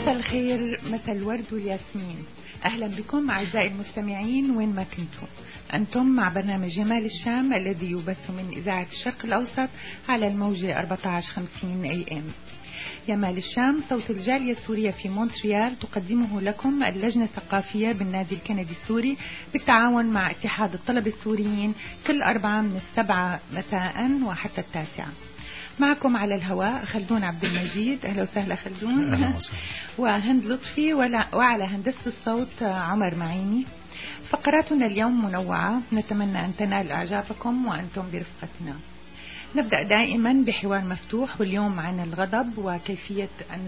مساء الخير، مساء الورد والياسمين. أهلا بكم أعزائي المستمعين وين ما كنتم. أنتم مع برنامج جمال الشام الذي يبث من إذاعة الشرق الأوسط على الموجة 1450 AM. جمال الشام صوت الجالية السورية في مونتريال تقدمه لكم اللجنة الثقافية بالنادي الكندي السوري بالتعاون مع اتحاد الطلبة السوريين كل 4 من 7 مساء وحتى 9. معكم على الهواء خلدون عبد المجيد. أهلا وسهلا خلدون. وهند لطفي، وعلى هندسة الصوت عمر معيني. فقراتنا اليوم منوعة، نتمنى أن تنال إعجابكم وأنتم برفقتنا. نبدأ دائما بحوار مفتوح، واليوم عن الغضب وكيفية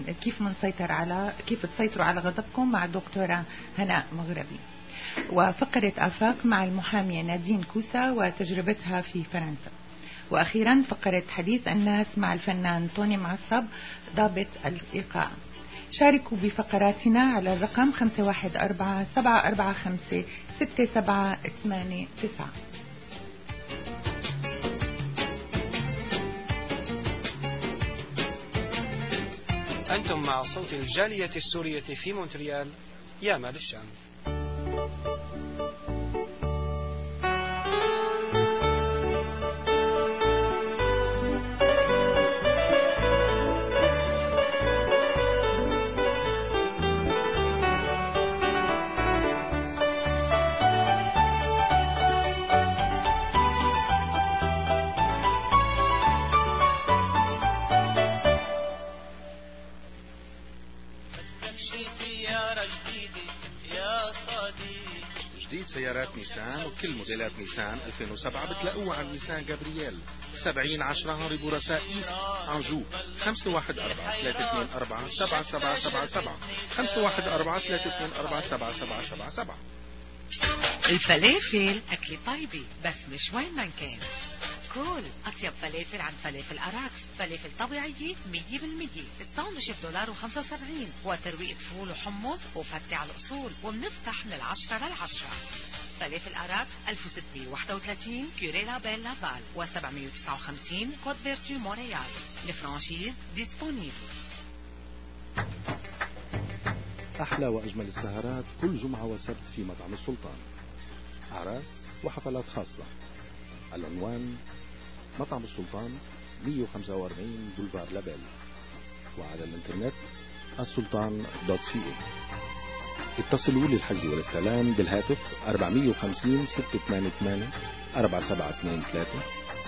كيف تسيطروا على غضبكم مع الدكتورة هناء مغربي. وفقرة آفاق مع المحامية نادين كوسا وتجربتها في فرنسا. وأخيرا فقرة حديث الناس مع الفنان توني معصب ضابط الإيقاع. شاركوا بفقراتنا على الرقم 514-745-6789. أنتم مع صوت الجالية السورية في مونتريال، يا مال الشام. سيارات نيسان وكل موديلات نيسان 2007 بتلاقوها على نيسان جابرييل 7010 هنري بورساء إيست أنجو. 514-324-7777 514-324-7777. الفلافل أكل طيبة بس مش وين ما كان. كل أطيب فلافل عن فلافل أراكس، فلافل طبيعية 100%. الساندويش $1.75 وترويقة فول وحمص وفتة على الأصول، وبنفتح من 10 ل10. فلافل أراكس 1631 كوريلا بيل لافال و759 كود فيرتو مونريال. الفرانشيز ديسبونيبل. أحلى وأجمل السهرات كل جمعة وسبت في مطعم السلطان، أعراس وحفلات خاصة. العنوان مطعم السلطان 145 بولفار لابيل، وعلى الانترنت السلطان.ca. اتصلوا للحجز والاستعلام بالهاتف 450-688-4723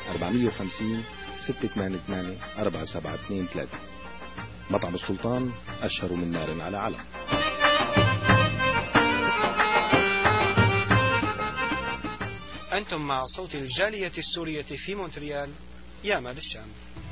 450-688-4723. مطعم السلطان أشهر من نار على علم. أنتم مع صوت الجالية السورية في مونتريال، يا مال الشام.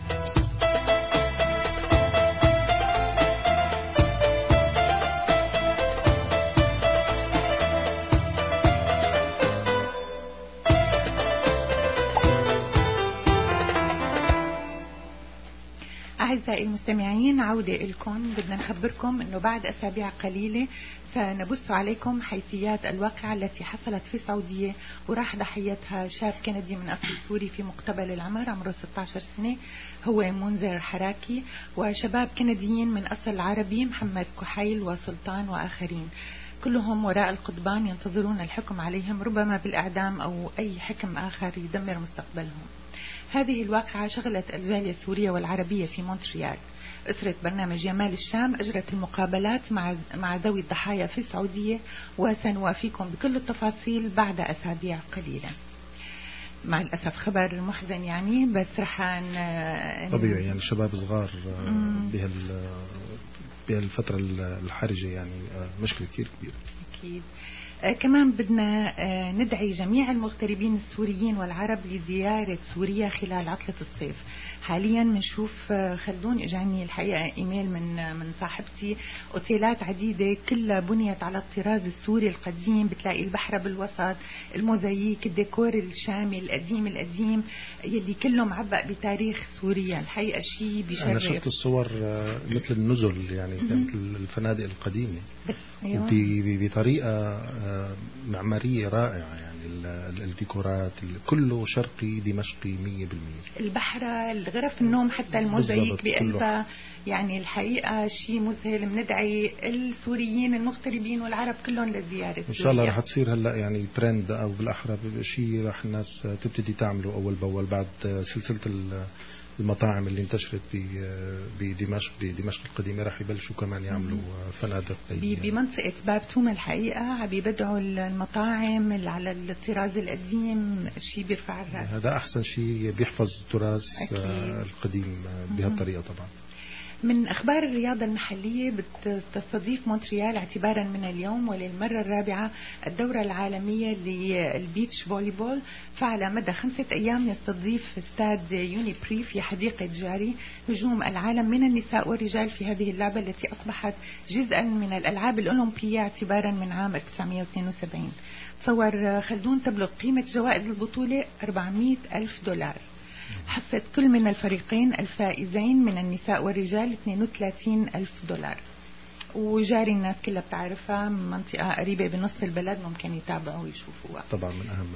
أعزائي المستمعين، عودة إلكم. بدنا نخبركم أنه بعد أسابيع قليلة سنبث عليكم حيثيات الواقعة التي حصلت في السعودية وراح ضحيتها شاب كندي من أصل سوري في مقتبل العمر، عمره 16 سنة، هو منذر حراكي، وشباب كنديين من أصل عربي، محمد كحيل وسلطان وآخرين، كلهم وراء القضبان ينتظرون الحكم عليهم، ربما بالإعدام أو أي حكم آخر يدمر مستقبلهم. هذه الواقعة شغلت الجالية السورية والعربية في مونتريال. أسرة برنامج جمال الشام أجرت المقابلات مع ذوي الضحايا في السعودية، وسنوافيكم بكل التفاصيل بعد أسابيع قليلة. مع الأسف خبر محزن يعني، بس رح طبيعي يعني شباب صغار بهالفترة الحرجة يعني مشكلة كتير كبيرة. أكيد. كمان بدنا ندعي جميع المغتربين السوريين والعرب لزيارة سوريا خلال عطلة الصيف. حاليا بنشوف خلدون اجاني الحقيقة ايميل من صاحبتي، اوتيلات عديدة كلها بنيت على الطراز السوري القديم، بتلاقي البحر بالوسط، الموزاييك، الديكور الشامي القديم يلي كله معبأ بتاريخ سوريا. الحقيقة شيء بيشرف. أنا شفت الصور مثل النزل يعني كانت الفنادق القديمة. أيوة. بطريقة معمارية رائعة يعني الديكورات كله شرقي دمشقي 100%. البحرة، الغرف النوم، حتى الموزايك بقلبها، يعني الحقيقة شيء مذهل. بندعي السوريين المغتربين والعرب كلهم لزيارة إن شاء الله رح تصير هلأ يعني ترند، أو بالأحرى شيء رح الناس تبتدي تعمله أول بأول بعد سلسلة المطاعم اللي انتشرت بدمشق القديمة. رح يبلشوا كمان يعملوا فنادق بمنطقة باب توما. الحقيقة عم بيبدعوا المطاعم على الطراز القديم، شيء بيرفع الرأس. هذا أحسن شيء بيحفظ تراث القديم بهالطريقة. طبعا من أخبار الرياضة المحلية، بتستضيف مونتريال اعتبارا من اليوم وللمرة الرابعة الدورة العالمية للبيتش فوليبول. فعلى مدى 5 أيام يستضيف استاد يوني بري في حديقة جاري نجوم العالم من النساء والرجال في هذه اللعبة التي أصبحت جزءا من الألعاب الأولمبية اعتبارا من عام 1972. تصور خلدون تبلغ قيمة جوائز البطولة 400,000 دولار. حصت كل من الفريقين الفائزين من النساء والرجال 32,000 دولار. وجاري الناس كلها بتعرفها، منطقة قريبة بنص البلد، ممكن يتابعوا ويشوفوها. طبعا من أهم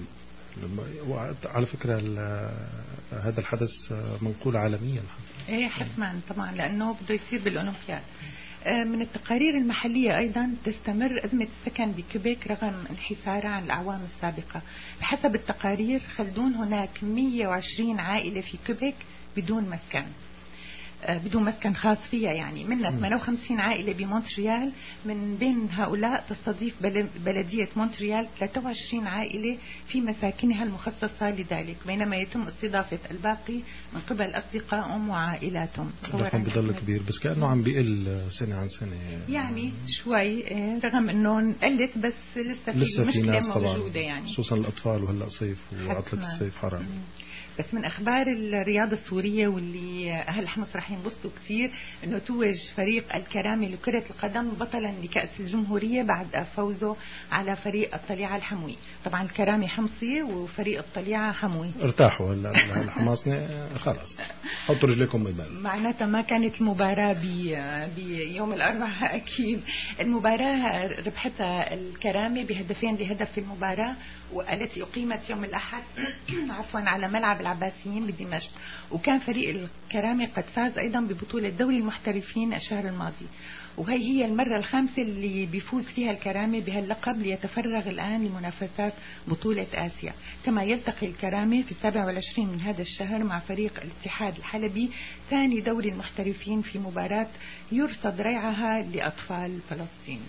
على فكرة هذا الحدث منقول عالميا. ايه حتما طبعا، لأنه بده يصير بالأولمبياد. من التقارير المحلية أيضا تستمر أزمة السكن بكيبيك رغم انحسارها عن الأعوام السابقة. بحسب التقارير خلدون هناك 120 عائلة في كيبيك بدون مسكن خاص فيها، يعني منها 58 عائلة بمونتريال. من بين هؤلاء تستضيف بلدية مونتريال 23 عائلة في مساكنها المخصصة لذلك، بينما يتم استضافة الباقي من قبل أصدقائهم وعائلاتهم. الرقم بضل كبير، بس كأنه عم بيقل سنة عن سنة يعني شوي، رغم أنه قلت، بس لسه في مشكلة موجودة يعني، خصوصا الأطفال وهلأ صيف وعطلة الصيف حرام. بس من أخبار الرياضة السورية واللي أهل حمص راح ينبسطوا كتير، أنه توج فريق الكرامة لكرة القدم بطلا لكأس الجمهورية بعد فوزه على فريق الطليعة الحموي. طبعا الكرامة حمصي وفريق الطليعة حموي. ارتاحوا هلا الحماصنة خلاص، حطوا رجليكم بالبال. معناتها ما كانت المباراة بيوم الأربعاء أكيد. المباراة ربحتها الكرامة بهدفين لهدف في المباراة، والتي أقيمت يوم الأحد عفوا على ملعب العباسيين بدمشق. وكان فريق الكرامة قد فاز أيضا ببطولة دوري المحترفين الشهر الماضي، وهي المرة الخامسة اللي بيفوز فيها الكرامة بهاللقب، ليتفرغ الآن لمنافسات بطولة آسيا. كما يلتقي الكرامة في 27 من هذا الشهر مع فريق الاتحاد الحلبي ثاني دوري المحترفين في مباراة يرصد ريعها لأطفال فلسطين.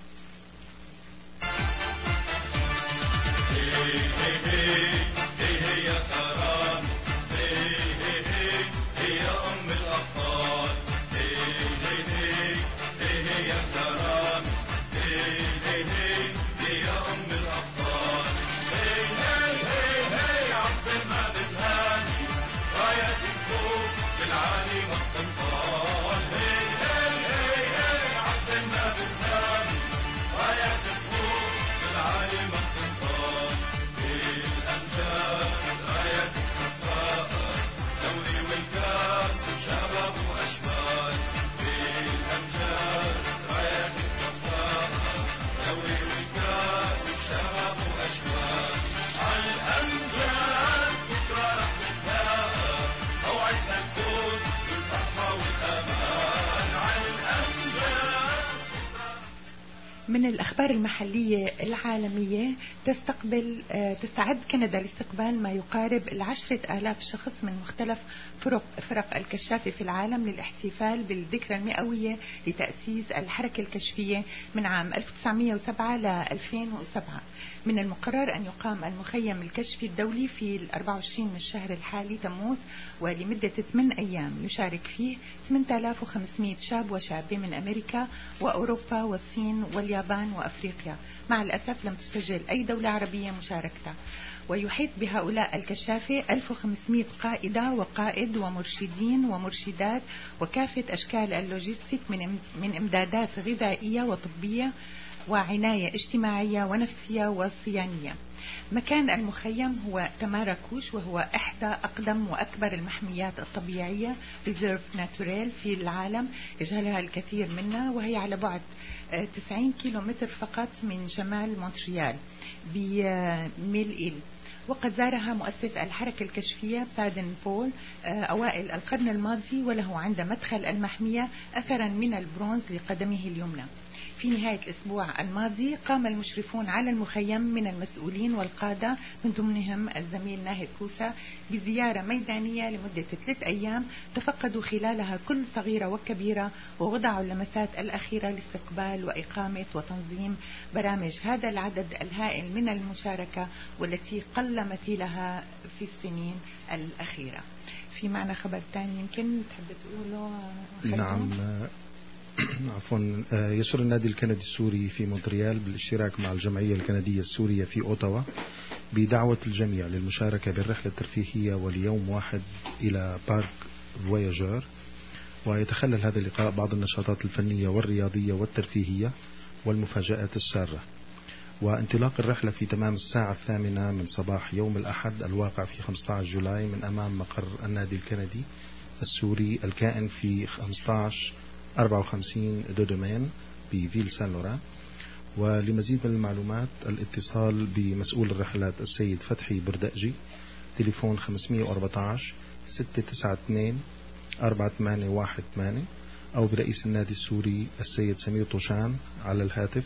من الأخبار المحلية العالمية، تستعد كندا لاستقبال ما يقارب 10,000 شخص من مختلف فرق الكشافة في العالم للاحتفال بالذكرى المئوية لتأسيس الحركة الكشفية من عام 1907 ل 2007. من المقرر أن يقام المخيم الكشفي الدولي في 24 من الشهر الحالي تموز، ولمدة 8 أيام يشارك فيه 8500 شاب وشابة من أمريكا وأوروبا والصين واليابان وأفريقيا. مع الأسف لم تسجل أي دولة عربية مشاركتها. ويحيط بهؤلاء الكشافة 1500 قائدة وقائد ومرشدين ومرشدات وكافة أشكال اللوجستيك من إمدادات غذائية وطبية وعناية اجتماعية ونفسية وصيانية. مكان المخيم هو تماراكوش، وهو إحدى أقدم وأكبر المحميات الطبيعية ريزيرف ناتوريل في العالم، يجهلها الكثير منا، وهي على بعد 90 كيلومتر فقط من شمال مونتريال بميل إيل. وقد زارها مؤسس الحركة الكشفية بادن بول أوائل القرن الماضي، وله عند مدخل المحمية أثرا من البرونز لقدمه اليمنى. في نهاية الأسبوع الماضي قام المشرفون على المخيم من المسؤولين والقادة من ضمنهم الزميل ناهد كوسا بزيارة ميدانية لمدة 3 أيام تفقدوا خلالها كل صغيرة وكبيرة، ووضعوا اللمسات الأخيرة لاستقبال وإقامة وتنظيم برامج هذا العدد الهائل من المشاركة والتي قل مثيلها في السنين الأخيرة. في معنا خبر ثاني يمكن تحب تقوله؟ نعم، عفوا. يسر النادي الكندي السوري في مونتريال بالاشتراك مع الجمعية الكندية السورية في أوتاوا بدعوة الجميع للمشاركة بالرحلة الترفيهية وليوم واحد إلى بارك فواياجور. ويتخلل هذا اللقاء بعض النشاطات الفنية والرياضية والترفيهية والمفاجآت السارة. وانطلاق الرحلة في تمام الساعة 8 من صباح يوم الأحد الواقع في 15 جولاي من أمام مقر النادي الكندي السوري الكائن في 1554 دودومين بفيل سان لوران. ولمزيد من المعلومات الاتصال بمسؤول الرحلات السيد فتحي بردأجي، تليفون 514 692 4818، أو برئيس النادي السوري السيد سمير طوشان على الهاتف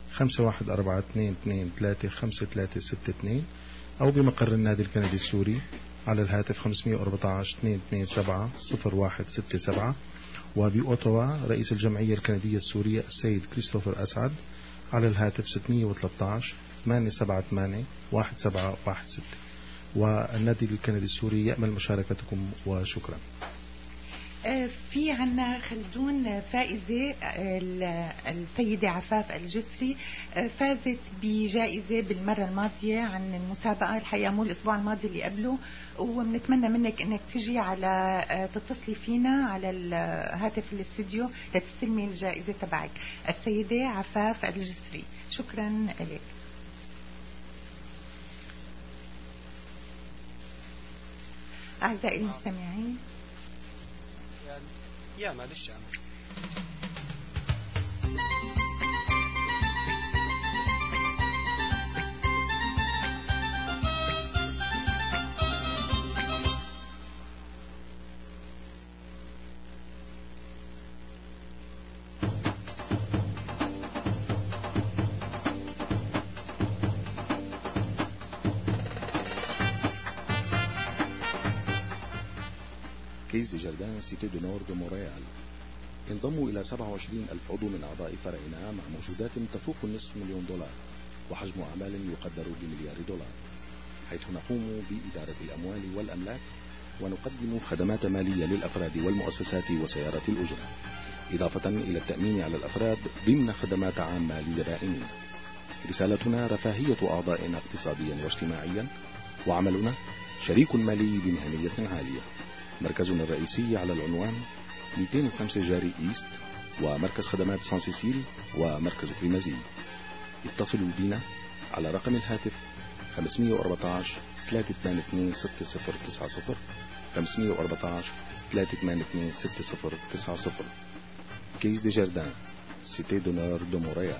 5142235362، أو بمقر النادي الكندي السوري على الهاتف 514 227 0167. وبأوتوا رئيس الجمعية الكندية السورية السيد كريستوفر أسعد على الهاتف 613 878 1716. والنادي الكندي السوري يأمل مشاركتكم وشكرا. في عنا خلدون فائزة، السيدة عفاف الجسري فازت بجائزة بالمرة الماضية عن المسابقة، الحقيقة مو الأسبوع الماضي اللي قبله، وبنتمنى منك انك تجي على تتصلي فينا على الهاتف الاستديو لتستلمي الجائزة تبعك. السيدة عفاف الجسري، شكرا لك. أعزائي المستمعين، يا معلش كيس دي جاردان سيتي دو نور دو مونريال. انضموا إلى 27,000 عضو من أعضاء فرعنا مع موجودات تفوق $500,000 وحجم أعمال يقدر $1,000,000، حيث نقوم بإدارة الأموال والأملاك ونقدم خدمات مالية للأفراد والمؤسسات وسيارة الأجرة، إضافة إلى التأمين على الأفراد ضمن خدمات عامة لزبائننا. رسالتنا رفاهية أعضائنا اقتصاديا واجتماعيا، وعملنا شريك مالي بمهنية عالية. مركزنا الرئيسي على العنوان 205 جاري إيست، ومركز خدمات سان سيسيل ومركز كريمازي. اتصلوا بنا على رقم الهاتف 514 382 6090 514 382 6090. كيس دي جاردان سيتي دو نور دو مونريال.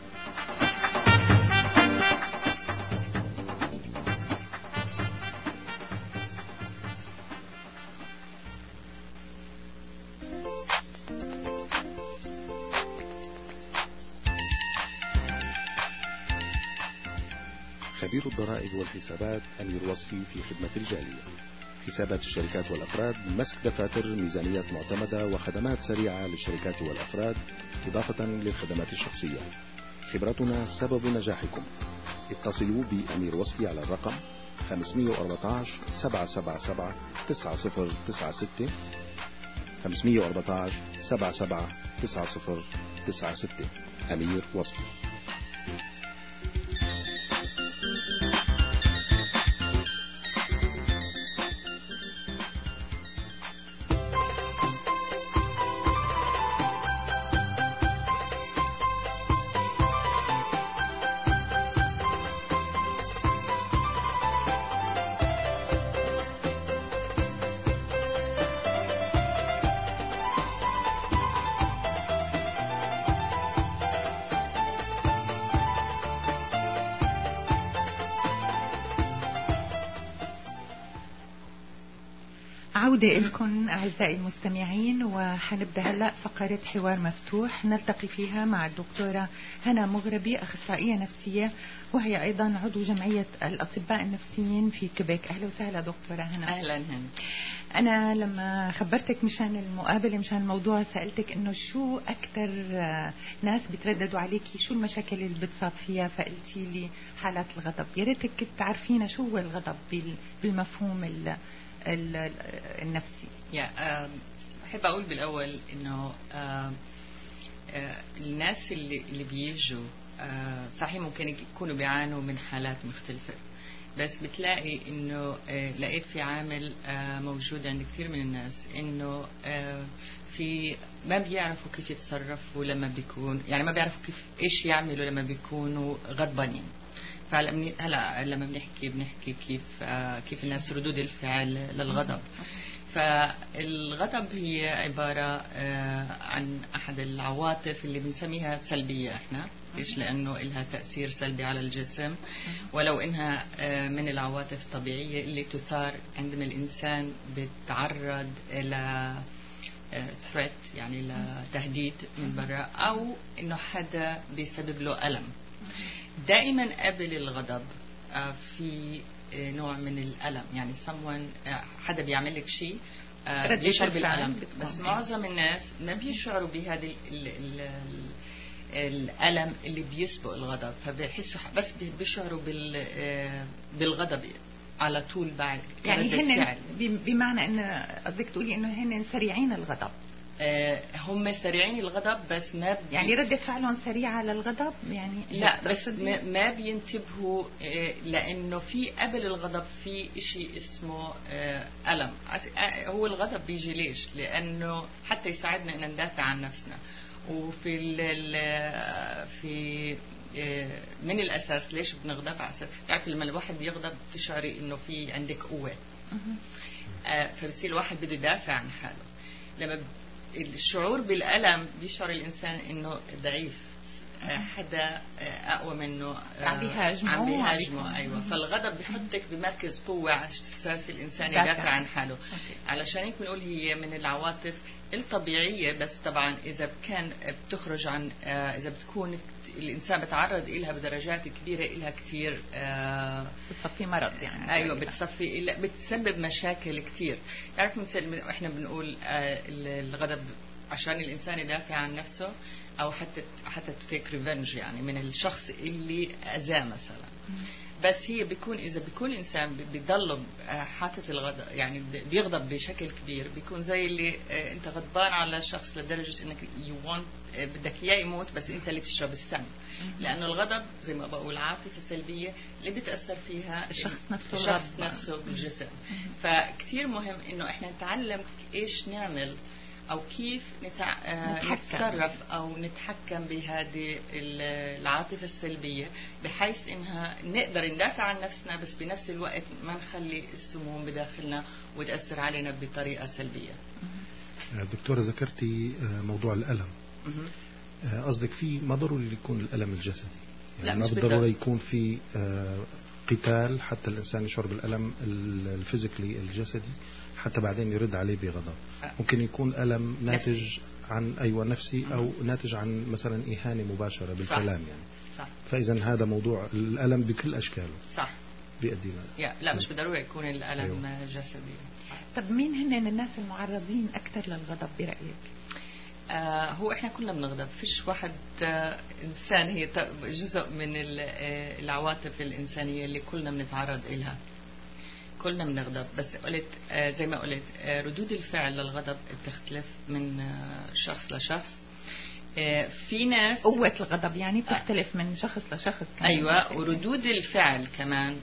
خبير الضرائب والحسابات أمير وصفي في خدمة الجالية. حسابات الشركات والأفراد، مسك دفاتر، ميزانيات معتمدة، وخدمات سريعة للشركات والأفراد، إضافة للخدمات الشخصية. خبرتنا سبب نجاحكم. اتصلوا بأمير وصفي على الرقم 514 777 9096 514 77 9096. أمير وصفي. عودة لكم أعزائي المستمعين، وحنبدأ هلأ فقرة حوار مفتوح نلتقي فيها مع الدكتورة هنا مغربي، أخصائية نفسية، وهي أيضا عضو جمعية الأطباء النفسيين في كيبيك. أهلا وسهلا دكتورة هنا. أهلا هند. أنا لما خبرتك مشان المقابلة مشان الموضوع سألتك إنه شو أكثر ناس بترددوا عليكي، شو المشاكل اللي بتصاب فيها، فقلتي لي حالات الغضب. يا ريتك كنت تعرفينا شو هو الغضب بالمفهوم النفسي. أحب أقول بالأول إنه الناس اللي بيجوا صحيح ممكن يكونوا بيعانوا من حالات مختلفة، بس بتلاقي إنه لقيت في عامل موجود عند كثير من الناس، إنه في ما بيعرفوا كيف يتصرفوا لما بيكون، يعني ما بيعرفوا إيش يعملوا لما بيكونوا غضبانين. هلا لما بنحكي كيف الناس ردود الفعل للغضب. فالغضب هي عبارة عن أحد العواطف اللي بنسميها سلبية إحنا. ليش؟ لأنه إلها تأثير سلبي على الجسم، ولو إنها من العواطف الطبيعية اللي تثار عندما الإنسان بيتعرض إلى threat، يعني لتهديد من برا، أو إنه حدا بيسبب له ألم. دائما قبل الغضب في نوع من الألم، يعني حدا بيعمل لك شيء بيشعر بالألم، بس معظم الناس ما بيشعروا بهذا الألم اللي بيسبق الغضب، فبيحسوا بس بيشعروا بالغضب على طول بعد. يعني هن بمعنى إنه قصدك تقولي إنه هن سريعين الغضب. هم سريعين الغضب، بس ما يعني ردة فعلهم سريعة للغضب، يعني لا، بس ما بينتبهوا لأنه في قبل الغضب في إشي اسمه ألم. هو الغضب بيجي ليش؟ لأنه حتى يساعدنا إن ندافع عن نفسنا، وفي في من الأساس ليش بنغضب؟ على أساس تعرف لما الواحد يغضب تشعري إنه في عندك قوة، فبصير الواحد بده يدافع عن حاله. لما الشعور بالألم بيشعر الإنسان إنه ضعيف، حدا أقوى منه عم بيهاجمه. أيوة. فالغضب بيحطك بمركز قوة على أساس الإنسان يدافع عن حاله. علشان هيك بنقول هي من العواطف الطبيعية، بس طبعا إذا كان بتخرج عن إذا بتكون الإنسان بتعرض إلها بدرجات كبيرة إلها كتير بتصفي مرض يعني. أيوة بتسبب مشاكل كتير. تعرف مثل إحنا بنقول الغضب عشان الإنسان يدافع عن نفسه، أو حتى تيك ريفنج يعني من الشخص اللي أذاه مثلا. بس هي بيكون إذا بيكون الإنسان بيضل حاطط الغضب، يعني بيغضب بشكل كبير، بيكون زي اللي أنت غضبان على شخص لدرجة إنك بدك إياه يموت، بس أنت اللي تشرب السم. لأنه الغضب زي ما بقول عاطفة سلبية اللي بتأثر فيها الشخص نفسه بالجسم. فكتير مهم إنه إحنا نتعلم إيش نعمل أو كيف نتصرف أو نتحكم بهذه العاطفة السلبية، بحيث إنها نقدر ندافع عن نفسنا، بس بنفس الوقت ما نخلي السموم بداخلنا وتأثر علينا بطريقة سلبية. دكتورة ذكرتي موضوع الألم. قصدك فيه ما ضروري يكون الألم الجسدي، يعني ما بالضرورة يكون في قتال حتى الإنسان يشعر بالألم الفيزيكلي الجسدي حتى بعدين يرد عليه بغضب. ممكن يكون ألم ناتج عن نفسي، أو ناتج عن مثلا إهانة مباشرة بالكلام يعني. صح. فإذا هذا موضوع الألم بكل أشكاله. صح. بيؤدي لا مش بالضرورة يكون الألم جسدي. طب مين هن الناس المعرضين أكثر للغضب برأيك؟ هو إحنا كلنا بنغضب، فيش واحد إنسان، هي جزء من العواطف الإنسانية اللي كلنا بنتعرض إلها، كلنا بنغضب. بس قلت زي ما قلت ردود الفعل للغضب بتختلف من شخص لشخص. في ناس قوة الغضب يعني بتختلف من شخص لشخص كمان. أيوة، وردود الفعل كمان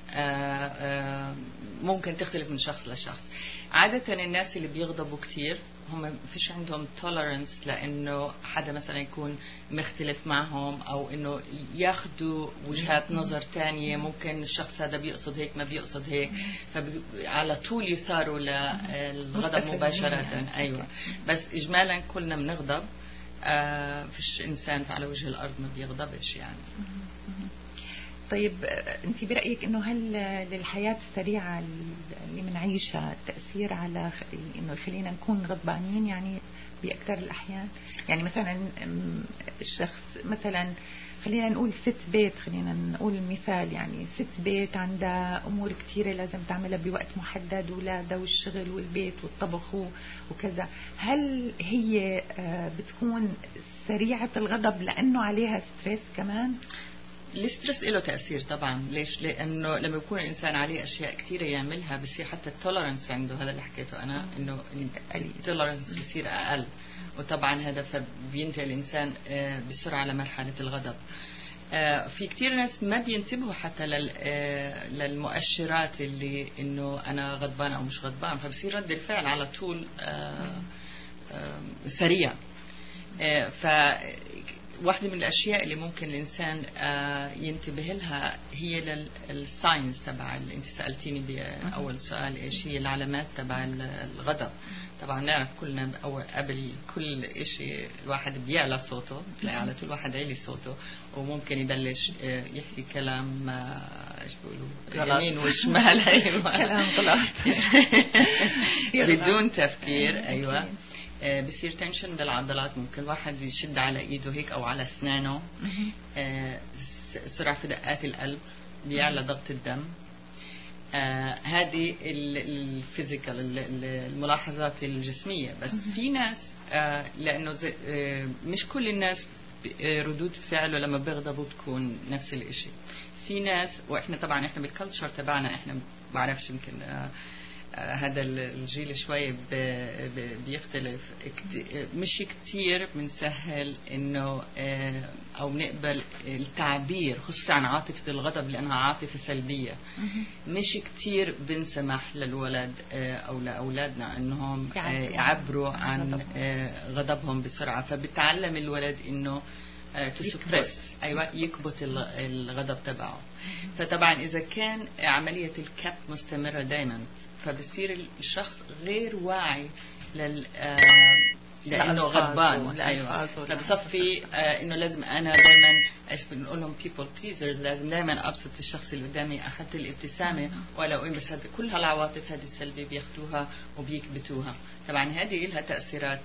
ممكن تختلف من شخص لشخص. عادة الناس اللي بيغضبوا كتير هم فيش عندهم tolerance لأنه حدا مثلا يكون مختلف معهم، أو إنه ياخدوا وجهات نظر تانية، ممكن الشخص هذا بيقصد هيك ما بيقصد هيك، فعلى طول يثاروا للغضب مباشرة. أيوة. بس إجمالا كلنا بنغضب، فيش إنسان على وجه الأرض ما بيغضبش يعني. طيب انت برأيك انه هل للحياة السريعة اللي بنعيشها تأثير على انه يخلينا نكون غضبانين يعني بأكثر الأحيان؟ يعني مثلا الشخص مثلا خلينا نقول ست بيت، خلينا نقول مثال، يعني ست بيت عندها أمور كثيرة لازم تعملها بوقت محدد، ولادها والشغل والبيت والطبخ وكذا، هل هي بتكون سريعة الغضب لأنه عليها ستريس كمان؟ الستريس له تأثير طبعا. ليش؟ لأنه لما يكون الإنسان عليه أشياء كثيرة يعملها بصير حتى التولرنس عنده، هذا اللي حكيته أنا، إنه التولرنس بصير أقل، وطبعا هذا فبينتقل الإنسان بسرعة لمرحلة الغضب. في كتير ناس ما بينتبهوا حتى للمؤشرات اللي إنه أنا غضبان أو مش غضبان، فبصير رد الفعل على طول سريع. واحدة من الأشياء اللي ممكن الإنسان ينتبه لها هي للساينس تبع اللي أنت سألتيني بأول سؤال، إيش هي العلامات تبع الغضب. طبعا نعرف كلنا قبل كل إشي الواحد بيعلى صوته، تلاقي على طول واحد عالي صوته وممكن يبلش يحكي كلام إيش بيقولوا يمين وشمال، أيوة كلام غلط بدون تفكير. أيوة بصير تنشن للعضلات، ممكن واحد يشد على ايده هيك او على اسنانه. سرعة في دقات القلب، بيعلى ضغط الدم. هذه الفيزيكال الملاحظات الجسمية. بس في ناس لانه مش كل الناس ردود فعله لما بيغضبوا تكون نفس الاشي. في ناس، واحنا طبعا احنا بالكالتشر تبعنا احنا بعرفش يمكن هذا الجيل شوي بيختلف، مش كتير بنسهل انه او نقبل التعبير خصوصا عن عاطفة الغضب لانها عاطفة سلبية. مش كتير بنسمح للولد او لاولادنا انهم يعبروا عن غضبهم بسرعة، فبتعلم الولد انه تسبرس، ايوه يكبت الغضب تبعه. فطبعا اذا كان عملية الكبت مستمرة دائما فبصير الشخص غير واعي لانه غضبان. ايوه فبصفي انه لازم انا دائما ايش بنقول لهم people pleasers، لازم دائما ابسط الشخص اللي قدامي احط الابتسامه ولو ان بس كل هالعواطف هذه السلبيه بياخذوها وبيكبتوها. طبعا هذه لها تاثيرات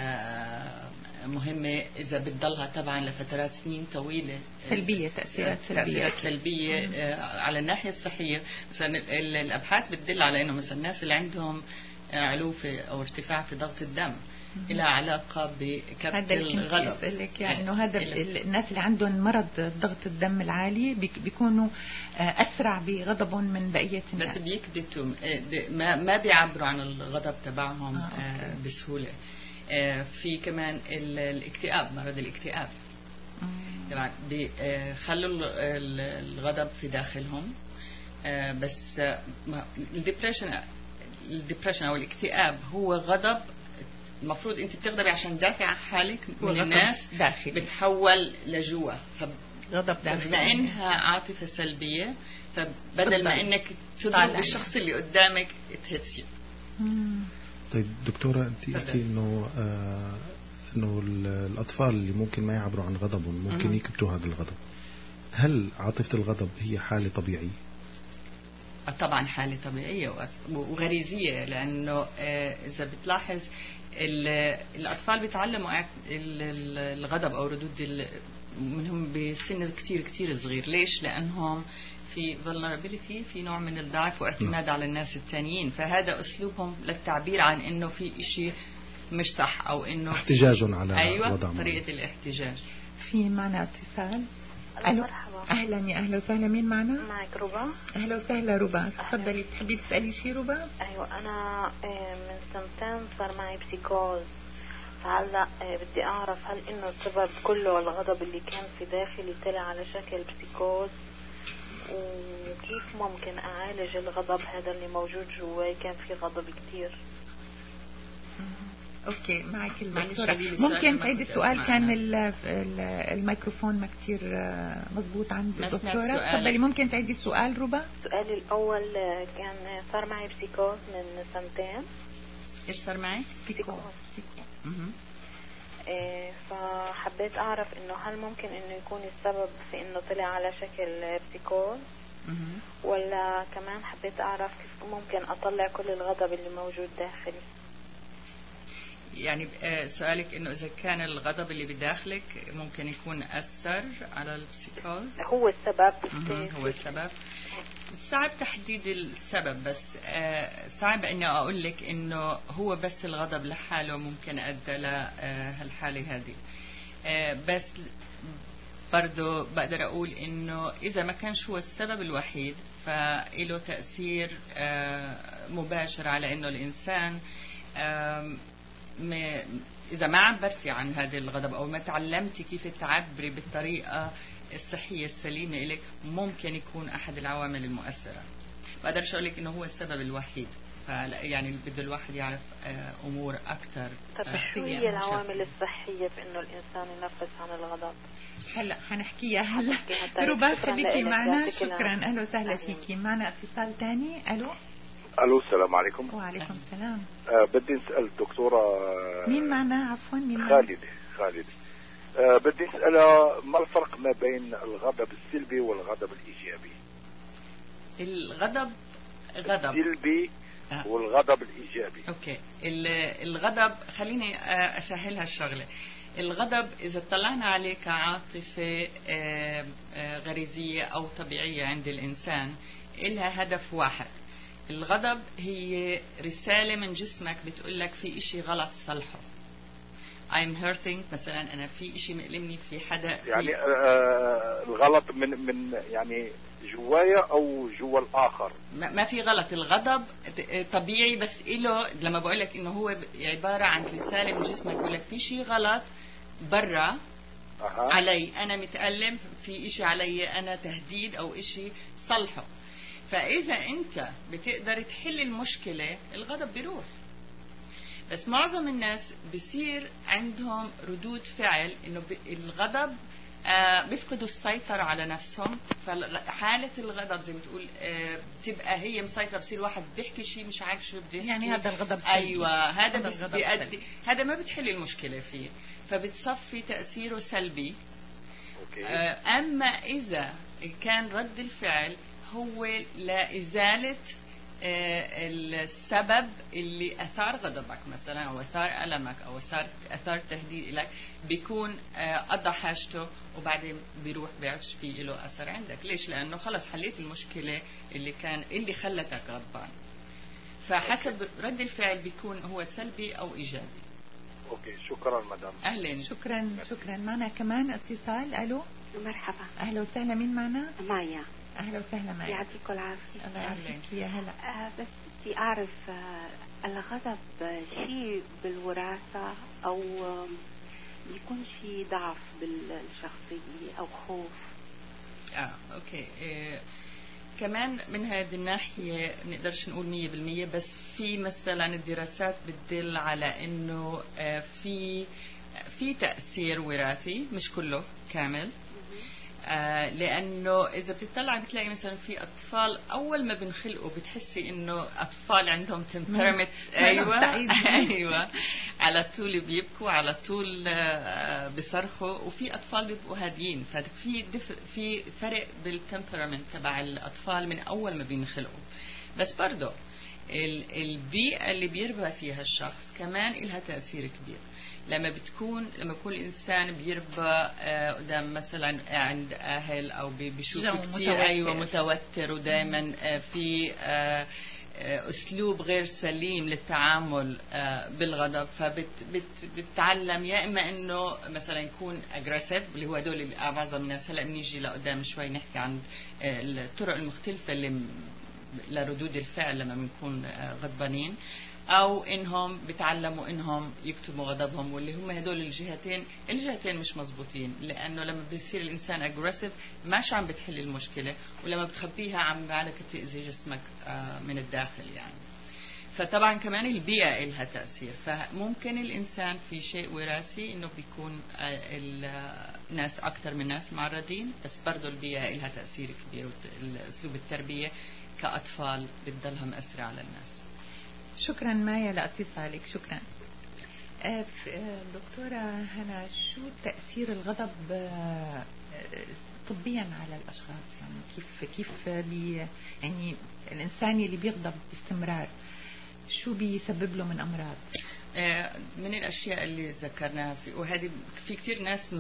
مهمة إذا بتضلها طبعا لفترات سنين طويلة، سلبية، تأثيرات سلبية على الناحية الصحية. مثلا الأبحاث بتدل على إنه مثلا الناس اللي عندهم علو أو ارتفاع في ضغط الدم لها علاقة بكبت الغضب. يعني إنه هذا الناس اللي عندهم مرض ضغط الدم العالي بيكونوا أسرع بغضبهم من بقية الناس، بس بيكبتوا ما بيعبروا عن الغضب تبعهم بسهولة. في كمان الاكتئاب، مرض الاكتئاب طبعا بيخلوا الغضب في داخلهم. بس الديبريشن او الاكتئاب هو غضب، المفروض انت بتغضبي عشان تدافع عن حالك من الناس داخلي. بتحول لجوا غضب داخلي، بما انها عاطفة سلبية فبدل ما انك تضرب بالشخص اللي قدامك تهتسي. طيب دكتورة، انت قلتي انه الاطفال اللي ممكن ما يعبروا عن غضبهم ممكن يكبتوا هذا الغضب. هل عاطفة الغضب هي حالة طبيعية؟ طبعا حالة طبيعية وغريزية، لانه اذا بتلاحظ الاطفال بيتعلموا الغضب او ردود منهم بسن كتير صغير. ليش؟ لانهم في vulnerability، في نوع من الضعف واعتماد على الناس التانيين، فهذا أسلوبهم للتعبير عن إنه في إشي مش صح أو إنه احتجاج على أيوة وضع طريقة الاحتجاج. في معنا اتصال. ألو، أهلا، يا أهلا وسهلا، مين معنا؟ معك ربا. أهلا وسهلا ربا، تفضلي. تحبي تسألي شيء ربا؟ أيوة، أنا من سنتين صار معي بسيكوز، فهلا بدي أعرف هل إنه السبب كله الغضب اللي كان في داخلي طلع على شكل بسيكوز، وكيف ممكن أعالج الغضب هذا اللي موجود جواي؟ كان في غضب كتير. اوكي، معك الدكتورة. ممكن تعيدي السؤال؟ كان الميكروفون ما كتير مزبوط عند الدكتورة. تفضلي، ممكن تعيدي السؤال ربا؟ سؤالي الأول كان صار معي بسيكوز من سنتين. إيش صار معي؟ سيكوز. فحبيت أعرف إنه هل ممكن إنه يكون السبب في إنه طلع على شكل بسيكوز، ولا كمان حبيت أعرف كيف ممكن أطلع كل الغضب اللي موجود داخلي. يعني سؤالك إنه إذا كان الغضب اللي بداخلك ممكن يكون أثر على البسيكوز؟ هو السبب. هو السبب. صعب تحديد السبب، بس صعب اني اقول لك انه هو بس الغضب لحاله ممكن ادى لهالحاله هذه. بس برضو بقدر اقول انه اذا ما كانش هو السبب الوحيد فإله تأثير مباشر على انه الانسان اذا ما عبرتي عن هذا الغضب او ما تعلمتي كيف تعبري بالطريقه الصحية السليمة إليك، ممكن يكون أحد العوامل المؤثرة. بقدرش أقول لك إنه هو السبب الوحيد، يعني بده الواحد يعرف أمور أكثر. طب شو هي العوامل الصحية في إنه الإنسان ينفس عن الغضب؟ هلا حنحكيها هلا. رباب خليكي معنا. شكرا. أهلا وسهلا فيكي. معنا اتصال ثاني. ألو السلام عليكم. وعليكم السلام. بدي نسأل الدكتورة. مين معنا؟ عفوا مين؟ خالد. بدي أسألها ما الفرق ما بين الغضب السلبي والغضب الإيجابي؟ الغضب غضب السلبي والغضب الإيجابي. أوكي. الغضب خليني أسهلها الشغلة. الغضب إذا طلعنا عليه كعاطفة غريزية أو طبيعية عند الإنسان إلها هدف واحد. الغضب هي رسالة من جسمك بتقولك في إشي غلط صلحه. I'm hurting مثلا، أنا في إشي مؤلمني في حدا يعني الغلط من يعني جوايا أو جوا الآخر. ما في غلط. الغضب طبيعي، بس إله لما بقولك إنه هو عبارة عن رسالة من جسمك يقولك في شيء غلط برا علي، أنا متألم، في إشي علي أنا تهديد أو إشي صلحه. فإذا أنت بتقدر تحل المشكلة الغضب بيروح. بس معظم الناس بصير عندهم ردود فعل إنه الغضب بيفقدوا السيطرة على نفسهم. فحالة الغضب زي ما تقول بتبقى هي مسيطرة، بصير واحد بيحكي شيء مش عارف شو بده يحكي. يعني هذا الغضب سلبي. أيوة، هذا بيؤدي، هذا ما بتحل المشكلة فيه، فبتصفي تأثيره سلبي. أما إذا كان رد الفعل هو لإزالة السبب اللي أثار غضبك مثلا أو أثار ألمك أو أثار تهديد لك، بيكون قضى حاجته وبعدين بيروح بيعش فيه له أثر عندك. ليش؟ لأنه خلص حليت المشكلة اللي خلتك غضبان. فحسب رد الفعل بيكون هو سلبي أو إيجابي. أوكي، شكرا مدام. أهلا. شكرا. معنا كمان اتصال. ألو. مرحبا. أهلا وسهلا. مين معنا؟ مايا. أهلا وسهلا معي. يعطيكم العافية. الله يعافيك يا هلا. بس بدي أعرف الغضب شيء بالوراثة أو يكون شيء ضعف بالشخصية أو خوف؟ أوكي. كمان من هذه الناحية نقدرش نقول 100%، بس في مثلا الدراسات بتدل على إنه في تأثير وراثي، مش كله كامل. لأنه إذا بتطلع بتلاقي مثلا في أطفال أول ما بنخلقوا بتحسي إنه أطفال عندهم temperament. أيوة على طول بيبكوا، على طول بيصرخوا، وفي أطفال بيبقوا هاديين. في فرق بالتمبرمنت تبع الأطفال من أول ما بينخلقوا. بس برضو البيئة اللي بيربى فيها الشخص كمان إلها تأثير كبير. لما يكون الإنسان بيربى قدام مثلا عند أهل أو بيشوف كتير متوتر ودائما في أسلوب غير سليم للتعامل بالغضب، فبتتعلم يا إما إنه مثلا يكون aggressive، اللي هو هدول معظم الناس. هلا بنيجي لقدام شوي نحكي عن الطرق المختلفة لردود الفعل لما بنكون غضبانين، أو إنهم بتعلموا إنهم يكتبوا غضبهم، واللي هم هدول الجهتين مش مزبوطين. لأنه لما بيصير الإنسان أجريسيف ماش عم بتحل المشكلة، ولما بتخبيها عم بالك بتأذي جسمك من الداخل يعني. فطبعا كمان البيئة إلها تأثير. فممكن الإنسان في شيء وراثي إنه بيكون الناس أكتر من ناس معرضين، بس برضو البيئة إلها تأثير كبير، وأسلوب التربية كأطفال بتضلها مأثرة على الناس. شكرا مايا لاتصالك. شكرا. دكتورة هنا، شو تأثير الغضب طبيا على الأشخاص؟ يعني كيف يعني الإنسان اللي بيغضب باستمرار شو بيسبب له من أمراض؟ من الأشياء اللي ذكرناها وهذه في كتير ناس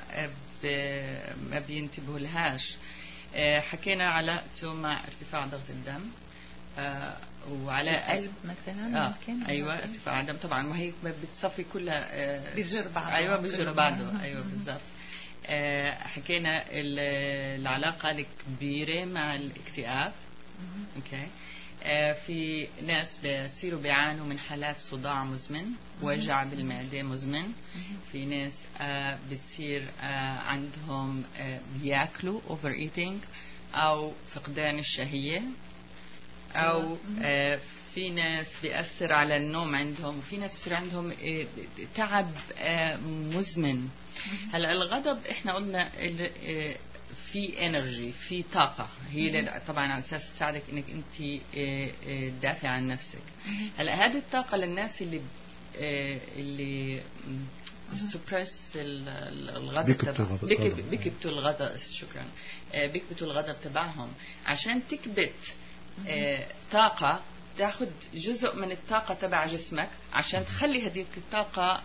ما بينتبهوا لهاش. حكينا علاقته مع ارتفاع ضغط الدم وعلى القلب مثلا. ممكن ايوه ارتفاع الدم طبعا، ما هي بتصفي كلها بيجر بعضه. ايوه بيجر بعضه. ايوه بالضبط. حكينا العلاقه الكبيره مع الاكتئاب. اوكي. في ناس بيصيروا بيعانوا من حالات صداع مزمن، وجع بالمعده مزمن. في ناس بيصير عندهم بياكلوا اوفر ايتينج او فقدان الشهيه، او في ناس بيأثر على النوم عندهم، وفي ناس بيصير عندهم تعب مزمن. هلا الغضب احنا قلنا في انرجي، في طاقه، هي طبعا على اساس تساعدك انك انت تدافع عن نفسك. هلا هذه الطاقه للناس اللي سبرس الغضب، بيكبتوا الغضب. شكرا. بيكبتوا الغضب تبعهم عشان تكبت طاقة، تاخذ جزء من الطاقة تبع جسمك عشان تخلي هذه الطاقة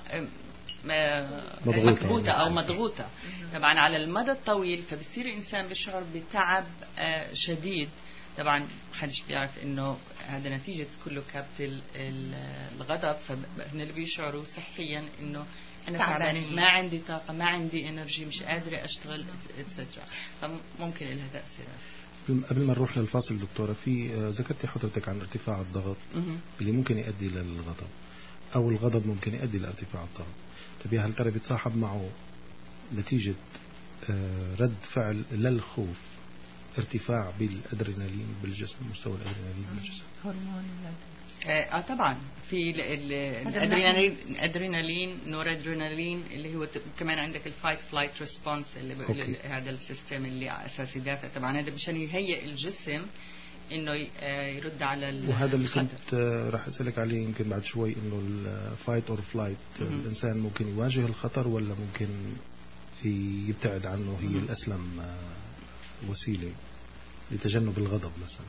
مكبوتة أو مضغوطة. طبعا على المدى الطويل فبصير الإنسان بيشعر بتعب شديد. طبعا محدش بيعرف إنه هذا نتيجة كله كبت الغضب، فهن اللي بيشعروا صحيا إنه أنا تعبان، ما عندي طاقة، ما عندي إنرجي، مش قادرة أشتغل إتسترا. فممكن لها تأثيرات. قبل ما نروح للفاصل دكتورة، في ذكرتي حضرتك عن ارتفاع الضغط اللي ممكن يؤدي للغضب، أو الغضب ممكن يؤدي لارتفاع الضغط. طب هل ترى بيتصاحب معه نتيجة رد فعل للخوف ارتفاع بالأدرينالين بالجسم، مستوى الأدرينالين بالجسم؟ هرمون طبعا في الادرينالين، نور ادرينالين اللي هو كمان عندك الفايت فلايت ريسبونس اللي بيقول هذا السيستم اللي على اساس يدافع. طبعا هذا مشان يهيئ الجسم انه يرد على وهذا اللي كنت راح اسالك عليه يمكن بعد شوي، انه الفايت اور فلايت الانسان ممكن يواجه الخطر ولا ممكن يبتعد عنه؟ هي الاسلم وسيله لتجنب الغضب مثلا.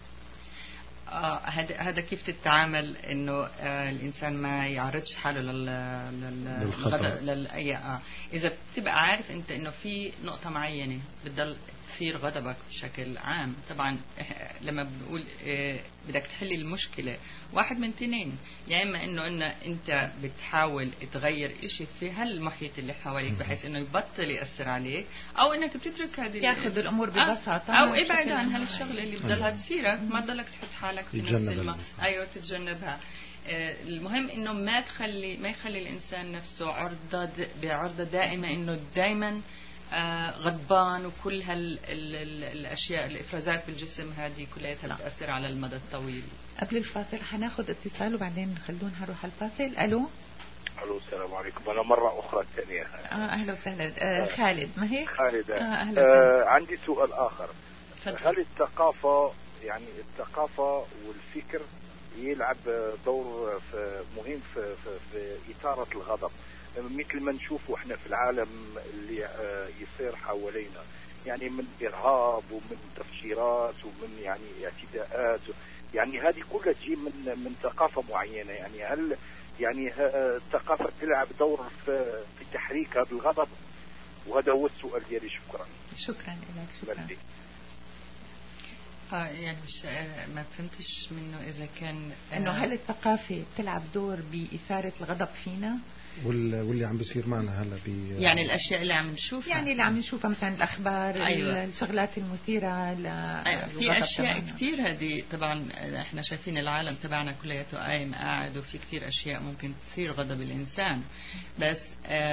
هذا كيف تتعامل انه الانسان ما يعرضش حاله للغضب اذا بتبقى عارف انت انه في نقطه معينه بتضل تثير غضبك بشكل عام. طبعا لما بنقول بدك تحل المشكله، واحد من اثنين، يا اما انه انت بتحاول تغير إشي في هالمحيط اللي حواليك بحيث انه يبطل ياثر عليك، او انك بتترك هذه ياخذ الامور ببساطه، او ابعد عن هالشغله اللي بضلها تصيرك، ما تضلك تحط حالك في نفس ايوه تتجنبها. المهم انه ما يخلي الانسان نفسه بعرضه دائمه انه دائما غضبان، وكل الاشياء الافرازات بالجسم هذه كلها بتاثر على المدى الطويل. قبل الفاصل حناخذ اتصال وبعدين خلونا نروح على الفاصل. الو السلام عليكم. انا مره اخرى ثانيه. اهلا وسهلا. خالد، ما هيك؟ خالد. عندي سؤال اخر. هل الثقافه الثقافه والفكر يلعب دور مهم في اثاره الغضب، مثل ما نشوفه احنا في العالم اللي يصير حوالينا، يعني من ارهاب ومن تفجيرات ومن اعتداءات، هذه كلها تجي من ثقافه معينه. هل الثقافه تلعب دور في تحريك هذا الغضب؟ وهذا هو السؤال ديالي. شكرا لك. شكرا. مش ما فهمتش منه اذا كان انه هل الثقافه بتلعب دور باثاره الغضب فينا، واللي عم بيصير معنا هلا الاشياء اللي عم نشوفها، اللي عم نشوفها مثلا الاخبار. أيوة. الشغلات المثيره في اشياء كثير. هذه طبعا احنا شايفين العالم تبعنا كلياته قايم قاعد، وفي كثير اشياء ممكن تثير غضب الانسان. بس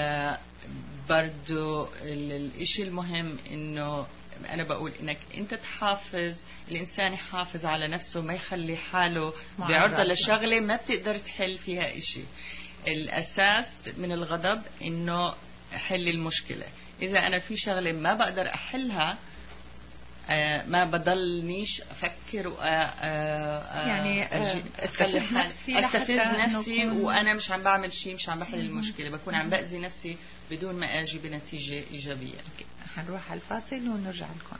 برضو الاشي المهم انه أنا بقول إنك أنت تحافظ، الإنسان يحافظ على نفسه، ما يخلي حاله بعرضة لشغلة ما بتقدر تحل فيها إشي. الأساس من الغضب إنه حل المشكلة. إذا أنا في شغلة ما بقدر أحلها، ما بضلنيش أفكر يعني أستفز نفسي وأنا مش عم بعمل شيء، مش عم بحل المشكلة، بكون عم بأذي نفسي بدون ما أجي بنتيجة إيجابية. هنروح على الفاصل ونرجع لكم.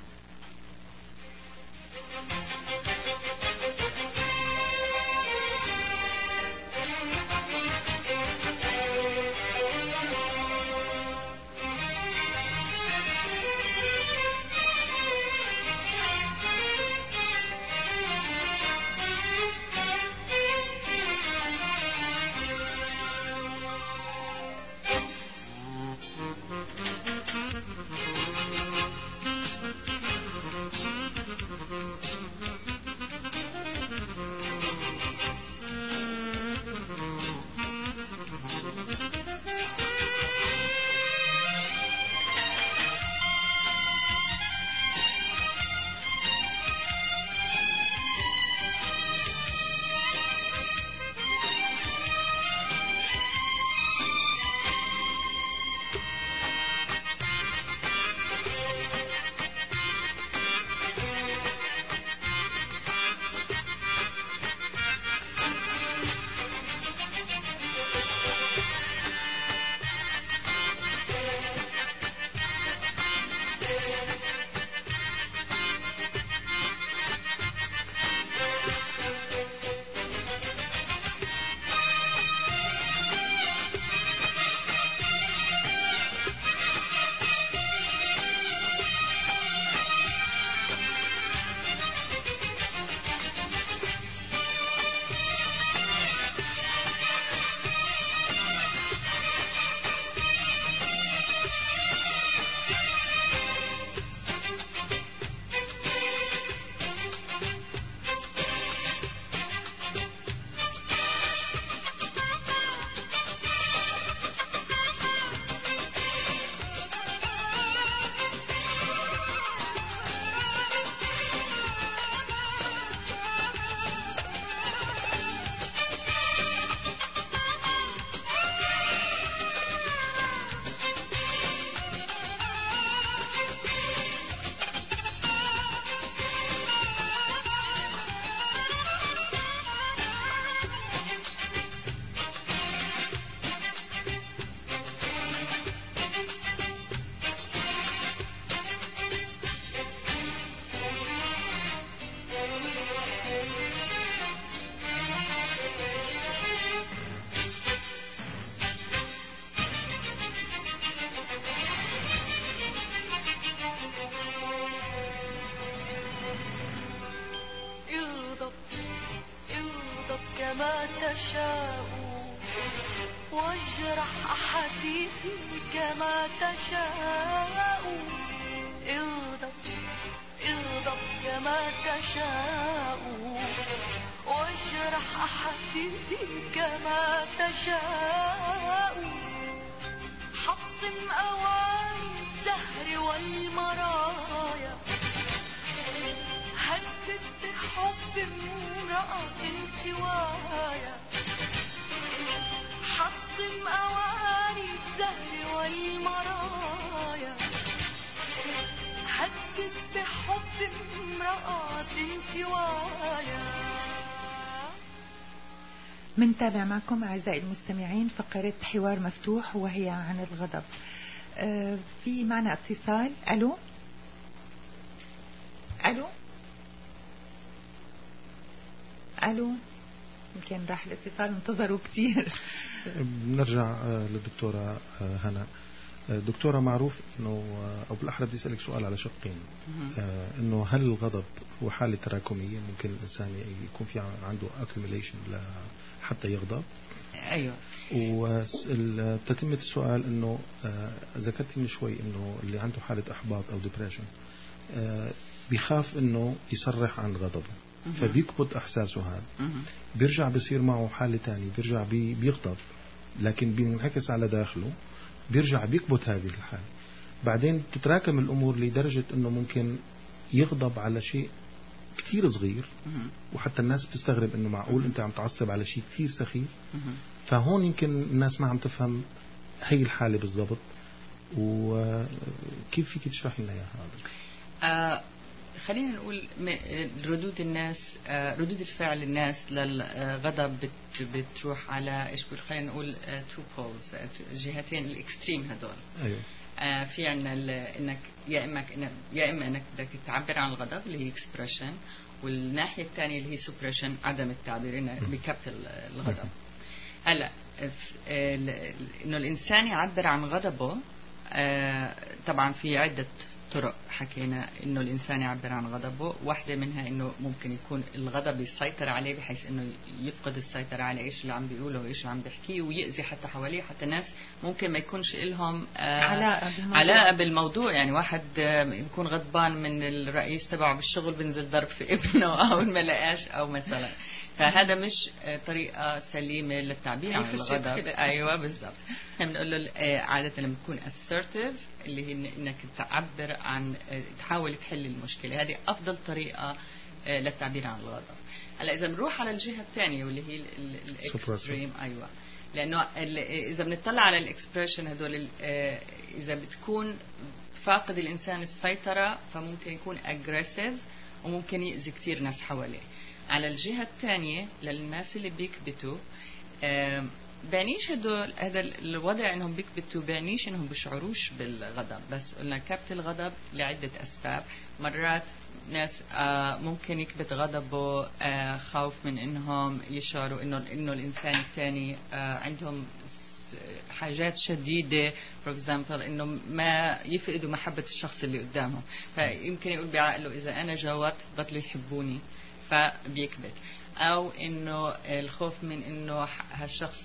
ما تشاء واجرح أحاسيسي كما تشاء. اغضب كما تشاء واجرح أحاسيسي كما تشاء. حطم أواني الزهر والمرايا هدد بحب امرأة سوايا. حطم أواني الزهر والمرايا هدد بحب امرأة سوايا. منتابع معكم أعزائي المستمعين فقرة حوار مفتوح وهي عن الغضب. في معنا اتصال. ألو ألو ألو، يمكن راح الاتصال، انتظروا كتير. بنرجع للدكتورة هنا. دكتورة، معروف انه او بالاحرى بدي اسالك سؤال على شقين. انه هل الغضب هو حالة تراكمية ممكن الانسان يكون في عنده accumulation حتى يغضب؟ ايوه. وتتمة السؤال انه ذكرت من شوي انه اللي عنده حالة احباط او ديبريشن بيخاف انه يصرح عن غضبه فبيكبت احساسه هذا، بيرجع بصير معه حالة تانية، بيرجع بيغضب لكن بينعكس على داخله، بيرجع بيكبت هذه الحالة. بعدين تتراكم الأمور لدرجة أنه ممكن يغضب على شيء كتير صغير وحتى الناس بتستغرب أنه معقول أنت عم تعصب على شيء كتير سخيف. فهون يمكن الناس ما عم تفهم هي الحالة بالضبط. وكيف فيك تشرحي لنا إياها هذا؟ خلينا نقول ردود الناس، ردود الفعل الناس للغضب بتروح على ايش بقول، خلينا نقول تو بولز، جهتين الاكستريم هدول. ايوه. في عندنا انك يا اما انك بدك تعبر عن الغضب اللي هي اكسبريشن، والناحيه الثانيه اللي هي سوبريشن، عدم التعبير، انه بكبت الغضب. هلا انه الانسان يعبر عن غضبه، طبعا في عده طرق حكينا انه الانسان يعبر عن غضبه. واحده منها انه ممكن يكون الغضب يسيطر عليه بحيث انه يفقد السيطره على ايش اللي عم بيقوله وايش اللي عم بيحكيه، ويأذي حتى حواليه، حتى ناس ممكن ما يكونش لهم علاقه بالموضوع. يعني واحد يكون غضبان من الرئيس تبعه بالشغل، بنزل ضرب في ابنه او ما لقاش او مثلا. فهذا مش طريقة سليمة للتعبير عن الغضب. أيوة بالضبط. احنا بنقول له عادة لما تكون assertive اللي هي إنك تعبر عن، تحاول تحل المشكلة، هذه أفضل طريقة للتعبير عن الغضب. هلا إذا بنروح على الجهة الثانية واللي هي الإكستريم، أيوة، لأنه إذا بنطلع على الإكسبريشن هدول، إذا بتكون فاقد الإنسان السيطرة فممكن يكون aggressive وممكن يأذي كتير ناس حواليه. على الجهة الثانية للناس اللي بيكبتوا، بعنيش هذا الوضع انهم بيكبتوا، بعنيش انهم بيشعروش بالغضب، بس قلنا كبت الغضب لعدة اسباب. مرات ناس ممكن يكبت غضبه خوف من انهم يشعروا انه الانسان الثاني عندهم حاجات شديدة، for example انه ما يفقدوا محبة الشخص اللي قدامهم، فيمكن يقول بعقله اذا انا جاوبت بطلوا يحبوني فبيكبت. او انه الخوف من انه هالشخص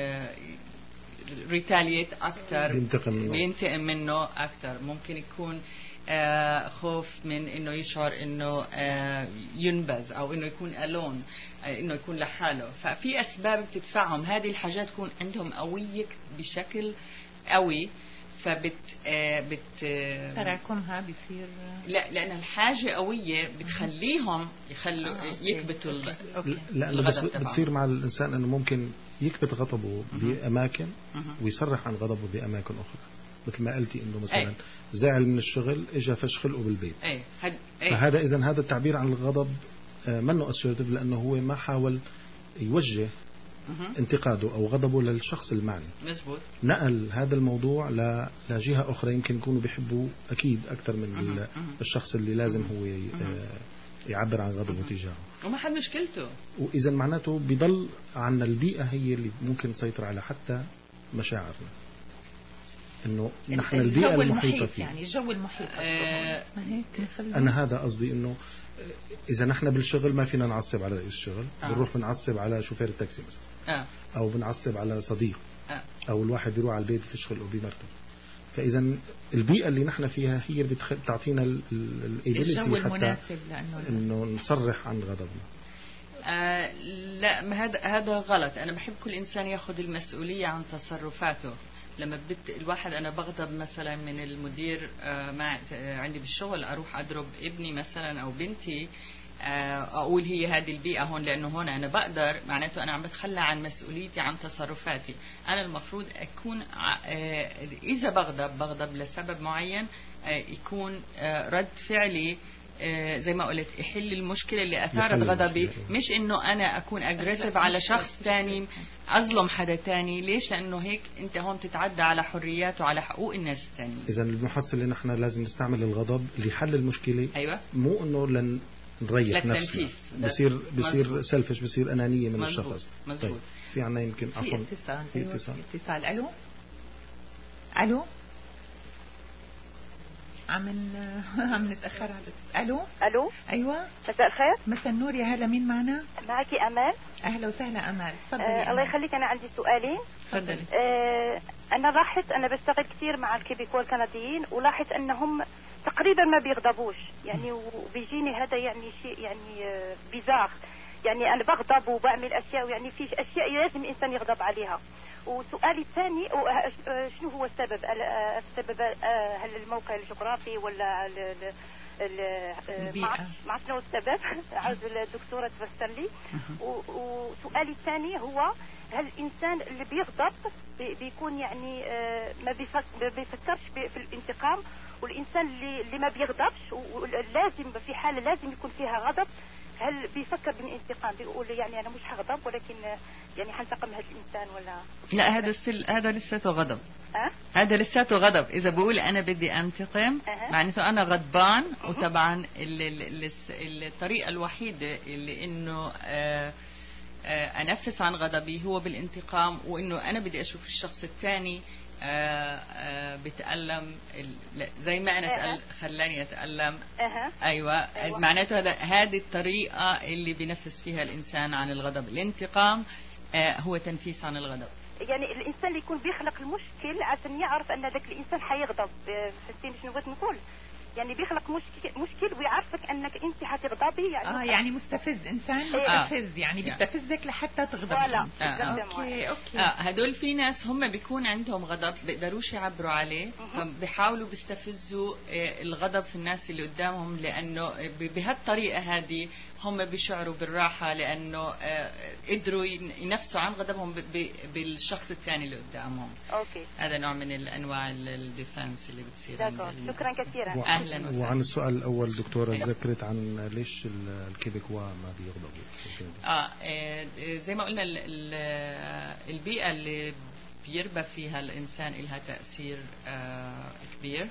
ريتاليت اكثر، بينتقم منه اكثر. ممكن يكون خوف من انه يشعر انه ينبذ، او انه يكون الون، انه يكون لحاله. ففي اسباب بتدفعهم هذه الحاجات تكون عندهم قوية بشكل قوي، تراكمها بيصير. لا، لأن الحاجة قوية بتخليهم يكبتوا لأنه بس بتصير مع الإنسان أنه ممكن يكبت غضبه بأماكن ويصرح عن غضبه بأماكن أخرى، مثل ما قلتي أنه مثلا زعل من الشغل إجا فش خلقه بالبيت. فهذا إذن هذا التعبير عن الغضب منه أسيرتيف، لأنه هو ما حاول يوجه انتقاده أو غضبه للشخص المعني. مزبوط. نقل هذا الموضوع لجهة أخرى يمكن يكونوا بيحبوا أكيد أكثر من الشخص اللي لازم هو يعبر عن غضبه تجاهه، وما حد مشكلته. وإذا معناته بيضل عنا البيئة هي اللي ممكن تسيطر على حتى مشاعرنا، إنه نحن البيئة المحيطة فيه، يعني الجو المحيط. أنا هذا قصدي، إنه إذا نحن بالشغل ما فينا نعصب على رئيس الشغل، بنروح بنعصب على شوفير التاكسي مثلا، أو بنعصب على صديق، أو الواحد بيروح على البيت يفشخل بمرته. فإذا البيئة اللي نحن فيها هي اللي بتعطينا الجو حتى المناسب إنه نصرح عن غضبنا. لا، هذا غلط. أنا بحب كل إنسان يأخذ المسؤولية عن تصرفاته. لما الواحد أنا بغضب مثلا من المدير عندي بالشغل، أروح أضرب ابني مثلا أو بنتي، أقول هي هذه البيئة هون، لأنه هون أنا بقدر، معناته أنا عم بتخلى عن مسؤوليتي عن تصرفاتي. أنا المفروض أكون إذا بغضب لسبب معين، يكون رد فعلي زي ما قلت يحل المشكلة اللي أثارت غضبي، مش إنه أنا أكون أجريسيف على شخص تاني، أظلم حدا تاني. ليش؟ لأنه هيك أنت هون تتعدى على حريات وعلى حقوق الناس التانيين. إذا المحصل اللي نحن لازم نستعمل الغضب لحل المشكلة. أيوة. مو إنه نريح نفسنا، بصير سلفش، بصير أنانية من الشخص. مزبوط. طيب. في عنا يمكن عفوا في اتصال. ألو عم نتأخر على ألو. أيوة، مساء الخير. مساء النور، يا هلا، مين معنا؟ معك أمال. أهلا وسهلا أمال، تفضلي. الله يخليك، أنا عندي سؤالين. تفضلي. أنا بشتغل كثير مع الكيبيكو الكنديين، ولاحظ أنهم تقريبا ما بيغضبوش، يعني وبيجيني هذا يعني شيء يعني بيزار، يعني أنا بغضب وبعمل أشياء، يعني في أشياء لازم الإنسان يغضب عليها. وسؤالي الثاني، شنو هو السبب؟ هل الموقع الجغرافي ولا ما شنو السبب؟ عاوز الدكتورة تفسر لي. وسؤالي الثاني هو، هل الإنسان اللي بيغضب بيكون يعني ما بيفكرش في الانتقام، والإنسان اللي ما بيغضبش ولازم في حالة لازم يكون فيها غضب، هل بيفكر بالانتقام؟ بيقول يعني أنا مش هغضب ولكن يعني هنتقم هذا الإنسان ولا لا؟ هذا لساته غضب. هذا لساته غضب. إذا بقول أنا بدي أنتقم معناته أنا غضبان. وطبعا الطريقة الوحيدة اللي إنه أنفس عن غضبي هو بالانتقام، وإنه أنا بدي أشوف الشخص الثاني بتألم زي ما أنا خلاني أتألم. أيوة، معناته هذه الطريقة اللي بينفس فيها الإنسان عن الغضب. الانتقام هو تنفيس عن الغضب. يعني الإنسان اللي يكون بيخلق المشكل عشان يعرف أن ذاك الإنسان حيغضب. فهمتي شنو بغيت نقول؟ يعني بيخلق مشكل ويعرفك انك انت هتغضبي. يعني يعني مستفز، انسان مستفز يعني بيستفزك لحتى تغضبي. اوكي. هدول في ناس هم بيكون عندهم غضب بيقدروش يعبروا عليه، فبيحاولوا بيستفزوا الغضب في الناس اللي قدامهم، لانه بهالطريقه هذه هم بيشعروا بالراحه، لانه قدروا ينفسوا عن غضبهم بالشخص الثاني اللي قدامهم. اوكي، هذا نوع من الانواع الديفنس اللي بتصير. شكرا كثيرا. وعن السؤال الأول دكتورة ذكرت عن ليش الكيبيكوا ما بيغضبوا. زي ما قلنا البيئة اللي بيربى فيها الإنسان إلها تأثير كبير.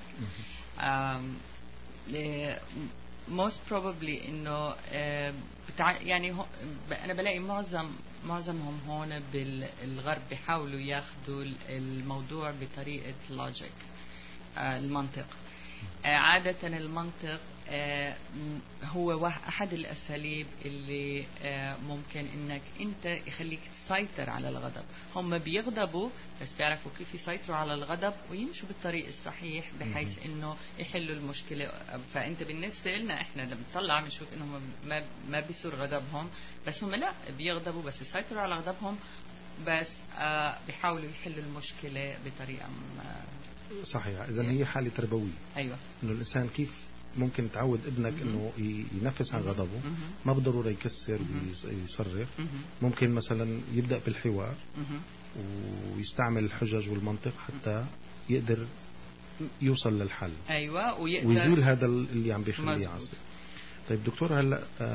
most probably إنه يعني أنا بلاقي معظمهم هون بالغرب بيحاولوا ياخدوا الموضوع بطريقة لوجيك، المنطق. عادة المنطق هو أحد الأساليب اللي ممكن إنك أنت يخليك تسيطر على الغضب. هم بيغضبوا بس بيعرفوا كيف يسيطروا على الغضب ويمشوا بالطريق الصحيح بحيث إنه يحلوا المشكلة. فأنت بالنسبة لنا إحنا لما نطلع بنشوف إنهم ما بيصير غضبهم، بس هم لا بيغضبوا بس بيسيطروا على غضبهم، بس بيحاولوا يحلوا المشكلة بطريقة صحيح. إذن هي حالة تربوية. أيوة. إنه الإنسان كيف ممكن تعود ابنك إنه ينفس عن غضبه، ما بالضرورة يكسر ويصرخ. ممكن مثلا يبدأ بالحوار ويستعمل الحجج والمنطق حتى يقدر يوصل للحل. أيوة، ويزيل هذا اللي عم بيخليه يعصب. طيب دكتور، هلا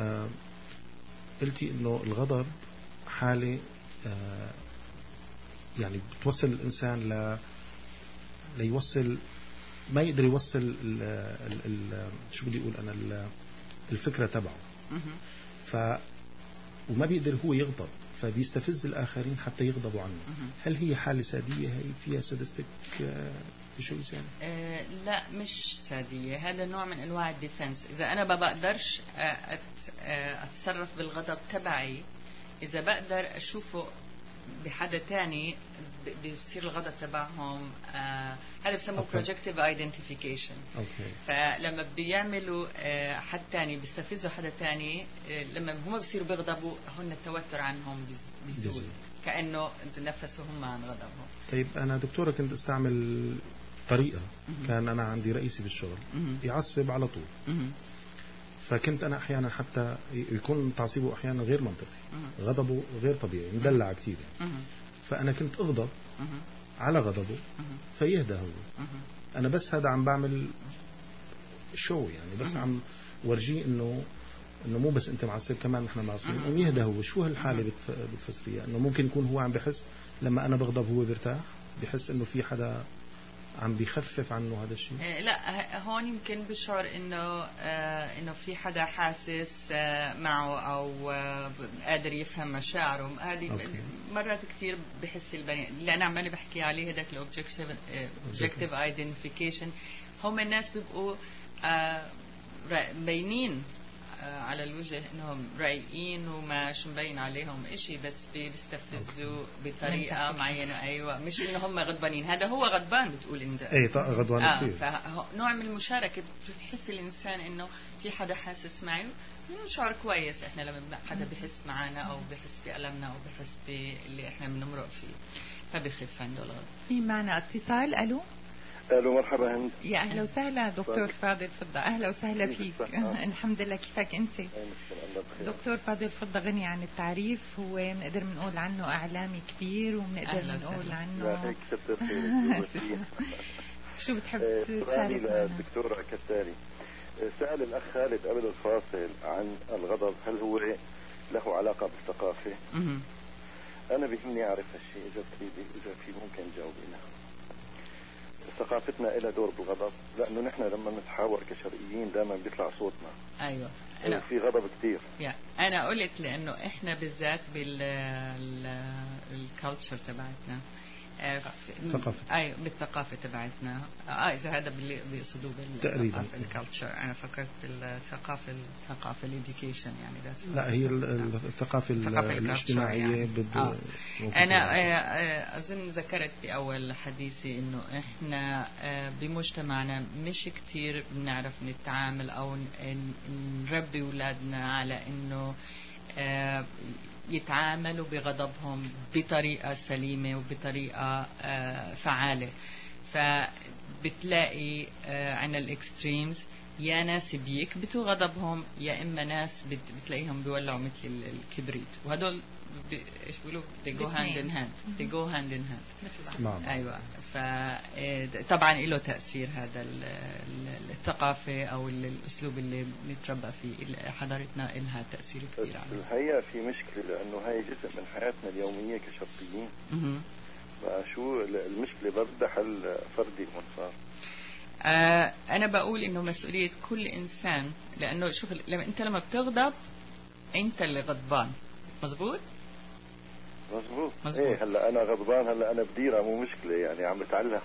قلتي إنه الغضب حالة يعني بتوصل الإنسان ليوصل ما يقدر يوصل شو بدي أقول أنا الفكرة تبعه. وما بيقدر هو يغضب، فبيستفز الآخرين حتى يغضبوا عنه. هل هي حالة سادية؟ هي فيها سادستك إيشوز يعني؟ لا، مش سادية. هذا نوع من أنواع الديفنس. إذا أنا ما بقدرش أتصرف بالغضب تبعي، إذا بقدر أشوفه بحدا تاني بيصير الغضب تبعهم. هذا بسموه projective identification. فلما بيعملوا حد تاني بيستفزوا حدا تاني، لما هم بيصيروا بيغضبوا هن التوتر عنهم بيزول، كأنه تنفسوا هم عن غضبهم. طيب أنا دكتورة كنت استعمل طريقة. كان أنا عندي رئيسي بالشغل يعصب على طول، فكنت أنا أحيانا حتى يكون تعصيبه أحيانا غير منطقي، غضبه غير طبيعي، مدلع كتير. فأنا كنت أغضب على غضبه فيهدى هو. أنا بس هذا عم بعمل شو يعني، بس عم ورجيه إنه مو بس أنت معصب، كمان نحن معصبين، إنه يهدى هو. شو هالحالة بتفسريها؟ إنه ممكن يكون هو عم بحس لما أنا بغضب هو بيرتاح، بحس إنه في حدا عم بيخفف عنه هذا الشيء. لا، هون يمكن بشعر انه في حدا حاسس معه او قادر يفهم مشاعره. هذه مرات كثير بحس البني اللي انا عمالي بحكي عليه هذاك الاوبجكتيف ايدنتيفيكيشن. هم الناس بيبقوا مبينين على الوجه انهم رايقين وما مبين عليهم اشي، بس بيستفزوا بطريقه معينه. ايوه، مش انه هم غضبانين، هذا هو غضبان بتقول انت. غضبان كثير. فنوع من المشاركه بتحس الانسان انه في حدا حاسس معي، شعور كويس. احنا لما حدا بحس معنا او بحس بألمنا او بحس باللي احنا بنمرق فيه فبخف عنده الغضب. في معنا اتصال. الو مرحبا هند. يا اهلا وسهلا دكتور فاضل، تفضل. اهلا وسهلا فيك. الحمد لله، كيفك انت؟ دكتور فاضل فضل غني عن التعريف. هو بنقدر نقول عنه اعلامي كبير، وبنقدر نقول عنه شو بتحب سؤالي تشارك معنا؟ للدكتورة كالتالي. سأل الأخ خالد قبل الفاصل عن الغضب، هل هو له علاقة بالثقافة؟ أنا بيهمني أعرف هالشيء، إذا في ممكن تجاوبينا. ثقافتنا لها دور بالغضب، لأنه نحن لما نتحاور كشرقيين دائما بيطلع صوتنا. أيوة. في غضب كتير. أنا قلت لأنه إحنا بالذات بالكالتشر تبعتنا، ثقافة. بالثقافة تبعتنا. إذا هذا اللي بيقصدوه بالكالتشر، أنا فكرت الثقافة الإديوكيشن يعني. لا، هي الثقافة الاجتماعية. أنا أظن ذكرت في أول حديثي إنه إحنا بمجتمعنا مش كتير بنعرف نتعامل أو نربي أولادنا على إنه يتعاملوا بغضبهم بطريقة سليمة وبطريقة فعالة. فبتلاقي عنا الإكستريمز، يا ناس بيكبتوا غضبهم، يا إما ناس بتلاقيهم بيولعوا مثل الكبريت، وهدول إيش بيقولوا they go hand in hand. أيوة. فطبعا له تأثير هذا الثقافة أو الأسلوب اللي نتربى فيه. حضارتنا لها تأثير كبير على الحقيقة. في مشكلة لأنه هاي جزء من حياتنا اليومية كشرقيين. فشو المشكلة بدها حل فردي منصار؟ أنا بقول إنه مسؤولية كل إنسان، لأنه شوف لما بتغضب أنت اللي غضبان. مزبوط. ايه هلا انا غضبان، هلا انا بديرها مو مشكله يعني، عم بتعلم.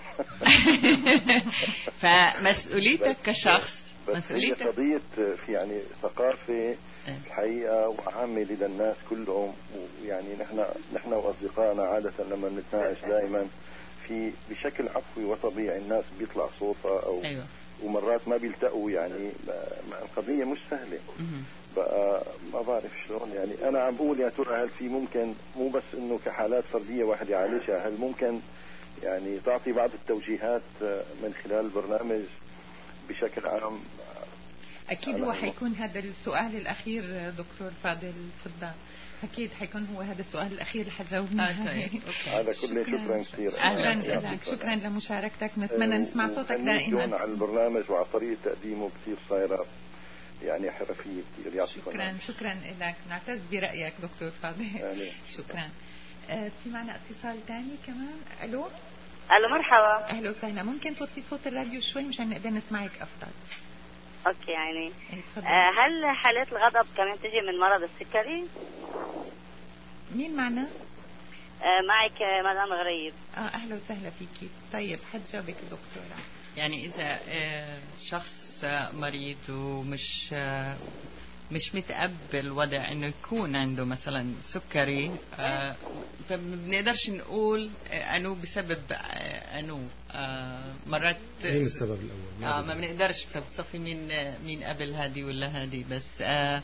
فمسؤوليتك كشخص، مسؤوليتك قضيه في يعني ثقافه الحقيقه وعامه للناس كلهم. ويعني نحن واصدقائنا عاده لما بنتناقش دائما في بشكل عفوي وطبيعي، الناس بيطلع صوتها او أيوة. ومرات ما بيلتقوا يعني. القضيه مش سهله. بقى ما بعرف شلون يعني. انا عم بقول يا ترى هل في ممكن مو بس انه كحالات فرديه واحد يعالجها، هل ممكن يعني تعطي بعض التوجيهات من خلال البرنامج بشكل عام؟ اكيد هو حيكون هذا السؤال الاخير دكتور فاضل. تفضل. اكيد حيكون هو هذا السؤال الاخير اللي حتجاوبنا. هذا كله شكرا كثير. اهلا لك، شكرا لمشاركتك. نتمنى نسمع صوتك دائما على البرنامج وعلى طريقه تقديمه. كثير صايره يعني حرفيه كثير. يعطيكم شكرا لك، نعتز برايك دكتور فاضل. شكرا. في معنا اتصال ثاني كمان. الو مرحبا. اهلا وسهلا. ممكن توطي صوت الراديو شوي مشان نقدر نسمعك افضل؟ اوكي. يعني هل حالات الغضب كمان تجي من مرض السكري؟ مين معنا؟ معك مدام غريب. اهلا وسهلا فيكي. طيب حتجاوبك الدكتوره. يعني اذا شخص مريض ومش مش متقبل وضع انه يكون عنده مثلا سكري، فما بنقدرش نقول انه بسبب انه مرات مين السبب الاول؟ ما بنقدرش. فبتصفي مين قبل هذه ولا هذه. بس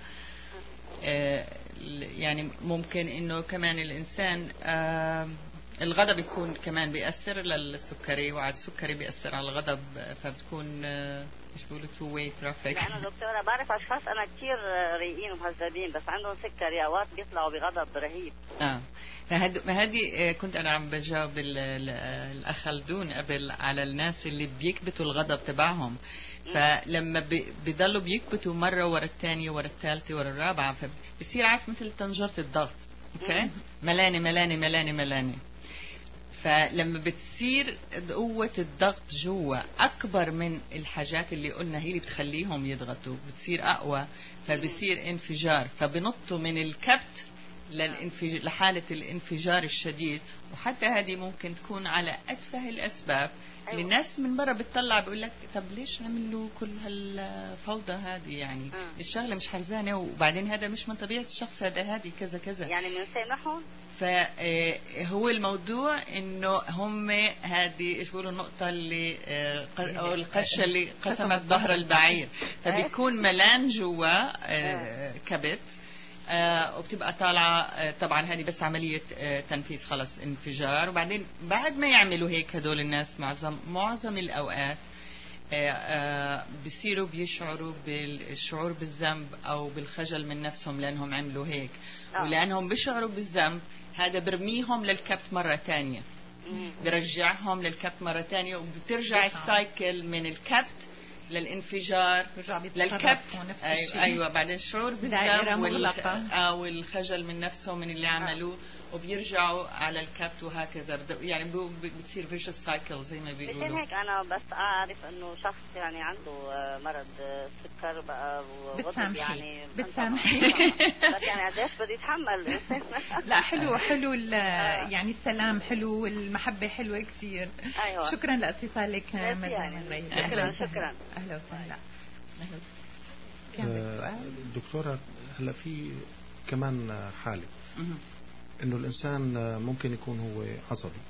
يعني ممكن انه كمان الانسان الغضب يكون كمان بيأثر للسكري، وعلى السكري بيأثر على الغضب، فبتكون ايش بيقولوا تو واي ترافيك. انا دكتوره بعرف اشخاص انا كثير رايقين ومهذبين بس عندهم سكري، اوقات بيطلعوا بغضب رهيب. ما هذه كنت انا عم بجاوب الاخ خلدون قبل على الناس اللي بيكبتوا الغضب تبعهم. فلما بيضلوا بيكبتوا مره ورا الثانيه ورا الثالثه ورا الرابعه، فبصير عارف مثل طنجره الضغط. اوكي. ملاني ملاني ملاني ملاني. فلما بتصير قوة الضغط جوا أكبر من الحاجات اللي قلنا هي اللي بتخليهم يضغطوا، بتصير أقوى، فبصير انفجار، فبنطوا من الكبت لحالة الانفجار الشديد. وحتى هذه ممكن تكون على أتفه الأسباب. أيوة. الناس من برا بتطلع بيقول لك طب ليش عملوا كل هالفوضى هذه يعني؟ الشغلة مش حرزانة، وبعدين هذا مش من طبيعة الشخص، هذه كذا كذا يعني بنسامحهم. فهو الموضوع انه هم هذه ايش بيقولوا النقطة اللي او القشة اللي قسمت ظهر البعير، فبيكون ملان جوا كبت، وبتبقى طالعة. طبعا هذه بس عملية تنفيذ، خلص انفجار. وبعدين بعد ما يعملوا هيك هدول الناس معظم الأوقات بيصيروا بيشعروا بالشعور بالذنب أو بالخجل من نفسهم لأنهم عملوا هيك. ولأنهم بيشعروا بالذنب هذا برميهم للكبت مرة تانية. برجعهم للكبت مرة تانية، وبترجع السايكل من الكبت للانفجار للكبت. أيوة بعدين الشعور بالذنب والخجل من نفسه من اللي عملوه، وبيرجعوا على الكبت وهكذا. يعني بتصير فيشس سايكل زي ما بيقولوا. مشان هيك انا بس اعرف انه شخص يعني عنده مرض سكر بقى وغضب يعني بتسامحي بس يعني قديش بدي اتحمل. لا حلو يعني السلام حلو والمحبة حلوة كثير. أيوة. شكرا لاتصالك مدام. شكرا أهلا وسهلا. دكتورة هلا في كمان حالة انه الانسان ممكن يكون هو عصبي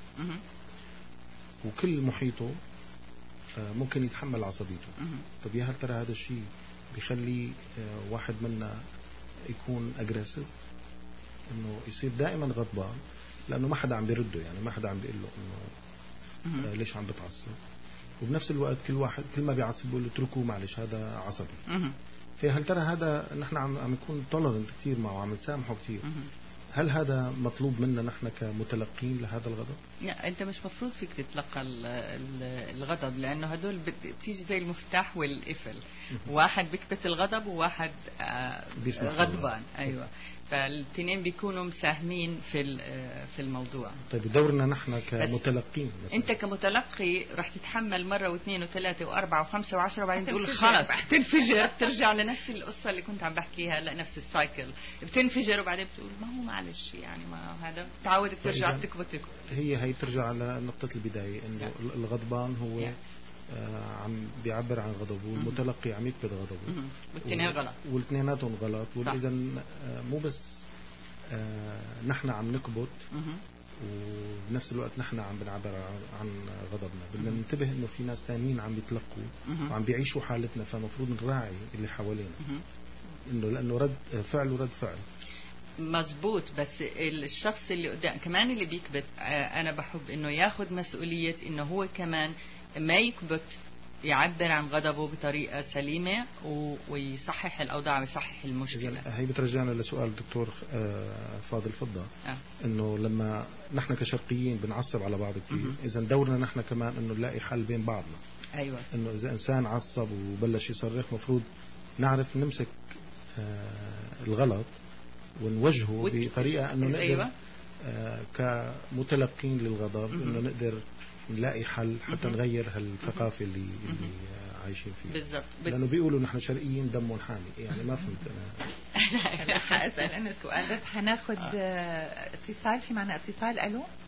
وكل محيطه ممكن يتحمل عصبيته. طب يا هل ترى هذا الشيء بيخلي واحد منا يكون اجريسيف، انه يصير دائما غضبان لانه ما حدا عم بيرده، يعني ما حدا عم بيقول له انه ليش عم بتعصب، وبنفس الوقت كل واحد كل ما بيعصب بيقول له اتركوه معلش هذا عصبي. فهل ترى هذا نحن عم نكون تولرنت كثير معه وعم نسامحه كثير، هل هذا مطلوب منا نحن كمتلقين لهذا الغضب؟ لا انت مش مفروض فيك تتلقى الغضب، لانه هدول بتيجي زي المفتاح والقفل، واحد بيكبت الغضب وواحد غضبان. ايوه فالاثنين بيكونوا مساهمين في الموضوع. طيب دورنا نحن كمتلقين مثلا. انت كمتلقي راح تتحمل مره واثنين وثلاثه واربعه وخمسه وعشره وبعدين تقول خلص تنفجر، ترجع لنفس القصه اللي كنت عم بحكيها، لنفس السايكل بتنفجر وبعدين بتقول ما هو معلش يعني ما هذا تعودت ترجع تكبت. هي بترجع على نقطه البدايه انه الغضبان هو عم بيعبر عن غضبه، والمتلقي عم يكبت غضبه، والاثنين غلط، والاثنيناتهم غلط. واذا مو بس نحن عم نكبت وبنفس الوقت نحن عم بنعبر عن غضبنا، بدنا ننتبه انه في ناس ثانيين عم بيتلقوا وعم بيعيشوا حالتنا، فمفروض نراعي اللي حوالينا انه لانه رد فعل ورد فعل. مزبوط، بس الشخص اللي قدام كمان اللي بيكبت انا بحب انه ياخذ مسؤولية انه هو كمان ما يكبت، يعبر عن غضبه بطريقة سليمة ويصحح الأوضاع ويصحح المشكلة. هي بترجعنا لسؤال دكتور فاضل فضة، إنه لما نحن كشرقيين بنعصب على بعض كتير، إذا دورنا نحن كمان إنه نلاقي حل بين بعضنا. أيوة. إنه إذا إنسان عصب وبلش يصرخ مفروض نعرف نمسك الغلط ونوجهه بطريقة إنه نقدر أيوة. كمتلقين للغضب إنه نقدر نلاقي حل حتى نغير هالثقافة اللي عايشين فيها. بالضبط. لأنه بيقولوا نحن شرقيين دمهم حامي، يعني ما فهمت أنا حأسأل أنا سؤال بس حناخد اتصال. في معنا اتصال.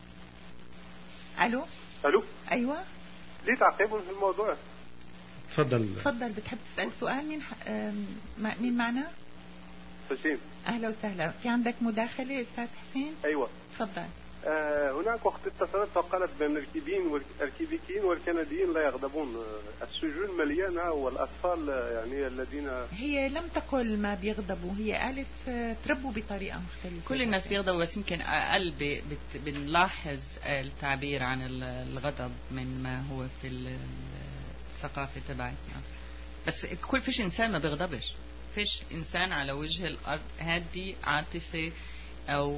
ألو أيوة ليه تعقيبون في الموضوع؟ تفضل. بتحب تسأل سؤال؟ مين معنا؟ حسين. أهلا وسهلا. في عندك مداخلة أستاذ حسين؟ أيوة تفضل. هناك وقت اتصلت وقالت بأن الكيبيكيين والكنديين لا يغضبون، السجون مليانة والأطفال يعني الذين هي لم تقل ما بيغضبوا، هي قالت تربوا بطريقة مختلفة. كل الناس بيغضبوا بس يمكن أقل بنلاحظ التعبير عن الغضب من ما هو في الثقافة تبعتنا. بس فيش إنسان ما بيغضبش، فيش إنسان على وجه الأرض هادي عاطفة أو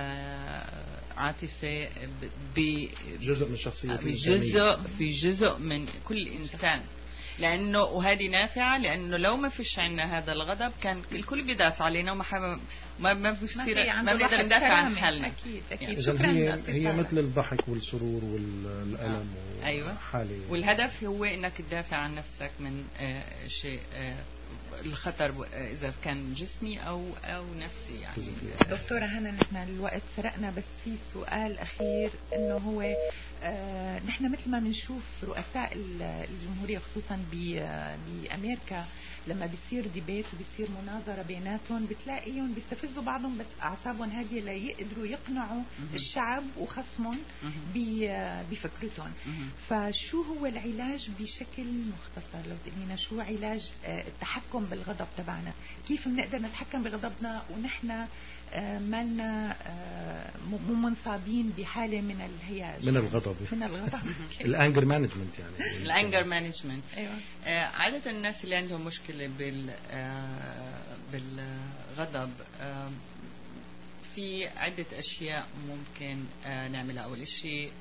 عاطفة جزء من شخصية في جزء من كل إنسان، لأنه وهذه نافعة، لأنه لو ما فيش عنا هذا الغضب كان الكل بيداس علينا ما بنقدر ندافع عن حالنا. أكيد. هي مثل الضحك والسرور والألم أيوة. والهدف هو إنك تدافع عن نفسك من شيء الخطر إذا كان جسمي أو نفسي يعني. دكتورة هنا نحن الوقت سرقنا، بس في سؤال أخير إنه هو نحن مثل ما بنشوف رؤساء الجمهورية خصوصا بأمريكا لما بيصير ديبيت وبيصير مناظرة بيناتهم بتلاقيهم بيستفزوا بعضهم بس أعصابهم هادية ليقدروا يقنعوا الشعب وخصمهم بفكرتهم. فشو هو العلاج بشكل مختصر؟ لو تقولينا شو علاج التحكم بالغضب تبعنا؟ كيف بنقدر نتحكم بغضبنا ونحن مالنا مو منصابين بحالة من الهياج من الغضب الانجر مانجمنت يعني الانجر مانجمنت. أيوة. عادة الناس اللي عندهم مشكلة بالغضب في عدة أشياء ممكن نعملها. أول شيء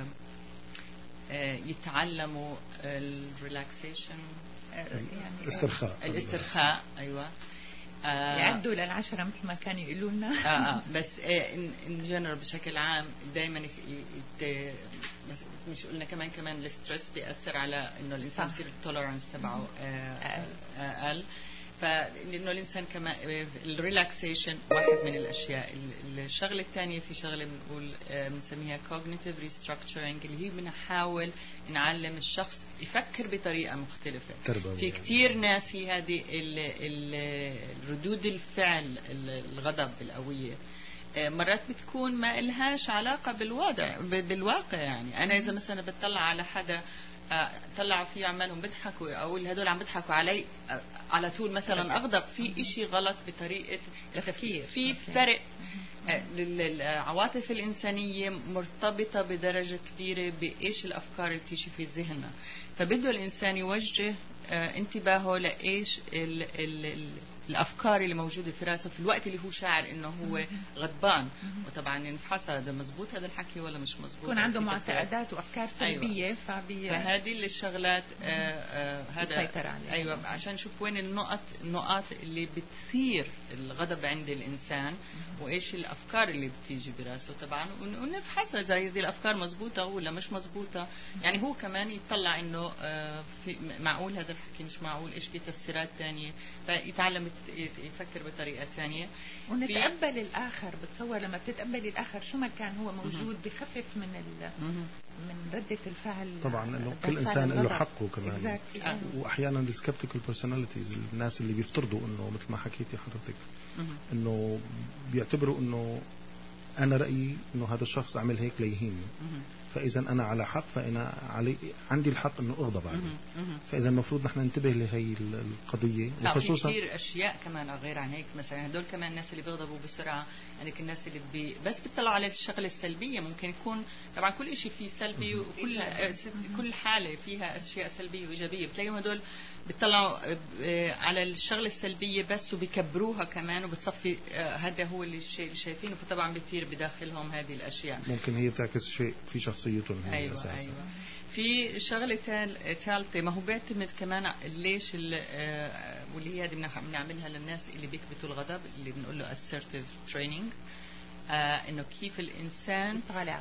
يتعلموا الريلاكسيشن، يعني الاسترخاء. أيوة، يعدوا للعشرة مثل ما كانوا يقولوا لنا. بس ان جنرال بشكل عام دائما مش قلنا كمان الستريس بيأثر على انه الانسان يصير التولرانس تبعه اقل. فانه الانسان كمان الريلاكسيشن واحد من الاشياء. الشغله الثانيه في شغله بنقول بنسميها cognitive restructuring، اللي هي بنحاول نعلم الشخص يفكر بطريقه مختلفه. في كتير ناس هي هذه ردود الفعل الغضب القويه مرات بتكون ما إلهاش علاقه بالواقع. يعني انا اذا مثلا بتطلع على حدا طلعوا فيه عمالهم بيضحكوا او هدول عم بيضحكوا علي على طول مثلا اغضب، في اشي غلط بطريقه التفكير. في فرق. العواطف الانسانيه مرتبطه بدرجه كبيره بايش الافكار اللي بتيجي في ذهننا، فبده الانسان يوجه انتباهه لايش الافكار اللي موجوده في راسه في الوقت اللي هو شاعر انه هو غضبان. وطبعا نفحص هذا مزبوط هذا الحكي ولا مش مزبوط، يكون عنده معتقدات وافكار سلبيه. أيوة. فهذه الشغلات هذا ايوه عشان نشوف وين النقط اللي بتثير الغضب عند الانسان وايش الافكار اللي بتيجي براسه طبعا، ونفحصها اذا هذه الافكار مزبوطه ولا مش مزبوطه. يعني هو كمان يطلع انه في معقول هذا الحكي مش معقول، ايش في تفسيرات ثانيه، فيتعلم يفكر بطريقة ثانية. ونتقبل الآخر. بتصور لما بتتقبل الآخر شو ما كان هو موجود بخفف من ردة الفعل. طبعا انه كل انسان له حقه كمان. واحيانا السكبتيكال بيرسوناليتيز، الناس اللي بيفترضوا انه مثل ما حكيتي حضرتك انه بيعتبروا انه انا رأيي انه هذا الشخص عمل هيك ليهيني، فإذا أنا على حق، فأنا عندي الحق إنه أغضب عليه. فإذا المفروض نحن ننتبه لهي القضية. وخصوصا في كثير أشياء كمان غير عن هيك. مثلا هدول كمان الناس اللي بيغضبوا بسرعة، يعني الناس اللي بس بيطلعوا على الشغلة السلبية. ممكن يكون طبعا كل شيء فيه سلبي، وكل حالة فيها أشياء سلبية وإيجابية. بتلاقيهم هدول بيطلعوا على الشغلة السلبية بس وبيكبروها كمان وبتصفي هذا هو الشيء اللي شايفينه. فطبعا بيصير بداخلهم هذه الأشياء. ممكن هي بتعكس شيء في شخصيتهم. أيوة. في شغلة ثالثة ما هو بيعتمد كمان ليش واللي هي بنعملها للناس اللي بيكبتوا الغضب، اللي بنقول له assertive training. إنه كيف الإنسان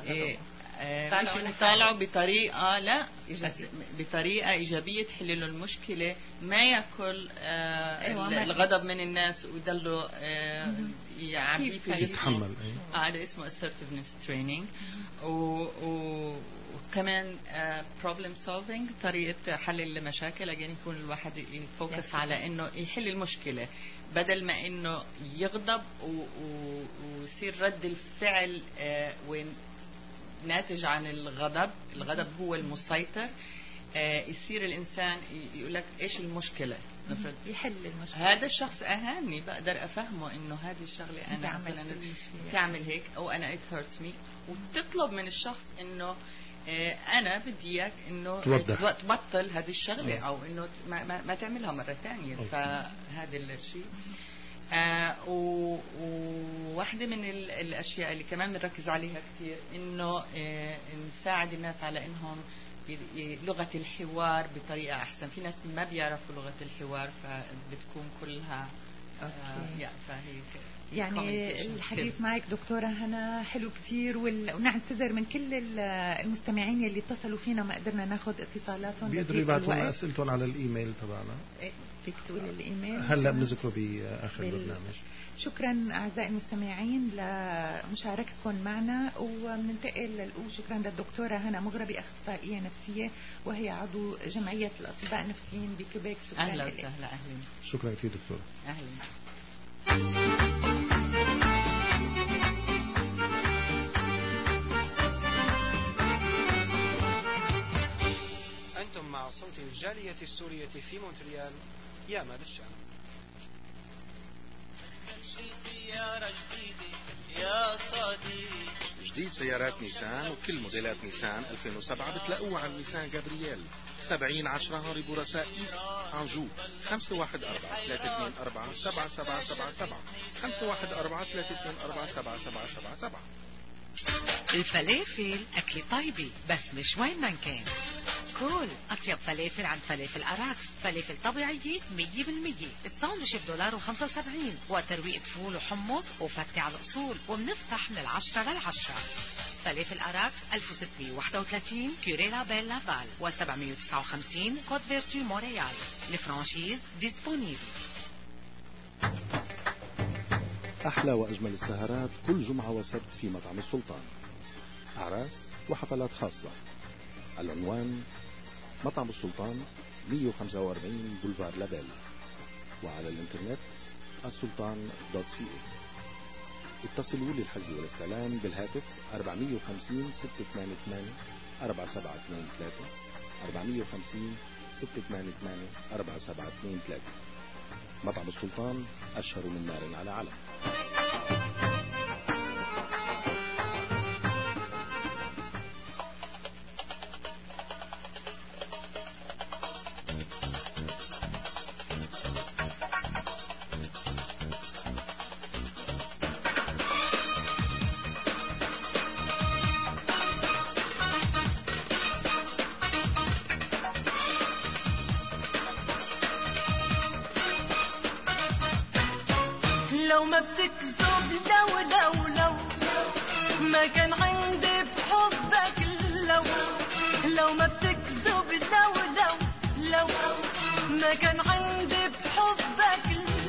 مش يطالعوا بطريقة لا بطريقة إيجابية تحل له المشكلة، ما ياكل الغضب من الناس ويضلوا يعبيه في يتحمل. هذا اسمه assertiveness training. وكمان problem solving، طريقة حل المشاكل. يعني يكون الواحد يفوكس على إنه يحل المشكلة بدل ما إنه يغضب ويصير رد الفعل وين ناتج عن الغضب هو المسيطر. يصير الإنسان يقول لك إيش المشكلة، نفرض يحل المشكلة. هذا الشخص أهاني، بقدر أفهمه إنه هذه الشغلة أنا مثلا تعمل هيك أو أنا it hurts me، وتطلب من الشخص إنه أنا بدي إياك إنه تبطل هذه الشغلة أو إنه ما تعملها مرة ثانية. فهذا الشيء. وواحدة من الأشياء اللي كمان بنركز عليها كتير إنه نساعد الناس على إنهم لغة الحوار بطريقة أحسن. في ناس ما بيعرفوا لغة الحوار فبتكون كلها يعني الحديث معك دكتورة هنا حلو كتير، ونعتذر من كل المستمعين اللي اتصلوا فينا ما قدرنا ناخذ اتصالاتهم. بيقدروا يبعثوا لنا أسئلتهم على الإيميل تبعنا. فيك تقول الإيميل هلا بنذكره بآخر البرنامج. شكرا أعزائي المستمعين لمشاركتكم معنا، وبننتقل شكرا للدكتورة هنا مغربي، أخصائية نفسية وهي عضو جمعية الأطباء النفسيين بكيبيك. شكرا. أهلا وسهلا. أهلا. شكرا كثير دكتورة. أهلا. أنتم مع صوت الجالية السورية في مونتريال. يا مال الشام. جديد سيارات نيسان وكل موديلات نيسان 2007 بتلاقوها عند نيسان جابرييل 7010 هنري بورساء إيست أنجو 514-324-7777 514-324-7777. الفلافل أكل طيبة بس مش وين ما كان. كول أطيب فلافل عند فلافل أراكس، فلافل طبيعية 100%. الساندويش $1.75 وترويقة فول وحمص وفتة على الأصول، وبنفتح من 10 ل10. فلافل أراكس 1631 كوري لابيل لافال و759 كود فيرتو مونريال. الفرانشيز ديسبونيبل. أحلى وأجمل السهرات كل جمعة وسبت في مطعم السلطان، أعراس وحفلات خاصة. العنوان مطعم السلطان 145 بولفار لابيل، وعلى الانترنت السلطان.ca. اتصلوا للحجز والاستعلام بالهاتف 450 688 4723 450 688 4723. مطعم السلطان أشهر من نار على علم. لو ما بتكذب لو ما كان عندي بحبك لو ما بتكذب لو ما كان عندي بحبك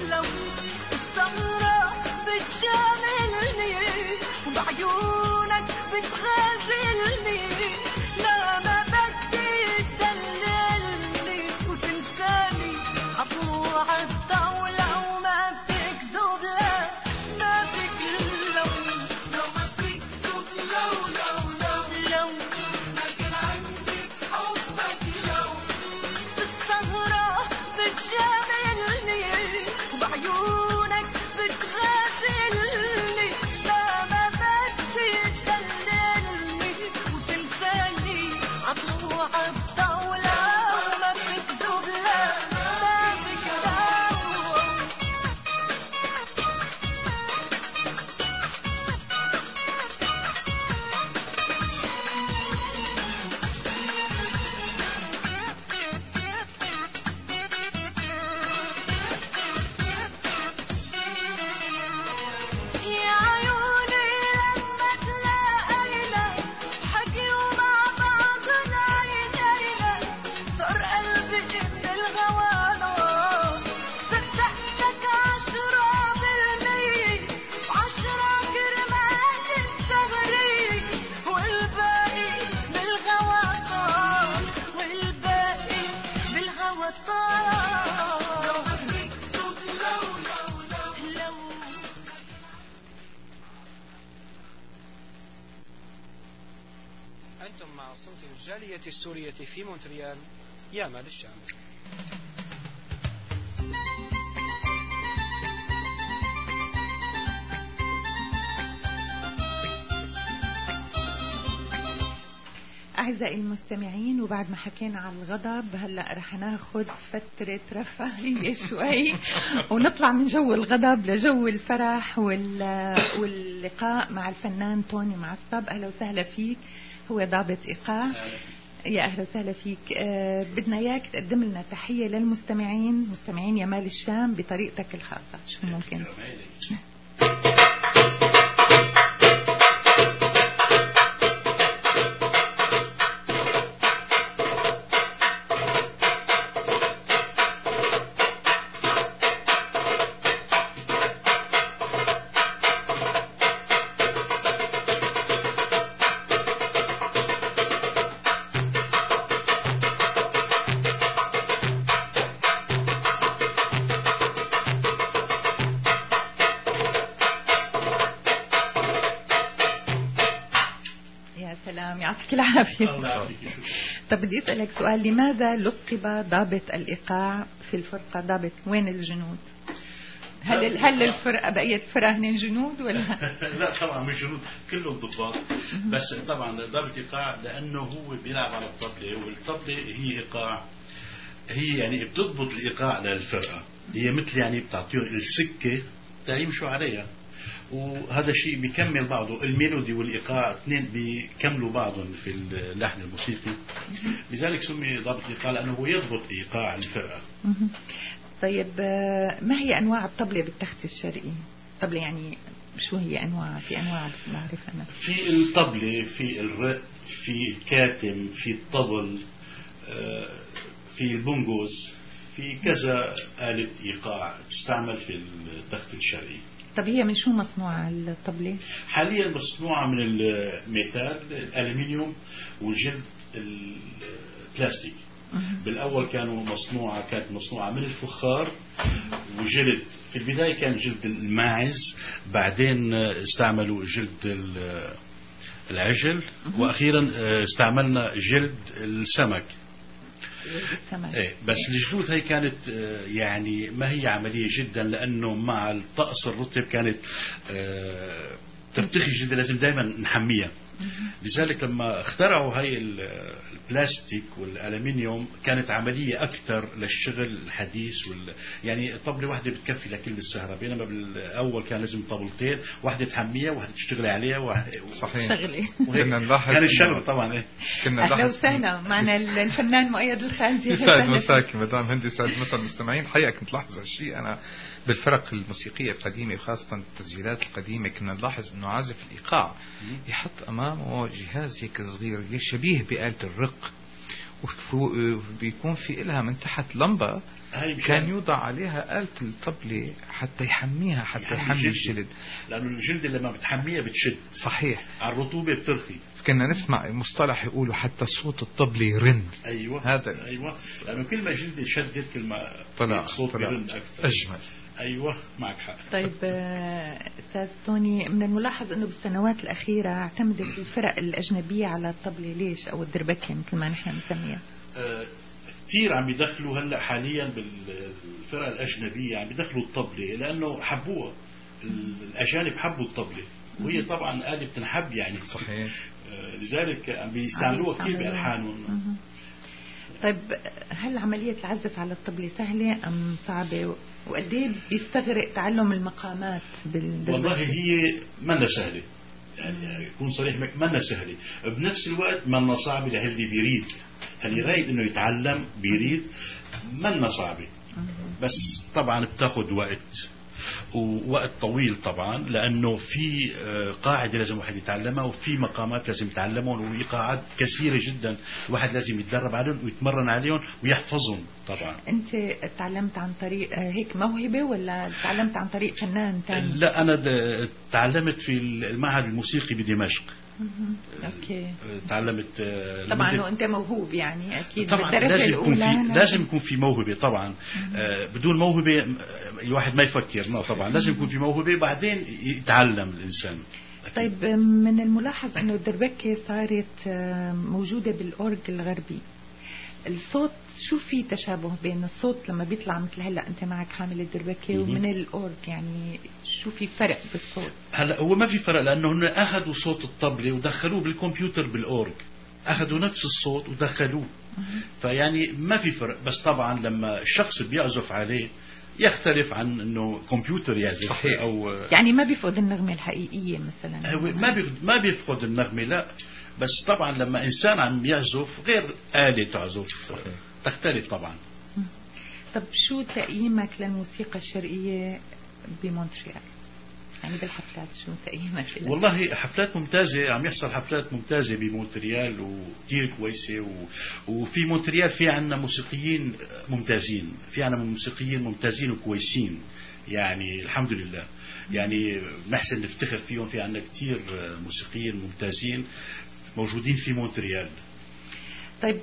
السمرة بتجاملني وبعيونك بتغازلني. لا ما بدي تدللني وتنساني عطوع الطاولة وما بتكذب ما فيك لو ما بتكذب لو ما كان عندي حبك السهرة بتجاملني وبعيونك بتغازلني. لا ما بدي تدللني وتنساني عطوع الطاولة وما بتكذب ما فيك يا عيوني لما تلاقينا حكي ومع بعضنا عينينا صار قلبي من الغوانة صدقتك 10% 10 كرمال الثغري والباقي بالغواطة والباقي بالغواطة. لو بتكذب لو أنتم مع صوت الجالية السورية في مونتريال يا مال الشام. أعزائي المستمعين، وبعد ما حكينا عن الغضب هلأ رح ناخد فترة رفاهية شوي ونطلع من جو الغضب لجو الفرح واللقاء مع الفنان توني معصب. أهلا وسهلا فيك، هو ضابط إيقاع. يا أهلا وسهلا فيك. بدنا إياك تقدم لنا تحية للمستمعين، مستمعين يمال الشام بطريقتك الخاصة. شو ممكن؟ يعطيك العافية. طب بدي أسألك سؤال، لماذا لقب ضابط الإيقاع في الفرقة ضابط وين الجنود؟ هل الفرقة بقية الفرقة هن جنود ولا؟ لا طبعا مش جنود، كلهم ضباط. بس طبعا ضابط ايقاع لانه هو بيلعب على الطبلة، والطبلة هي ايقاع، هي يعني بتضبط الايقاع للفرقة، هي مثل يعني بتعطيهم السكة يمشوا عليها، وهذا شيء بيكمل بعضه. الميلودي والايقاع اثنين بيكملوا بعضهم في اللحن الموسيقي، لذلك سمي ضابط الايقاع لانه هو يضبط ايقاع الفرقة. طيب ما هي انواع الطبلة بالتخت الشرقي؟ طبلة يعني شو هي انواع؟ في انواع بعرف انا، في الطبلة، في الرق، في الكاتم، في الطبل، في البونغوز، في كذا آلة ايقاع تستعمل في التخت الشرقي. طب هي من شو مصنوعة الطبلة؟ حاليا مصنوعة من الميتال، الألمنيوم والجلد البلاستيك. بالأول كانت مصنوعة من الفخار وجلد، في البداية كان جلد الماعز، بعدين استعملوا جلد العجل، وأخيرا استعملنا جلد السمك. ايه بس الجلود هي كانت يعني ما هي عملية جدا، لأنه مع الطقس الرطب كانت ترتخي جدا، لازم دائما نحميها. لذلك لما اخترعوا هاي البلاستيك والألمنيوم كانت عملية أكثر للشغل الحديث يعني طبلة واحدة بتكفي لكل السهرة، بينما بالأول كان لازم طبلتين، واحدة تحميها واحدة تشتغلي عليها صحيح. شغلي كنا نلاحظ كان الشغل طبعا ايه. كنا أهلا وسهلا معنا الفنان مؤيد الخالدي. يسعد مساك مدام هندي، يسعد مسا المستمعين. حقيقة كنت لاحظ هالشيء أنا بالفرق الموسيقية القديمة وخاصة التسجيلات القديمة، كنا نلاحظ انه عازف الايقاع يحط امامه جهاز هيك صغير شبيه بآلة الرق، وبيكون في إلها من تحت لمبة كان يوضع عليها آلة الطبلة حتى يحميها، حتى يحمي الجلد، لأنه الجلد لما بتحميها بتشد. صحيح. على الرطوبة بترخي. كنا نسمع مصطلح يقولوا حتى صوت الطبلة يرن. أيوة. هذا أيوة، لأنه كل ما جلد شدت كل ما الصوت يرن أكثر. أجمل. أيوة معك حق. طيب أستاذ توني، من الملاحظ أنه بالسنوات الأخيرة اعتمدت الفرق الأجنبية على الطبلة، ليش؟ أو الدربكة مثل ما نحن نسميها. كثير عم يدخلوا هلا حاليا بالفرق الأجنبية، عم يدخلوا الطبلة لأنه حبوها. الأجانب حبوا الطبلة، وهي طبعا آلة بتنحب يعني. صحيح. لذلك عم بيستعملوها كثير بألحانهم. طيب هل عملية العزف على الطبلة سهلة أم صعبة؟ وقد ايه بيستغرق تعلم المقامات والله هي منا سهلة، يعني يكون صريح منا سهلة، بنفس الوقت منا صعبة للي بيريد، اللي رايد انه يتعلم بيريد منا صعبة، بس طبعا بتاخد وقت طويل طبعا، لأنه في قاعدة لازم واحد يتعلمها، وفي مقامات لازم يتعلمهم، وإيقاعات كثيرة جدا الواحد لازم يتدرب عليهم ويتمرن عليهم ويحفظهم. طبعا أنت تعلمت عن طريق هيك موهبة ولا تعلمت عن طريق فنان تاني؟ لا، أنا تعلمت في المعهد الموسيقي بدمشق. أوكي. تعلمت طبعا وأنت موهوب يعني أكيد. طبعا لازم يكون في موهبة طبعا. بدون موهبة الواحد ما يفكر. طبعا لازم يكون في موهبة بعدين يتعلم الإنسان. طيب من الملاحظ أنه الدربكة صارت موجودة بالأورج الغربي. الصوت شو في تشابه بين الصوت لما بيطلع مثل هلا انت معك حامل الدربكه ومن الاورج؟ يعني شو في فرق بالصوت؟ هلا هو ما في فرق، لانه هن اخذوا صوت الطبله ودخلوه بالكمبيوتر بالاورج، اخذوا نفس الصوت ودخلوه. فيعني ما في فرق، بس طبعا لما الشخص بيعزف عليه يختلف عن انه كمبيوتر يعزف. صحيح. او يعني ما بيفقد النغمه الحقيقيه مثلا. هو ما بيفقد النغمه، لا، بس طبعا لما انسان عم يعزف غير آلة تعزف. صحيح. تختلف طبعا. طب شو تقييمك للموسيقى الشرقية بمونتريال؟ يعني بالحفلات شو تقييمك لها؟ والله حفلات ممتازة، عم يحصل حفلات ممتازة بمونتريال وكتير كويسة، وفي مونتريال في عنا موسيقيين ممتازين، في عنا موسيقيين ممتازين وكويسين، يعني الحمد لله، يعني نحسن نفتخر فيهم. في عنا كتير موسيقيين ممتازين موجودين في مونتريال. طيب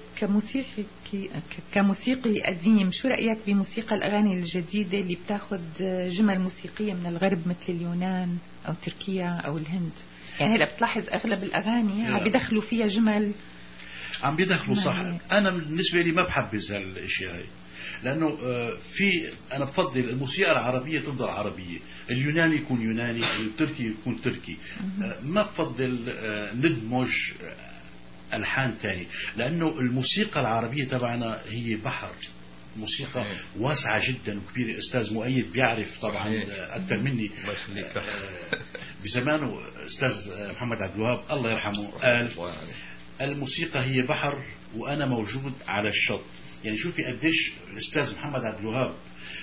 كموسيقي قديم، شو رأيك بموسيقى الأغاني الجديدة اللي بتاخد جمل موسيقية من الغرب مثل اليونان أو تركيا أو الهند؟ يعني هلا بتلاحظ أغلب الأغاني عم بيدخلوا فيها جمل. عم بيدخلوا صح. أنا بالنسبة لي ما بحبذ هالأشياء هاي، لأنه أنا بفضل الموسيقى العربية تفضل عربية، اليوناني يكون يوناني، التركي يكون تركي. ما بفضل ندمج ألحان تاني، لأنه الموسيقى العربية تبعنا هي بحر، موسيقى واسعة جدا وكبيرة. أستاذ مؤيد بيعرف طبعا أكثر مني. بزمانه أستاذ محمد عبد الوهاب الله يرحمه قال الموسيقى هي بحر وأنا موجود على الشط. يعني شوفي قديش الأستاذ محمد عبد الوهاب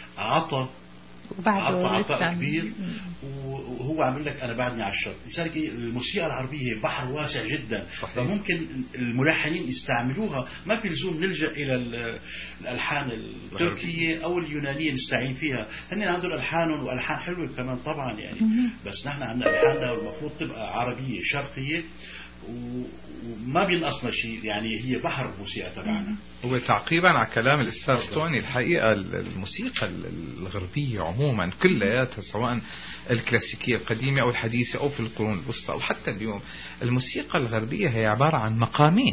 عطاء كبير، وهو عامل لك أنا بعدني على الشط. لذلك الموسيقى العربية بحر واسع جدا، فممكن الملحنين يستعملوها، ما في لزوم نلجأ إلى الألحان التركية أو اليونانية نستعين فيها. هن عندهم ألحانهم وألحان حلوة كمان طبعا يعني، بس نحن عندنا ألحاننا والمفروض تبقى عربية شرقية وما بينقصنا شيء. يعني هي بحر الموسيقى تبعنا. وتعقيبا على كلام الأستاذ توني، الحقيقة الموسيقى الغربية عموما كلياتها سواء الكلاسيكية القديمة أو الحديثة أو في القرون الوسطى أو حتى اليوم، الموسيقى الغربية هي عبارة عن مقامين.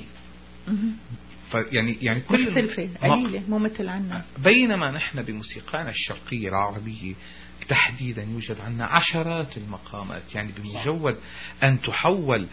يعني كل مختلفة قليلة مو مثل عنا. بينما نحن بموسيقانا الشرقية العربية تحديدا يوجد عندنا عشرات المقامات. يعني بمجرد أن تحول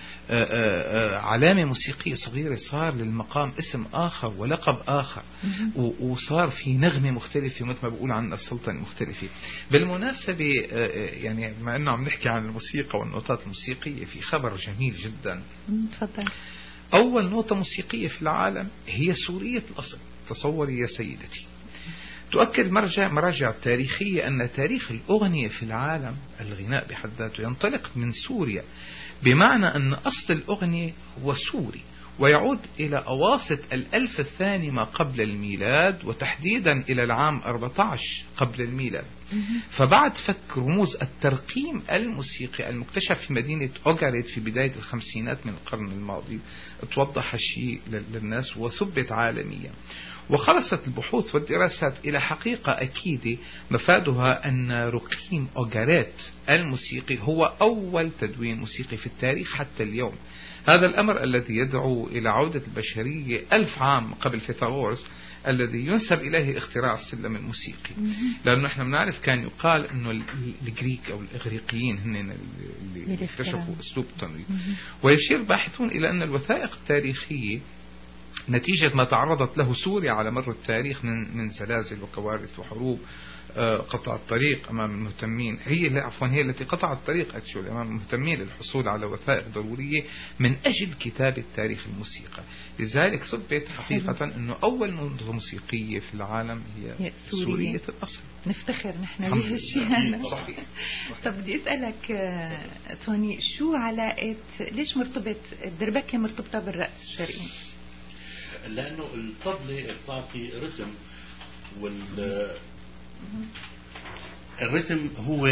علامة موسيقية صغيرة صار للمقام اسم آخر ولقب آخر، وصار في نغمة مختلفة مثل ما بقول عن السلطنة مختلفة. بالمناسبة يعني بما أنه عم نحكي عن الموسيقى والنوتات الموسيقية، في خبر جميل جدا. تفضل. أول نوتة موسيقية في العالم هي سورية الأصل. تصوري يا سيدتي، تؤكد مراجع تاريخية أن تاريخ الأغنية في العالم، الغناء بحد ذاته، ينطلق من سوريا، بمعنى أن أصل الأغنية هو سوري ويعود إلى أواسط الألف الثاني ما قبل الميلاد، وتحديدا إلى العام 14 قبل الميلاد. فبعد فك رموز الترقيم الموسيقي المكتشف في مدينة أوغاريت في بداية الخمسينات من القرن الماضي، توضح الشيء للناس وثبت عالميا. وخلصت البحوث والدراسات إلى حقيقة أكيدة مفادها أن رقيم أوغاريت الموسيقي هو أول تدوين موسيقي في التاريخ حتى اليوم. هذا الأمر الذي يدعو إلى عودة البشرية 1000 عام قبل فيثاغورس، الذي ينسب إليه اختراع السلم الموسيقي. لأنه احنا بنعرف كان يقال أنه الجريك أو الإغريقيين هن اللي اكتشفوا أسلوب التنويم. ويشير باحثون إلى أن الوثائق التاريخية نتيجة ما تعرضت له سوريا على مر التاريخ من زلازل وكوارث وحروب، قطع الطريق أمام المهتمين، هي التي قطعت الطريق أمام المهتمين للحصول على وثائق ضرورية من أجل كتابة تاريخ الموسيقى. لذلك ثبت حقيقة أنه أول نوتة موسيقية في العالم هي سورية الأصل. نفتخر نحن بهالشيء. طب بدي أسألك توني، شو علاقة، ليش مرتبط الدربكة مرتبطة بالرقص الشرقي؟ لأنه الطبلة بتعطي رتم، الرتم هو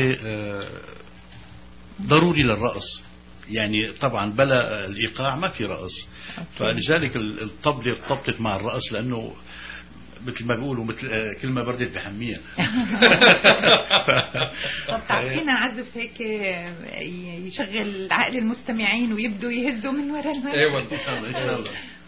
ضروري للرقص. يعني طبعا بلا الإيقاع ما في رقص. فلذلك الطبلة ارتبطت مع الرقص، لأنه مثل ما بيقولوا مثل كلمة بردت بحميها. طب تعطينا عزف هيك يشغل عقل المستمعين ويبدوا يهزوا من وراء الماء. ايوه ان شاء الله.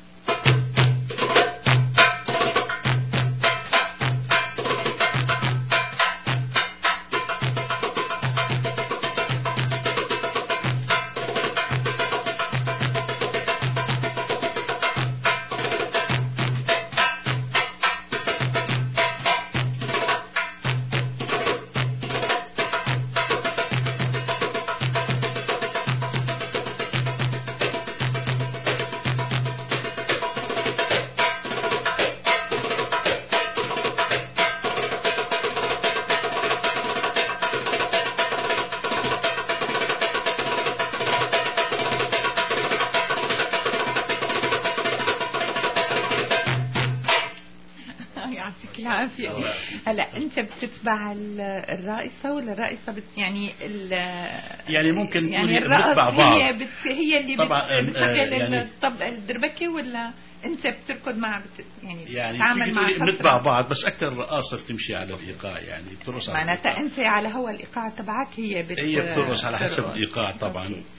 هلا انت بتتبع الرائصه ولا الرائصه يعني ممكن يعني نتبع بعض، هي اللي بتشغل يعني الدربكه، ولا انت بتركض مع يعني تعمل مع نتبع بعض، بس اكثر الرقاصه بتمشي على الايقاع، يعني بترقص معناتها انت على هو الايقاع تبعك، هي بترقص على حسب الايقاع طبعا.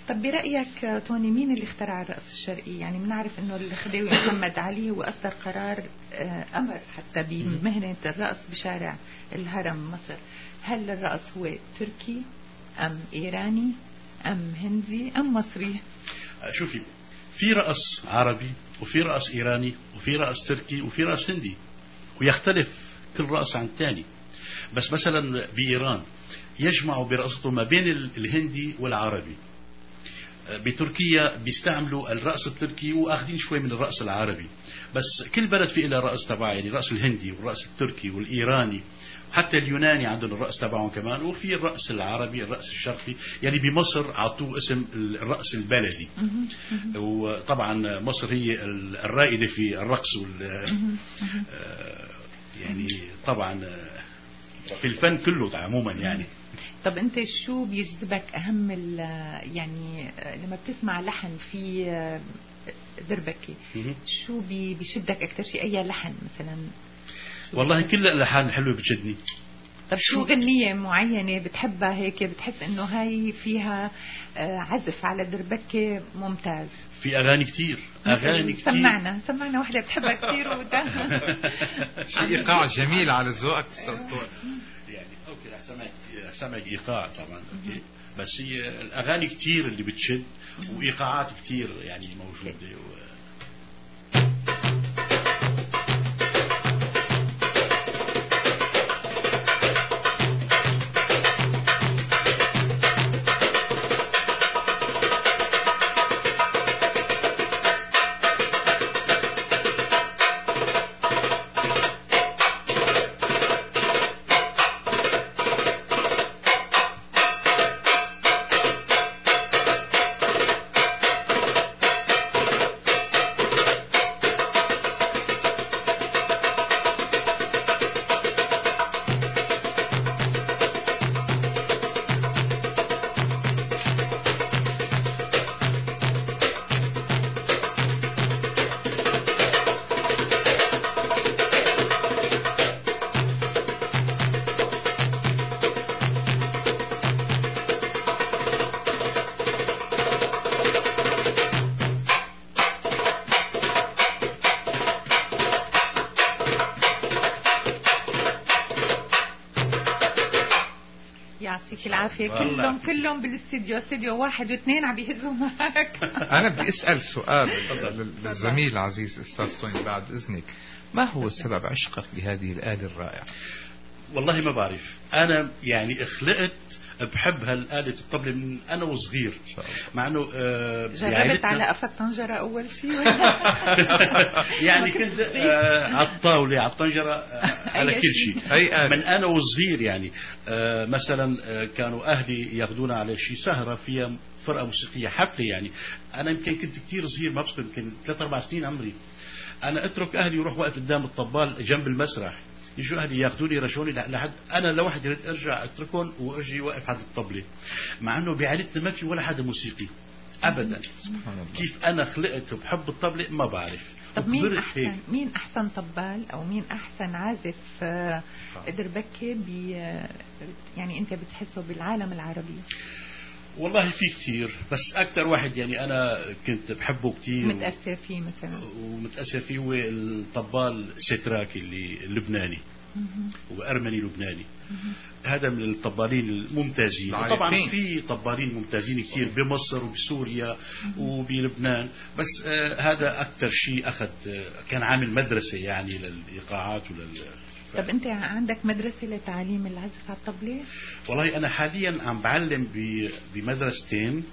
طب برأيك توني مين اللي اخترع الرقص الشرقي؟ يعني بنعرف انه الخديوي محمد علي هو اصدر قرار امر حتى بمهنة الرقص بشارع الهرم مصر. هل الرقص هو تركي ام ايراني ام هندي ام مصري؟ شوفي، في رقص عربي وفي رقص ايراني وفي رقص تركي وفي رقص هندي، ويختلف كل رقص عن الثاني. بس مثلا بإيران يجمعوا برقصته ما بين الهندي والعربي. بتركيا بيستعملوا الرقص التركي واخذين شوي من الرقص العربي. بس كل بلد في إلى رقص تبعه، يعني الرقص الهندي والرقص التركي والإيراني، حتى اليوناني عندهم الرقص تبعهم كمان، وفي الرقص العربي الرقص الشرقي. يعني بمصر عطوه اسم الرقص البلدي. وطبعا مصر هي الرائدة في الرقص يعني طبعا في الفن كله عموما يعني. طب انت شو بيجذبك اهم يعني لما بتسمع لحن في دربكي شو بيشدك اكثر شيء؟ اي لحن مثلا؟ والله كل الالحان الحلوه بتشدني. طب شو غنية معينة بتحبها هيك بتحس انه هاي فيها عزف على دربكة ممتاز؟ في اغاني كتير، اغاني كتير. سمعنا واحدة بتحبها كتير شيء ايقاع جميل على ذوقك استاذ طويل. يعني اوكي رح سمعك ايقاع طبعا اوكي، بس هي الاغاني كتير اللي بتشد وايقاعات كتير يعني موجودة. يعطيك العافية. كلهم بالاستديو، استديو 1 و2 عم يهزوا معك. أنا بدي أسأل سؤال للزميل العزيز أستاذ طوين بعد إذنك، ما هو سبب عشقك لهذه الآلة الرائعة؟ والله ما بعرف، أنا يعني خلقت بحب هالآلة الطبلة من أنا وصغير، مع أنه جربت على قفا الطنجرة أول شيء يعني كنت على الطاولة على الطنجرة على كل شيء من أنا وصغير. يعني مثلا كانوا أهلي ياخذونا على شيء سهرة فيها فرقة موسيقية حفلة. يعني أنا يمكن كنت كتير صغير، ما بذكر يمكن 3-4 سنين عمري. أنا أترك أهلي وروح واقف قدام الطبال جنب المسرح، يجوا أهلي ياخذوني يرجعوني لحد أنا لوحدي رد أرجع أتركهم وأجي واقف حد الطبلة، مع أنه بعائلتنا ما في ولا حدا موسيقي أبدا. كيف أنا خلقت وبحب الطبلة ما بعرف. طب مين أحسن طبال أو مين أحسن عازف دربكة يعني أنت بتحسه بالعالم العربي؟ والله في كتير، بس أكتر واحد يعني أنا كنت بحبه كتير متأثر فيه مثلا ومتأثر فيه هو الطبال ستراكي اللي اللبناني، هو أرمني لبناني. هذا من الطبالين الممتازين. طبعا في طبالين ممتازين كتير بمصر وبسوريا وبلبنان، بس هذا أكتر شيء أخذ كان عامل مدرسة يعني للإيقاعات طب أنت عندك مدرسة لتعليم العزف على الطبلة؟ والله أنا حاليا عم بعلم بمدرستين،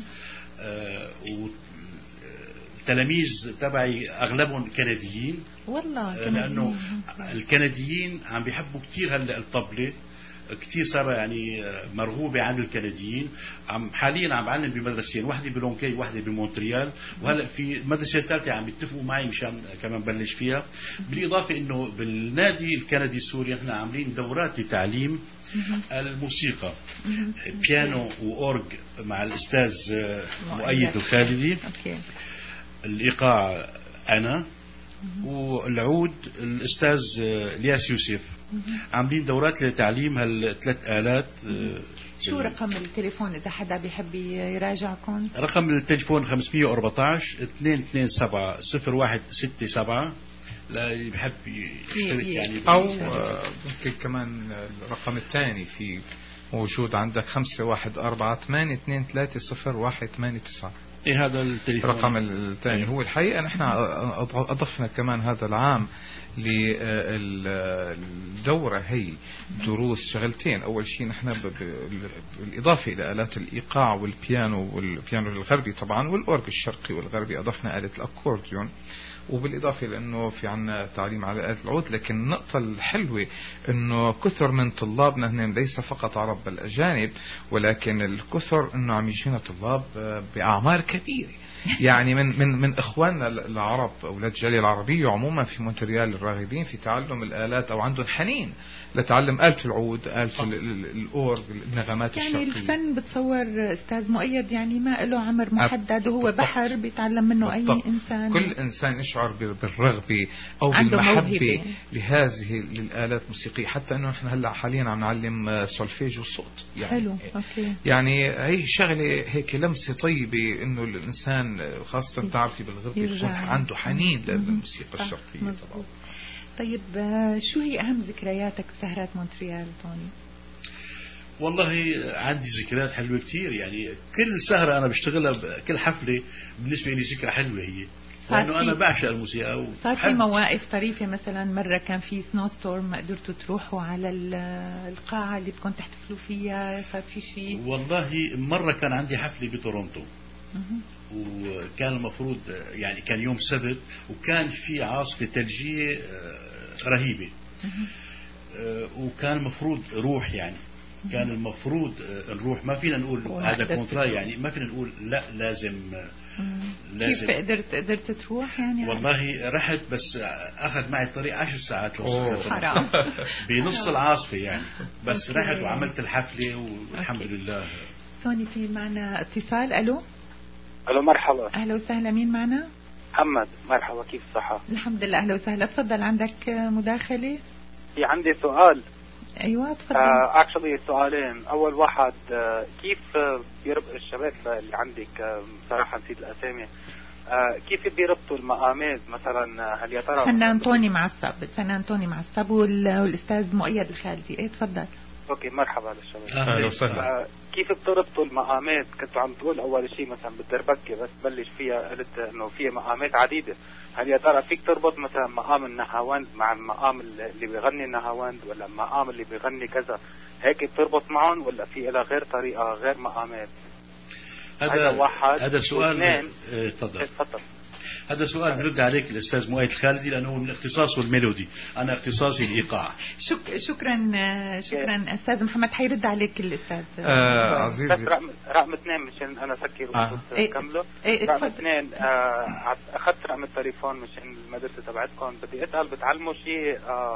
والتلاميذ تبعي أغلبهم كنديين. والله لأنه الكنديين عم بيحبوا كتير هلأ الطبلة، كتير صار يعني مرغوبة عند الكنديين. حاليا عم بعلم بمدرستين، واحدة بلونكي واحدة بمونتريال، وهلا في المدرسة الثالثة عم يتفقوا معي مشان كمان بلش فيها. بالإضافة إنه بالنادي الكندي السوري احنا عاملين دورات لتعليم الموسيقى، بيانو وأورج مع الأستاذ مؤيد الخالدي، الإيقاع أنا، والعود الأستاذ الياس يوسف، عاملين دورات لتعليم هالثلاث آلات. شو رقم التليفون إذا حدا بيحب يراجعكم؟ رقم التليفون 514 227 0167 لا بيحب يشترك يعني. أو ممكن كمان الرقم الثاني في موجود عندك 5148230189. إيه هذا التليفون. الرقم الثاني هو الحقيقة نحن أضفنا كمان هذا العام للدورة هي دروس شغلتين. أول شيء نحن بالإضافة إلى آلات الإيقاع والبيانو الغربي طبعا والأورج الشرقي والغربي أضفنا آلة الأكورديون، وبالإضافة لأنه في عنا تعليم على آلة العود. لكن النقطة الحلوة أنه كثر من طلابنا هن ليس فقط عرب بل أجانب، ولكن الكثر أنه عم يجينا طلاب بأعمار كبيرة يعني من إخواننا العرب أولاد الجالية العربية عموما في مونتريال الراغبين في تعلم الآلات أو عندهم حنين لتعلم آلة العود، آلة الأورج، النغمات يعني الشرقية. الفن بتصور أستاذ مؤيد يعني ما له عمر محدد وهو بحر بيتعلم منه أي إنسان. كل إنسان يشعر بالرغبة أو عنده بالمحبة موهبة لهذه الآلات الموسيقية. حتى أنه نحن هلا حاليا عم نعلم سولفيج وصوت يعني. حلو. أوكي. يعني هي شغلة هيك لمسة طيبة إنه الإنسان خاصة تعرفي بالغربة يكون عنده حنين للموسيقى الشرقية طبعا. طيب شو هي أهم ذكرياتك بسهرات مونتريال توني؟ والله عندي ذكريات حلوة كتير يعني. كل سهرة أنا بشتغلها كل حفلة بالنسبة لي ذكرى حلوة هي، لأنه أنا بعشق الموسيقى. صار في مواقف طريفة مثلا مرة كان في سنو ستورم ما قدرتوا تروحوا على القاعة اللي بدكم تحتفلوا فيها؟ صار في شيء؟ والله مرة كان عندي حفلة بتورونتو وكان المفروض يعني كان يوم سبت وكان في عاصفة ثلجية رهيبة وكان المفروض روح يعني كان المفروض نروح. ما فينا نقول هذا كونترا يعني ما فينا نقول لا لازم. كيف قدرت تروح يعني؟ والله رحت بس أخذ معي الطريق 10 ساعات حرام بنص العاصفة يعني. بس رحت وعملت الحفلة والحمد لله. توني في معنا اتصال. ألو مرحبا. أهلا وسهلا. مين معنا؟ محمد. مرحبا، كيف الصحة؟ الحمد لله. أهلا وسهلا. تفضل عندك مداخلة؟ في عندي سؤال. أيوة تفضل. اكشلي سؤالين. أول واحد كيف بيربط الشباب اللي عندك صراحة نسيت الأسامي كيف بيربطوا المقامات مثلا؟ هل يا ترى فنان توني معصب والأستاذ مؤيد الخالدي. إيه تفضل. اوكي مرحبا للشباب. أهلا وسهلا. كيف بتربطوا المقامات؟ كنت عم تقول اول شيء مثلا بالدربكه بس بلش فيها قلت انه في مقامات عديده. هل يا ترى فيك تربط مثلا مقام النهاوند مع المقام اللي بيغني النهاوند ولا المقام اللي بيغني كذا هيك بتربط معهم ولا في إلى غير طريقه غير مقامات؟ هذا سؤال. تفضل. هذا سؤال برد عليك الأستاذ مؤيد الخالدي لأنه من اختصاصه الميلودي، أنا اختصاصي الإيقاع. شكرا أستاذ محمد. حيرد عليك الأستاذ عزيزي. بس رقم 2 مشان أنا أسكر كمله. رقم 2 أخذت رقم التليفون مشان المدرسة تبعتكم. بدي أسأل بتعلموا شيء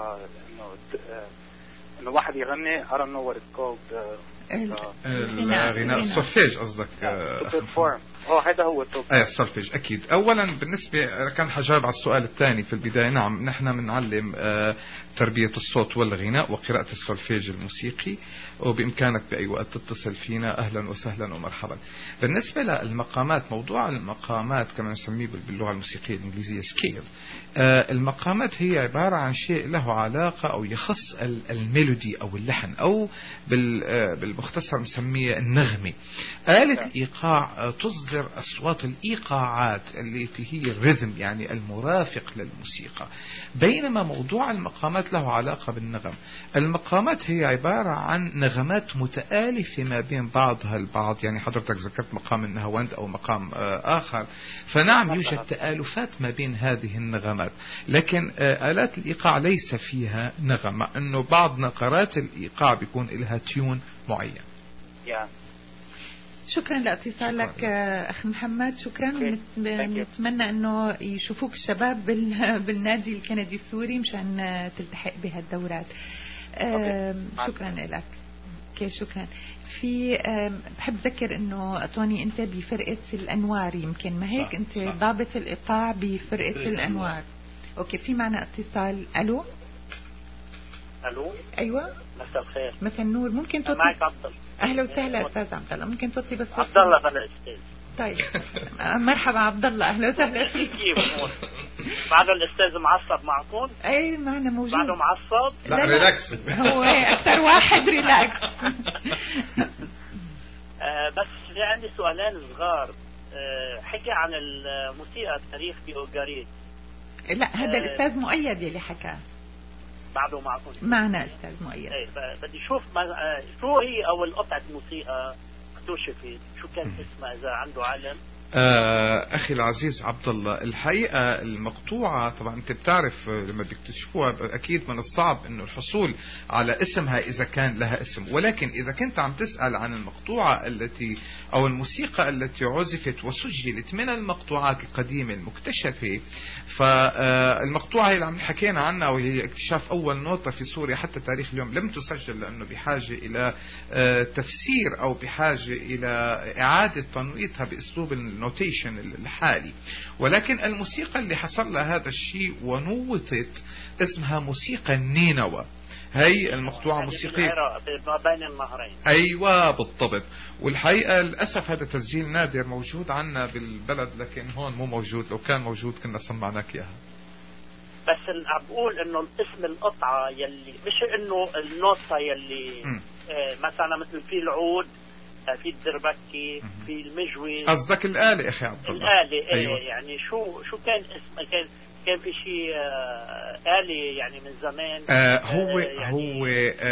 إنه واحد يغني I don't know what it's called الغناء السولفيج قصدك؟ هذا هو السولفيج. أكيد. أولا بالنسبة كان حجاوب على السؤال الثاني في البداية. نعم نحن بنعلم تربية الصوت والغناء وقراءة السولفيج الموسيقي، وبإمكانك بأي وقت تتصل فينا. أهلا وسهلا ومرحبا. بالنسبة للمقامات، موضوع المقامات كما نسميه باللغة الموسيقية الإنجليزية سكيل. المقامات هي عبارة عن شيء له علاقة أو يخص الميلودي أو اللحن أو بالمختصر نسميه النغمة. آلة الإيقاع تصدر أصوات الإيقاعات التي هي الريذم يعني المرافق للموسيقى، بينما موضوع المقامات له علاقة بالنغم. المقامات هي عبارة عن نغمات متآلفة ما بين بعضها البعض. يعني حضرتك ذكرت مقام النهاوند أو مقام آخر، فنعم يوجد تآلفات ما بين هذه النغمات، لكن آلات الإيقاع ليس فيها نغمة، أنه بعض نقرات الإيقاع بيكون لها تيون معين. شكرا لاتصالك أخ محمد. شكرا. نتمنى أنه يشوفوك الشباب بالنادي الكندي السوري مشان تلتحق بهالدورات. شكرا لك. شكرا. في بحب ذكر أنه توني أنت بفرقة الأنوار، يمكن ما هيك؟ صح. أنت صح. ضابط الإيقاع بفرقة الأنوار. أوكي. في معنا اتصال. ألو الو. ايوه مساء الخير. مساء النور. ممكن توطي؟ معك عبد الله. اهلا وسهلا استاذ عبد الله. ممكن توطي بس؟ عبد الله بلا استاذ. طيب مرحبا عبد الله، اهلا وسهلا فيك. كيف بعد الاستاذ معصب معكم؟ اي معنا موجود. بعده معصب؟ لا ريلاكس. هو اكثر واحد ريلاكس. بس في عندي سؤالين صغار. حكي عن الموسيقى التاريخ بأوغاريت. لا هذا الاستاذ مؤيد يلي حكى. بعده معكم؟ معنا استاذ مؤيد. ايه بدي اشوف شو هي اول قطعة موسيقى اكتشفت، شو كان اسمها اذا عنده علم؟ أخي العزيز عبد الله، الحقيقة المقطوعة طبعا أنت بتعرف لما بيكتشفوها أكيد من الصعب أنه الحصول على اسمها إذا كان لها اسم، ولكن إذا كنت عم تسأل عن المقطوعة التي أو الموسيقى التي عزفت وسجلت من المقطوعات القديمة المكتشفة، فالمقطوعة اللي عم حكينا عنها وهي اكتشاف أول نوتة في سوريا حتى تاريخ اليوم لم تسجل، لأنه بحاجة إلى تفسير أو بحاجة إلى إعادة تنويتها بأسلوب النوتيشن الحالي. ولكن الموسيقى اللي حصل لها هذا الشيء ونوتت اسمها موسيقى النينوى. هي المقطوعة موسيقية ما بين النهرين. أيوة بالضبط. والحقيقة للأسف هذا تسجيل نادر موجود عنا بالبلد، لكن هون مو موجود، لو كان موجود كنا سمعناك إياها. بس عم بقول إنه اسم القطعة يلي مش إنه النوتة يلي مثلا مثل في العود، في الدربكي، في المجوي. قصدك الآلة أخي عبد الله؟ الآلة. أيوة. يعني شو كان اسمها؟ كان في شيء آلة يعني من زمان. هو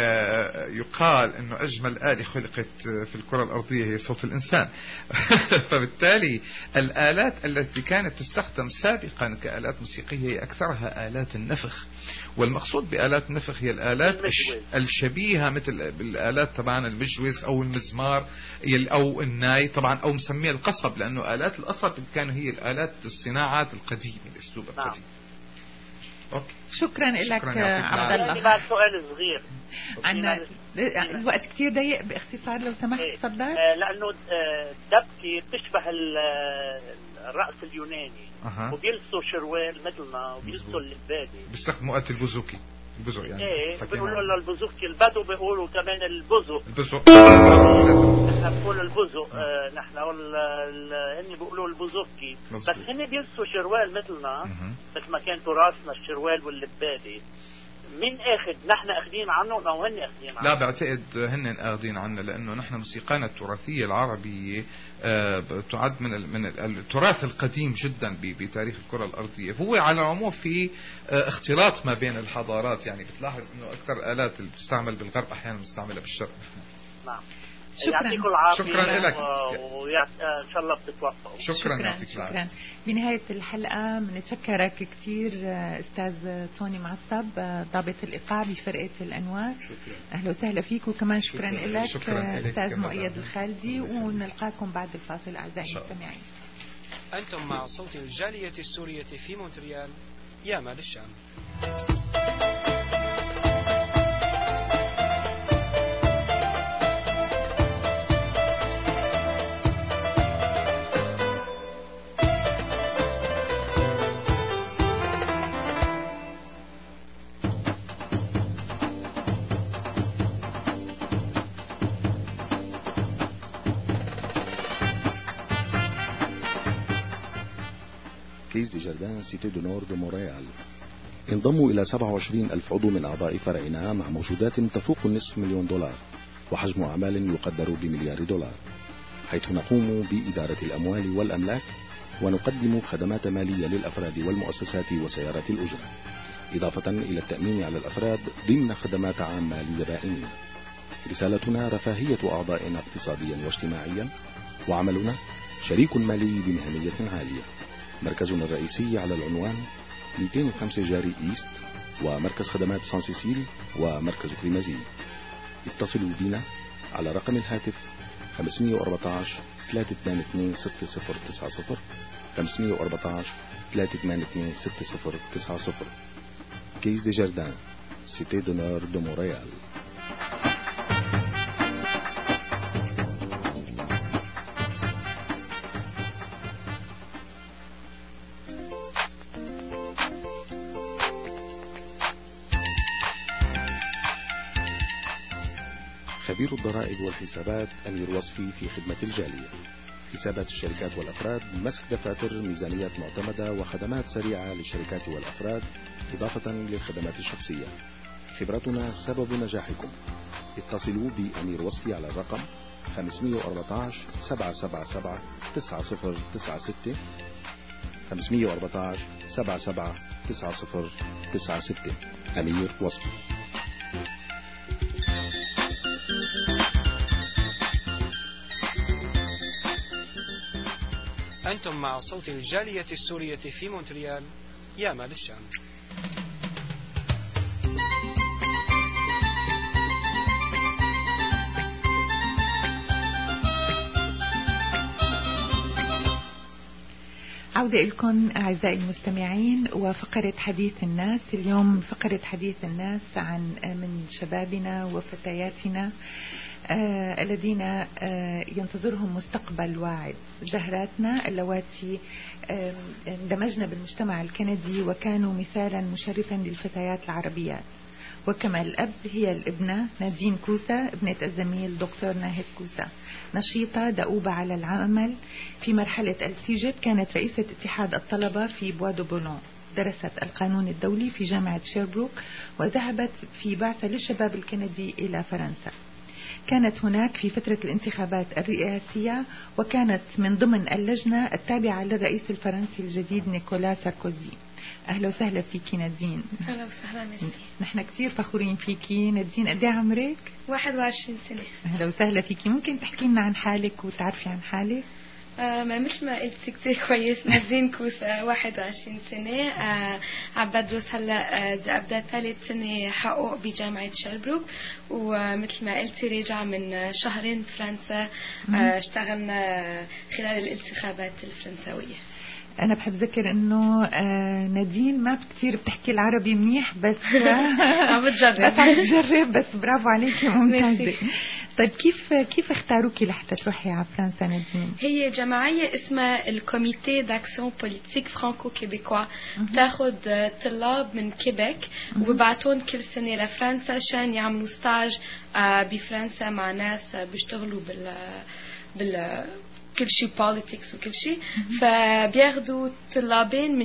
يقال انه اجمل آلة خلقت في الكرة الارضية هي صوت الانسان. فبالتالي الآلات التي كانت تستخدم سابقا كآلات موسيقية هي اكثرها آلات النفخ، والمقصود بآلات النفخ هي الآلات الشبيهة مثل بالآلات طبعا المجوز او المزمار او الناي طبعا او مسميه القصب، لانه آلات القصب كانوا هي الآلات الصناعات القديمة الاسلوب القديم. أوكي. شكرا لك عبد الله. بعد سؤال صغير عنا الوقت كتير ضيق، باختصار لو سمحت تفضل. لانه الدبكة بتشبه الرقص اليوناني وبيلبسوا شروال مثلنا وبيلبسوا اللبادة، بيستخدموا وقت البوزوكي البزق يعني. ايه بيقولوا له البزوكي، البدو بيقولوا كمان البزق. نحن بنقول البزق، نحن هن بيقولوا البزوكي، بس هن بيلبسوا شروال مثلنا مثل ما كان تراثنا الشروال واللبادة. مين اخذ؟ نحن اخذين عنهم او هن اخذين عنهم؟ لا بعتقد هن اخذين عنا، لانه نحن موسيقانا التراثية العربية تعد من التراث القديم جدا بتاريخ الكرة الارضية. هو على العموم في اختلاط ما بين الحضارات، يعني بتلاحظ انه اكثر آلات اللي بتستعمل بالغرب احيانا بنستعملها بالشرق. نعم. شكرا. شكرا لك وان شاء الله بتتوفقوا. شكرا. بنهاية الحلقة بنتشكرك كثير استاذ توني معصب، ضابط الايقاع بفرقة الانوار. شكرا. اهلا وسهلا فيك، وكمان شكرا لك استاذ مؤيد مؤيد الخالدي، ونلقاكم بعد الفاصل اعزائي المستمعين. أنتم مع صوت الجالية السورية في مونتريال، يا مال الشام. كيز دي جاردان سيتي دو نور دو مونريال. انضموا إلى 27 ألف عضو من أعضاء فرعنا مع موجودات تفوق $500,000 وحجم أعمال يقدر $1,000,000,000، حيث نقوم بإدارة الأموال والأملاك ونقدم خدمات مالية للأفراد والمؤسسات وسيارات الأجرة، إضافة إلى التأمين على الأفراد ضمن خدمات عامة لزبائننا. رسالتنا رفاهية أعضائنا اقتصاديا واجتماعيا، وعملنا شريك مالي بمهنية عالية. مركزنا الرئيسي على العنوان 205 جاري إيست، ومركز خدمات سان سيسيل ومركز كريمازي. اتصلوا بنا على رقم الهاتف 514 382 6090 514 382 6090. كيز دي جاردان سيتي دو نور دو مونريال. خبير الضرائب والحسابات أمير وصفي في خدمة الجالية. حسابات الشركات والأفراد، مسك دفاتر، ميزانيات معتمدة وخدمات سريعة للشركات والأفراد إضافة للخدمات الشخصية. خبرتنا سبب نجاحكم. اتصلوا بأمير وصفي على الرقم 514 777 9096 514 77 9096. أمير وصفي. أنتم مع صوت الجالية السورية في مونتريال. يا مال الشام. عودة لكم أعزائي المستمعين وفقرة حديث الناس. اليوم فقرة حديث الناس عن من شبابنا وفتياتنا الذين ينتظرهم مستقبل واعد. زهراتنا اللواتي اندمجنا بالمجتمع الكندي وكانوا مثالا مشرفا للفتيات العربيات. وكما الأب هي الابنة نادين كوسة ابنة الزميل دكتور ناهد كوسة، نشيطة دؤوبة على العمل. في مرحلة السيجيب كانت رئيسة اتحاد الطلبة في بوا دو بولون. درست القانون الدولي في جامعة شيربروك وذهبت في بعثة للشباب الكندي إلى فرنسا. كانت هناك في فترة الانتخابات الرئاسية وكانت من ضمن اللجنة التابعة للرئيس الفرنسي الجديد نيكولا ساركوزي. أهلا وسهلا فيكي نادين. أهلا وسهلا ميرسي. نحن كتير فخورين فيكي نادين. قد ايه عمرك؟ 21 سنة. أهلا وسهلا فيكي. ممكن تحكي لنا عن حالك وتعرفي عن حالك؟ مثل ما قلت كتير كويس. نادين كوسة 21 سنة. عم بدرس هلا أبدأ ثالث سنة حقوق بجامعة شيربروك. ومثل ما قلتي راجعة من شهرين فرنسا. اشتغلنا خلال الانتخابات الفرنسوية. أنا بحب ذكر إنه نادين ما كتير بتحكي العربي منيح بس عم بتجرب بس برافو عليكي ممتازة. طيب كيف اختاروكي لحتى تروحي على فرنسا نادين؟ هي جمعية اسمها الكوميتي داكسيون بوليتيك فرانكو كيبيكوا، تاخد طلاب من كيبيك وببعتون كل سنة لفرنسا عشان يعملوا ستاج بفرنسا مع ناس بيشتغلوا كل شيء politics وكل شيء. فبياخدوا طلابين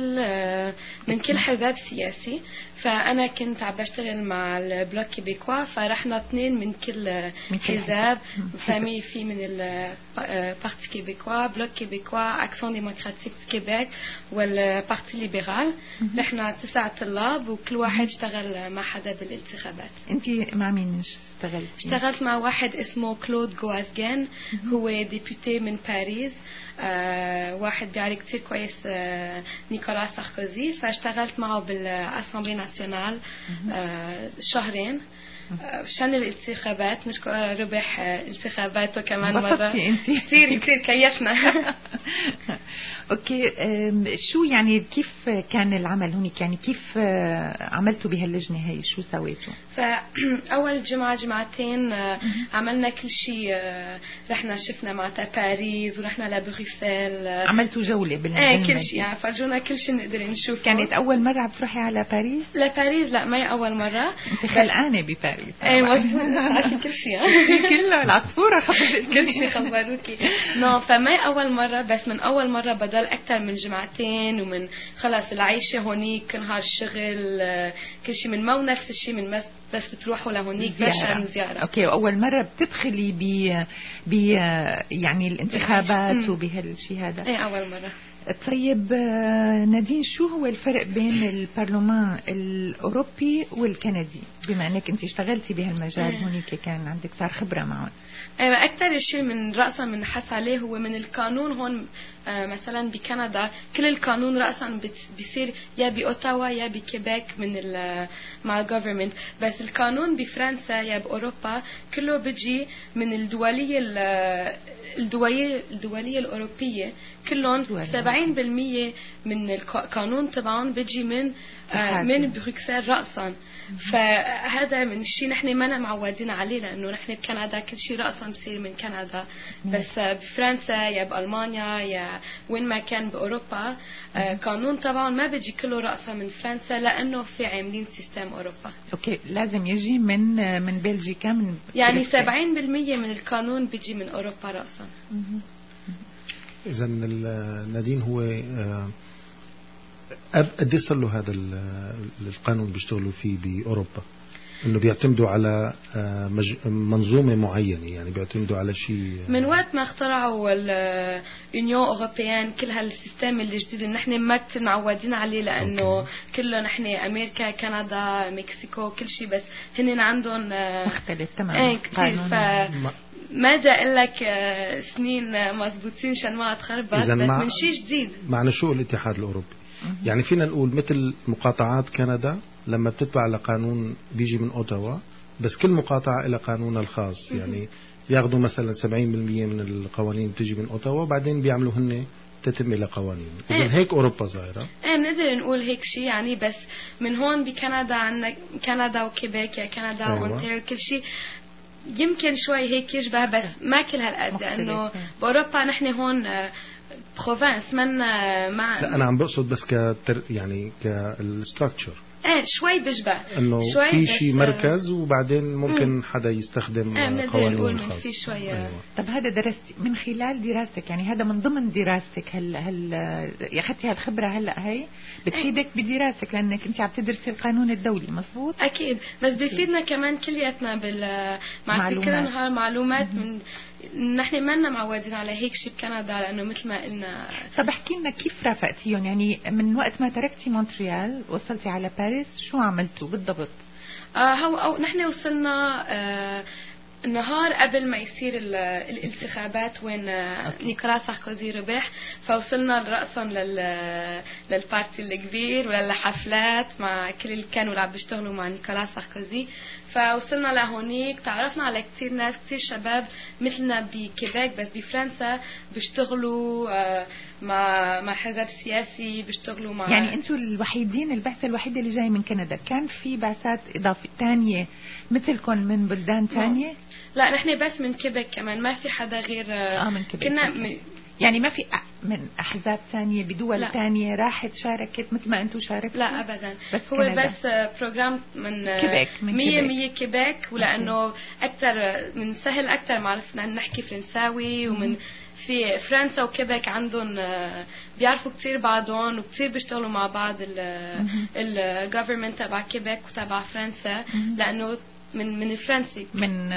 من كل حزب سياسي. فأنا كنت عم بشتغل مع البلوك كيبيكوا، فرحنا 2 من كل حزب. فمي في من البارتي كيبيكوا، بلوك كيبيكوا، أكسون ديمقراطيك كيبيك والبارتي ليبرال. رحنا 9 طلاب وكل واحد اشتغل مع حدا بالانتخابات. أنت مع مين اشتغلت؟ اشتغلت مع واحد اسمه كلود غوازغان، هو ديبوتي من باريس. واحد بيعرف كتير كويس نيكولا ساركوزي. فاشتغلت معه بالأسامبلي ناسيونال شهرين عشان الانتخابات. نشكر ربح انتخاباته كمان مرة. كتير كيفنا. اوكي، شو يعني كيف كان العمل هونيك؟ يعني كيف عملتوا بهاللجنة هي؟ شو سويتوا؟ فأول جمعتين عملنا كل شيء. رحنا شفنا معناتها باريس ورحنا لبروكسل. عملتوا جولة بالمدينة؟ كل شيء يعني فرجونا كل شيء نقدر نشوفه. كانت أول مرة عم تروحي على باريس؟ لباريس لا، ما هي أول مرة. أنت خلقانة بباريس. ايه مظبوط. تعرفي كل شيء. كله العصفورة خبرتني كل شيء خبروكي. فما هي أول مرة، بس من أول مرة بدل أكثر من جمعتين. ومن خلاص العيشة هونيك نهار الشغل كل شيء من مو نفس الشيء من بس بتروحوا لهونيك عشان زيارة. اوكي، واول مرة بتدخلي ب يعني الانتخابات وبهالشيء هذا؟ ايه اول مرة. طيب نادين، شو هو الفرق بين البرلمان الأوروبي والكندي؟ بما أنك أنت اشتغلتي بهالمجال هونيك كان عندك صار خبرة معهم. أكثر شيء من رأسا من حس عليه هو من القانون. هون مثلا بكندا كل القانون رأسا بيصير يا بأوتاوا يا بكيبيك مع الجوفرمنت. بس القانون بفرنسا يا بأوروبا كله بيجي من الدولية الدولية الأوروبية كلهم 70% من القانون تبعهم بيجي من بروكسل رأسا. فهذا من الشيء نحن ما معودين عليه، لأنه نحن بكندا كل شيء رأسا بصير من كندا، بس بفرنسا يا بألمانيا يا وين ما كان بأوروبا قانون طبعا ما بيجي كله رأسا من فرنسا، لأنه في عاملين سيستم أوروبا. أوكي، لازم يجي من بلجيكا، يعني 70% من القانون بيجي من أوروبا رأسا. إذا نادين هو قد صار له هذا القانون بيشتغلوا فيه بأوروبا، إنه بيعتمدوا على منظومة معينة، يعني بيعتمدوا على شيء من وقت ما اخترعوا اليونيون أوروبيان، كل هالسيستم الجديد اللي نحن ما كتير معودين عليه، لأنه كله نحن أمريكا كندا مكسيكو كل شيء، بس هن عندهم مختلف تماما كتير. ما دا لك سنين مزبوطين شان ما تخربط، بس من شيء جديد. معنى شو الاتحاد الأوروبي؟ يعني فينا نقول مثل مقاطعات كندا لما بتتبع لقانون بيجي من أوتاوا، بس كل مقاطعة إلى قانونها الخاص. يعني بياخدوا مثلا 70% من القوانين بتيجي من أوتاوا، بعدين بيعملوا هن تتم إلى قوانين. إذن هيك أوروبا ظاهرة. بنقدر نقول هيك شيء يعني، بس من هون بكندا عندنا كندا وكيبيك، يا كندا وأونتاريو كل شيء يمكن شوي هيك يشبه، بس ما كل هالقد، لأنه بأوروبا نحن هون بروفانس منا مع. لا أنا عم بقصد بس يعني كالستراكشر شوي بيشبه، انه في شيء مركز وبعدين ممكن حدا يستخدم قوانين خاص. أيوة. طب هذا درستي من خلال دراستك، يعني هذا من ضمن دراستك، هل اخذتي هالخبره هلا هي بتفيدك بدراستك، لانك انت عم تدرسي القانون الدولي مزبوط؟ اكيد، بس بيفيدنا كمان كلياتنا مع كل نهار معلومات من نحن ما لنا معودين على هيك شيء بكندا، لانه مثل ما قلنا. طب احكي لنا كيف رافقتيهم، يعني من وقت ما تركتي مونتريال وصلتي على باريس شو عملتوا بالضبط؟ أو نحن وصلنا نهار قبل ما يصير الانتخابات وين نيكولا ساركوزي ربح، فوصلنا رأسا للبارتي الكبير وللحفلات مع كل اللي كانوا عم بيشتغلوا مع نيكولا ساركوزي. فوصلنا لهونيك، تعرفنا على كتير ناس، كتير شباب مثلنا بكيبيك، بس بفرنسا بيشتغلوا مع حزب سياسي، بيشتغلوا مع. يعني انتوا الوحيدين، البعثة الوحيدة اللي جاي من كندا؟ كان في بعثات إضافية تانية مثلكم من بلدان تانية؟ لا نحن بس من كيبيك، كمان ما في حدا غير من كيبيك. كنا يعني ما في من أحزاب تانية بدول لا. تانية راحت شاركت مثل ما أنتوا شاركتوا؟ لا أبدا، بس هو كندا. بس بروجرام من كيبيك، من 100 كيبيك، ولأنه أكتر من سهل أكتر ما عرفنا نحكي فرنساوي، ومن في فرنسا وكيبيك عندهم بيعرفوا كتير بعضهم وكتير بيشتغلوا مع بعض الجوفرمنت تبع كيبيك وتبع فرنسا، لأنه من الفرنسي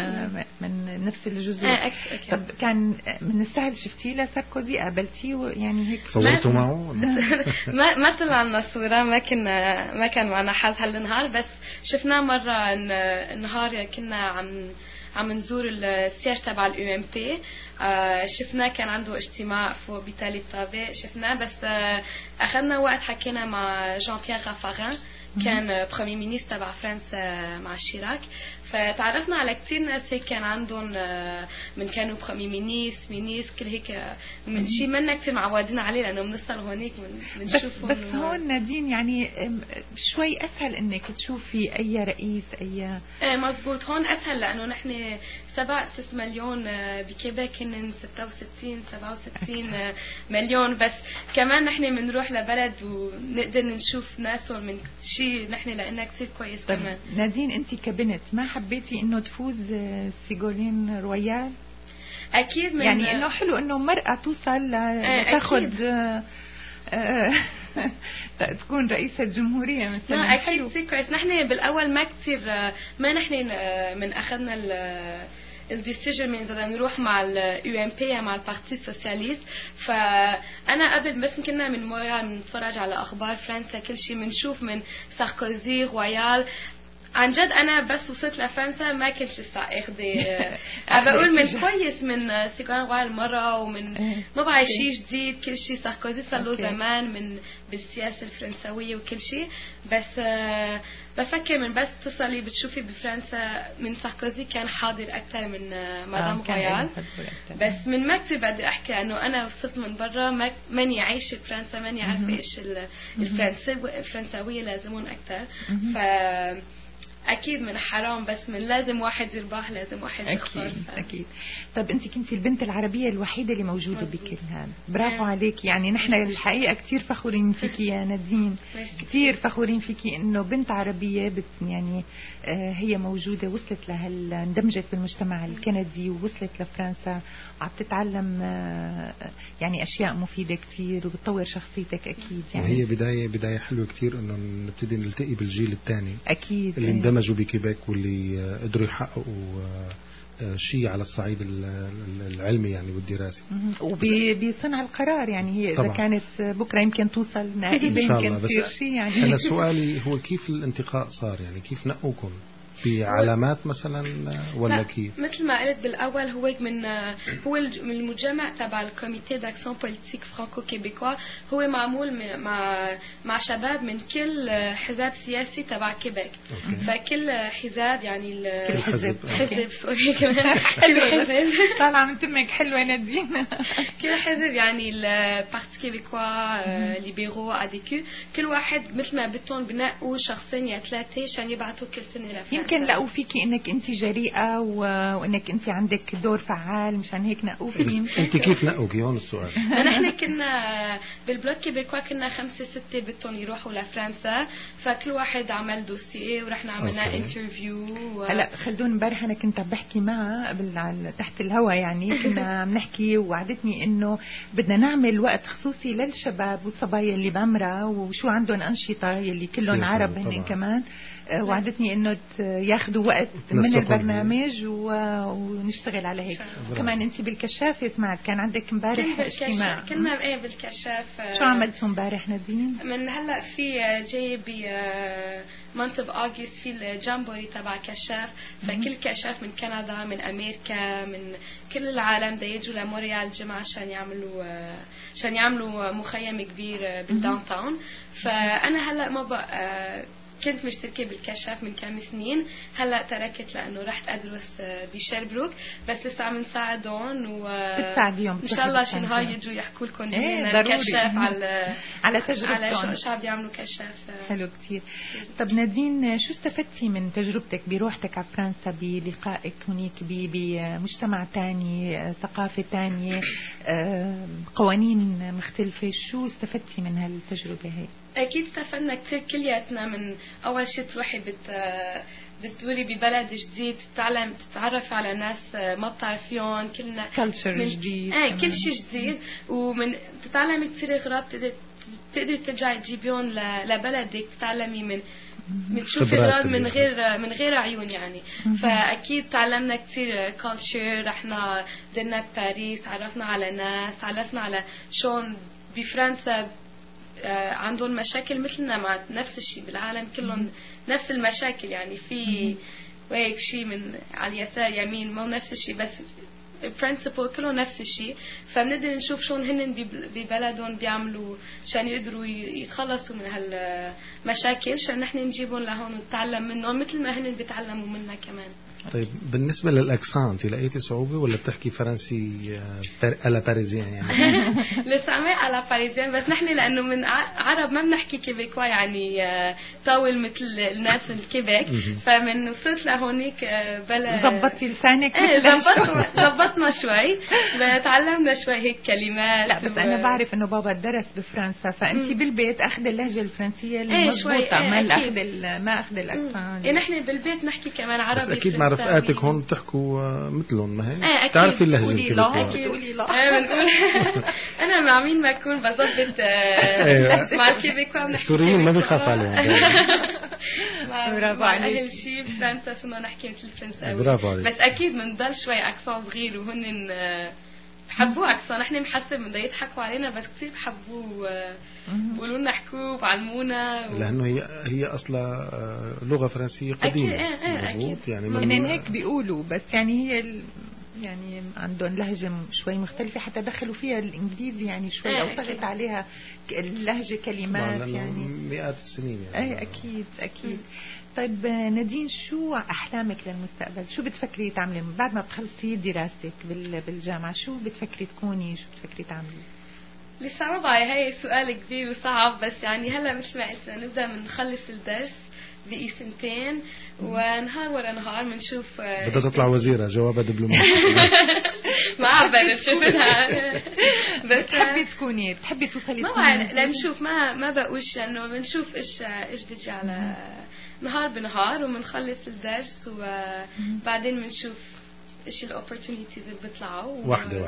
من نفس الجزر. طب كان من السهل شفتيه لساركوزي؟ قابلتيه يعني هيك صورتوا معه؟ ما طلعنا صورة، ما كان معنا حظ هالنهار، بس شفناه مرة النهار كنا عم نزور السياج تبع الUMP، شفناه كان عنده اجتماع فوق بتالي الطابق، شفناه، بس أخذنا وقت حكينا مع جان بيير رافارين، كان بريمي مينيستر تبع فرنسا مع شيراك، فتعرفنا على كتير ناس هيك كان عندهم من كانوا بريمي مينيس كل هيك من شيء منا كتير معودين عليه، لأنه بنوصل هونيك بنشوفهم. بس هون نادين يعني شوي أسهل إنك تشوفي أي رئيس أي. مزبوط، هون أسهل لأنه نحن 7-6 مليون، بكيبيك هن 66-67 مليون، بس كمان نحن بنروح لبلد ونقدر نشوف ناسهم من شيء نحن لقينا كتير كويس. كمان نادين أنت كبنت ما حبيتي إنه تفوز سيغولين رويال؟ أكيد، يعني إنه حلو إنه مرأة توصل تاخد تكون رئيسة جمهورية مثلا. أكيد كتير كويس. نحن بالأول ما كتير ما نحن من أخذنا الديسيجن من إذا نروح مع الUMP مع البارتي السوسياليست. فأنا قبل بس كنا من مورا نتفرج على أخبار فرنسا كل شيء، بنشوف من ساركوزي رويال عن جد أنا بس وصلت لفرنسا ما كنت لسه أخذي بقول من كويس من سيغان رويال مرة ومن ما بعرف شيء جديد كل شيء ساركوزي صار له زمان من بالسياسة الفرنسوية وكل شيء بس بفكر من بس تصلي بتشوفي بفرنسا من ساركوزي كان حاضر أكثر من مدام رويال بس من ما كتير بدي أحكي أنه أنا وصلت من برا ماني عايشة بفرنسا ماني عارفة إيش الفرنساوية لازمون أكثر أكيد من حرام بس من لازم واحد يربح لازم واحد يخسر أكيد. طب أنت كنتي البنت العربية الوحيدة اللي موجودة بكل هذا برافو عليك يعني نحن الحقيقة كتير فخورين فيكي يا نادين كتير فخورين فيكي إنه بنت عربية يعني هي موجودة وصلت اندمجت بالمجتمع الكندي ووصلت لفرنسا وعم تتعلم يعني أشياء مفيدة كتير وبتطور شخصيتك أكيد يعني وهي بداية حلوة كتير إنه نبتدي نلتقي بالجيل الثاني أكيد اللي اندمجوا بكيبيك واللي قدروا يحققوا شيء على الصعيد العلمي يعني والدراسي وبصنع القرار يعني هي إذا كانت بكرة يمكن توصل نائبة يمكن تصير شيء يعني أنا سؤالي هو كيف الانتقاء صار يعني كيف نقوكم في علامات مثلا ولا كيف؟ مثل ما قلت بالاول هو من المجمع تبع الكوميتي داكسيون بوليتيك فرانكو كيبيكوا هو معمول مع شباب من كل حزب سياسي تبع كيبيك فكل حزب يعني كل حزب سوري كل حزب طالعه من تمك حلوه نادين كل حزب يعني البارتي كيبيكوا ليبيرو اديكو كل واحد مثل ما بدهم بنقوا شخصين يا ثلاثه عشان يبعثوا كل سنه لفرنسا يمكن لقوا فيكي انك انت جريئه وانك انت عندك دور فعال مشان هيك نقوا فيكي انت كيف نقوكي هون السؤال نحن كنا بالبلوك كيبيكوا كنا 5-6 بدهم يروحوا لفرنسا فكل واحد عمل دوسيه ورحنا عملنا انترفيو هلا خلدون امبارح انا كنت بحكي معها قبل تحت الهوا يعني كنا عم نحكي وعدتني انه بدنا نعمل وقت خصوصي للشباب والصبايا اللي بعمرها وشو عندهم انشطه يلي كلهم عرب هن كمان وعدتني انه ياخذوا وقت من البرنامج ونشتغل على هيك وكمان انت بالكشاف سمعت كان عندك امبارح اجتماع كنا بالكشاف شو عملتوا امبارح نادين من هلا في جاي ب مانث اوف اوغست في الجامبوري تبع كشاف فكل كشاف من كندا من امريكا من كل العالم دا يجوا لمونريال الجمعه عشان يعملوا مخيم كبير بالداون تاون فانا هلا ما كنت مشتركة بالكشاف من كم سنين هلا تركت لأنه رحت أدرس بشيربروك بس لسه عم نساعدهم بتساعديهم إن شاء الله شي نهار يجوا يحكوا لكم الكشاف على تجربتهم على شو بيعملوا كشاف حلو كتير. طب نادين شو استفدتي من تجربتك بروحتك على فرنسا بلقائك هناك بمجتمع تاني ثقافة تانية قوانين مختلفة شو استفدتي من هالتجربة هاي؟ أكيد استفدنا كتير كلياتنا من أول شيء تروحي بتدوري ببلد جديد تتعرف على ناس ما بتعرفيهم كلنا كلتشر جديد كل شيء جديد ومن تتعلمي كتير غراب تقدري ترجعي تجيبيهم لبلدك تتعلمي من تشوفي غراب من غير عيون يعني فأكيد تعلمنا كتير كلتشر رحنا درنا بباريس تعرفنا على ناس تعرفنا على شون بفرنسا عندهم مشاكل مثلنا مع نفس الشيء بالعالم كلهم نفس المشاكل يعني في وهيك شيء من على اليسار يمين مو نفس الشيء بس البرنسبل كله نفس الشيء فبنقدر نشوف شلون هن ببلدهم بيعملوا عشان يقدروا يتخلصوا من هالمشاكل عشان نحن نجيبهم لهون ونتعلم منهم مثل ما هن بيتعلموا منا كمان. طيب بالنسبة للأكسان لقيتي صعوبة ولا بتحكي فرنسي على باريزيان يعني؟ لسه على باريزيان بس نحن لأنه من عرب ما بنحكي كيبيكوا يعني طاول مثل الناس الكيبيك فمن وصلت لهونيك بلا ضبطتي لسانك ضبطنا شوي تعلمنا شوي هيك كلمات لا بس أنا بعرف إنه بابا درس بفرنسا فأنت بالبيت أخذ اللهجة الفرنسية المضبوطة ما أخذ الأكسان نحن بالبيت نحكي كمان عربي رفقاتك هون بتحكوا مثلهم ما هي تعرفي اللهجة الكيبيكية قولي لا بنقول أنا مع مين ما أكون بظبط مع الكيبيكوا السوريين ما بيخاف عليهم برافو عليك أهل شيء بفرنسا صرنا نحكي مثل الفرنساوي بس أكيد بنضل شوي أكسان صغير وهن بحبوه أكثر. نحن بنحسب بده يضحكوا علينا بس كتير بحبوه، بيقولوا لنا احكوا وعلمونا لأنه هي أصلا لغة فرنسية قديمة. أكيد. يعني من هيك بيقولوا، بس يعني هي يعني عندهم لهجة شوي مختلفة، حتى دخلوا فيها الإنجليزي يعني شوي أو طغت عليها اللهجة كلمات يعني مئات السنين يعني. أكيد. طيب نادين، شو أحلامك للمستقبل؟ شو بتفكري تعملي بعد ما بتخلصي دراستك بالجامعة؟ شو بتفكري تكوني؟ شو بتفكري تعملي؟ لسه ما بعرف، هي سؤال كبير وصعب، بس يعني هلا مثل ما قلت نبدأ من نخلص الدرس بقي سنتين، ونهار ورا نهار بنشوف. بدها تطلع وزيرة، جوابها دبلوماسي. ما عبالي شفتها. بس بتحبي توصلي؟ ما بعرف، لنشوف. ما بقولش انه بنشوف ايش بيجي على نهار بنهار، وبنخلص الدرس وبعدين بنشوف ايش الاوبورتونيتيز اللي بيطلعوا واحدة.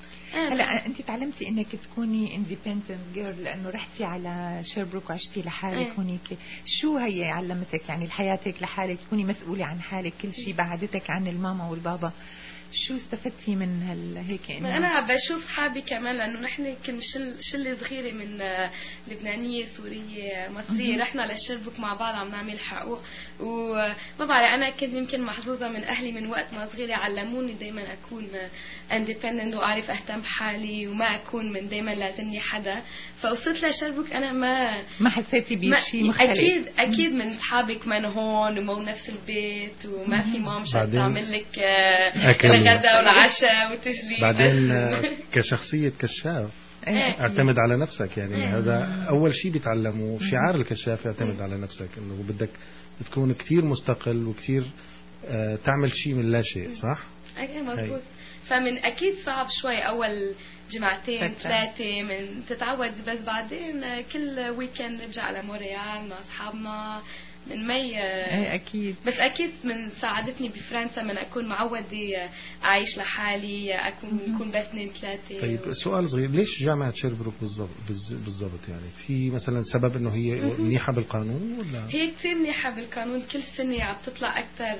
هلا انت تعلمتي انك تكوني independent girl لانه رحتي على شيربروك وعشتي لحالك هونيك. شو هي علمتك يعني حياتك لحالك، تكوني مسؤولة عن حالك كل شيء، بعدتك عن الماما والبابا؟ شو استفدتي من هيك؟ انا بشوف صحابي كمان، لانه نحن كنا شله صغيره من لبنانيه سوريه مصريه، رحنا لشربك مع بعض عم نعمل حقوق. وما بعرف، انا كنت يمكن محظوظه من اهلي من وقت ما صغيره، علموني دائما اكون اندبندنت واعرف اهتم بحالي وما اكون من دائما لازمني حدا. فوصلت لشربك انا ما حسيتي بشيء مختلف. اكيد من اصحابك من هون ومو نفس البيت، وما في مام تعمل لك الغداء والعشاء وتجلي. بعدين كشخصية كشاف اعتمد على نفسك، يعني هذا أول شيء بيتعلمه. شعار الكشاف اعتمد على نفسك، إنه بدك تكون كتير مستقل وكتير تعمل شيء من لا شيء. صح؟ أكيد مزبوط. فمن أكيد صعب شوي أول جمعتين 3 من تتعود، بس بعدين كل ويكند نرجع على مونريال مع أصحابنا من مي. أكيد. بس أكيد من ساعدتني بفرنسا من أكون معودة أعيش لحالي، أكون بس 2-3. طيب سؤال صغير، ليش جامعة شيربروك بالضبط؟ يعني في مثلا سبب إنه هي منيحة بالقانون ولا؟ هي كتير منيحة بالقانون، كل سنة عم تطلع أكتر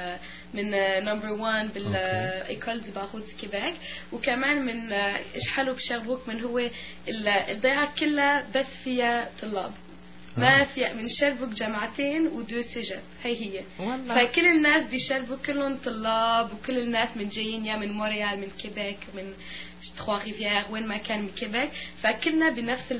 من نمبر 1 بالإيكول دي باروت كيباك. وكمان من إيش حلو بشيربروك من هو الضيعة كلها بس فيها طلاب، ما في من شربك جامعتين ودو سجن. هي والله. فكل الناس بشربك كلهم طلاب، وكل الناس من جايين يا من مونريال من كيباك من تخوا ريفيير وين ما كان من كيباك. فكلنا بنفس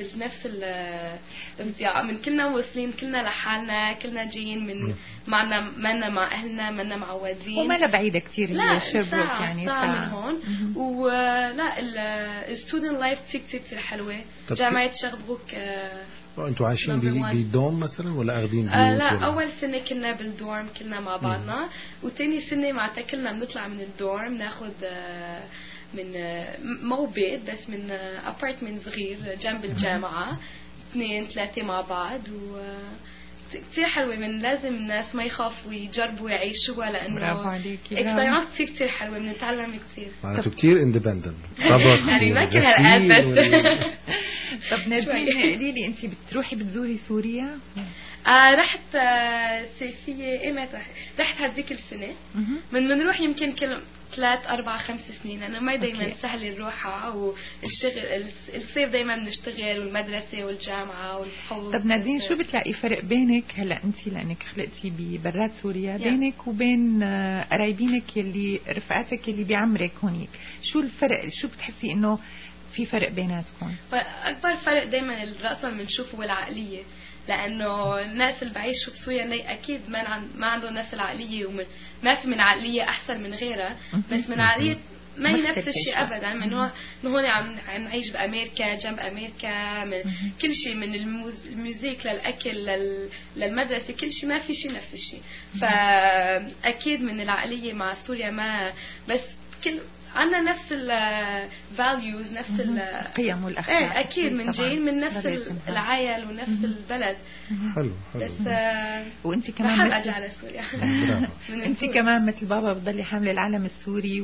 الضياع، من كلنا واصلين كلنا لحالنا، كلنا جايين من معنا، منا مع اهلنا، منا معودين، وما لا بعيده كثير. لا ساعة يعني ساعة من هون. ولا الستودنت لايف كثير حلوه. جامعه شربروك. انتوا عايشين بدوم مثلا ولا اخذين بيوت؟ لا ولا؟ اول سنه كنا بالدورم كلنا مع بعضنا، وتاني سنه معناتها كلنا بنطلع من الدورم ناخذ من مو بيت بس من ابارتمنت صغير جنب الجامعه 2-3 مع بعض. و كتير حلوة، من لازم الناس ما يخافوا يجربوا يعيشوها، لأنه اكسبيرينس كتير حلوة، بنتعلم كتير. معناته كتير اندبندنت طبخ يعني ما كل هالقد بس. طب نادين قولي لي، أنت بتروحي بتزوري سوريا؟ رحت صيفية متى رحت هذيك السنة. بنروح يمكن كل 3-4-5 سنين. أنا ما دايما سهل الروحة، والشغل الصيف دايما نشتغل، والمدرسة والجامعة والحوض. طب نادين، شو بتلاقي فرق بينك هلا أنت لأنك خلقتي ببرات سوريا بينك وبين قرايبينك اللي رفقاتك اللي بعمرك هونيك؟ شو الفرق؟ شو بتحسي إنه في فرق بيناتكم؟ أكبر فرق دايما الرأسا بنشوفه هو العقلية، لأنه الناس اللي بعيشوا بسوريا أكيد ما عندهم نفس العقلية، وما في من عقلية أحسن من غيرها، بس من عقلية ما هي نفس الشيء أبدا. من هون عم نعيش بأمريكا، جنب أمريكا، من كل شيء، من الموسيقى للأكل للمدرسة، كل شيء ما في شيء نفس الشيء. فأكيد من العقلية مع سوريا ما بس كل عنا نفس الفاليوز، نفس القيم والأخلاق. أكيد من جايين من نفس العائل ونفس البلد. حلو. بس وأنت كمان بحب أرجع على سوريا. أنت كمان مثل بابا بتضلي حاملة العلم السوري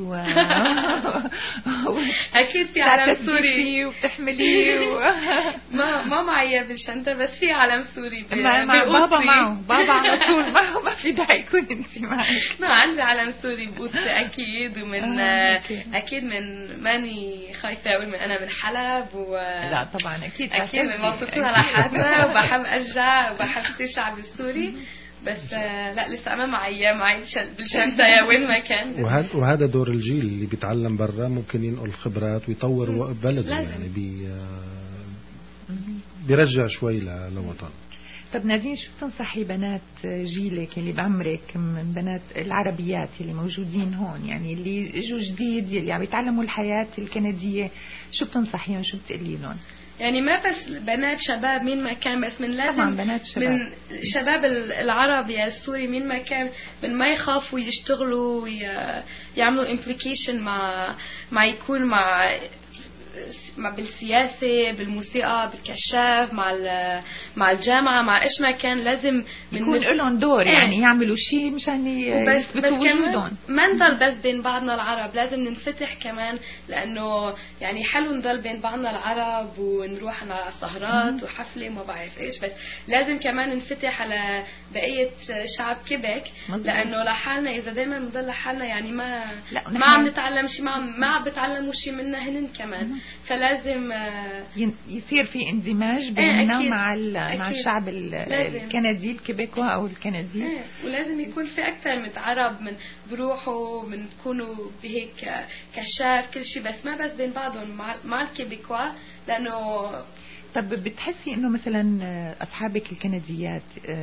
أكيد في علم سوري وبتحمليه ما معي بالشنطة، بس في علم سوري بابا معه. بابا على طول ما في داعي يكون أنت معك. عندي علم سوري بأوضتي أكيد، ومن اكيد من ماني خايفه اقول من انا من حلب لا طبعا اكيد من موطننا لحالنا، وبحب ارجع وبحب كثير الشعب السوري، بس لا لسه ما معي بالشنطه يا وين ما كان. وهذا دور الجيل اللي بيتعلم برا، ممكن ينقل خبرات ويطور بلده، يعني بيرجع شوي لوطن. طب نادين، شو تنصحي بنات جيلك اللي بعمرك من بنات العربيات اللي موجودين هون، يعني اللي اجوا جديد اللي عم يتعلموا الحياة الكندية، شو بتنصحيهم، شو بتقولي لهم؟ يعني ما بس بنات شباب مين ما كان، بس من لازم طبعا بنات شباب. من شباب العرب يا السوري مين ما كان، من ما يخافوا يشتغلوا ويعملوا امبليكيشن مع يكون مع بالسياسة، بالموسيقى، بالكشاف، مع الجامعة، مع إيش ما كان، لازم يكون لهم دور، يعني يعملوا شيء مشان يثبتوا وجودهم. ما نضل بس بين بعضنا العرب، لازم ننفتح كمان، لأنه يعني حلو نضل بين بعضنا العرب ونروح على سهرات وحفلة ما بعرف إيش، بس لازم كمان ننفتح على بقية شعب كيبك، لأنه لحالنا إذا دايما نضل لحالنا يعني ما عم نتعلم شيء، ما عم بتعلموا شيء منا هنن كمان، فلازم يصير في اندماج بيننا مع الشعب الكندي الكيبيكوا او الكندي، ولازم يكون في اكثر من عرب، من بروحوا من تكونوا بهيك كشاف كل شيء، بس ما بس بين بعضهم مع الكيبيكوا، لانه طب بتحسي انه مثلا اصحابك الكنديات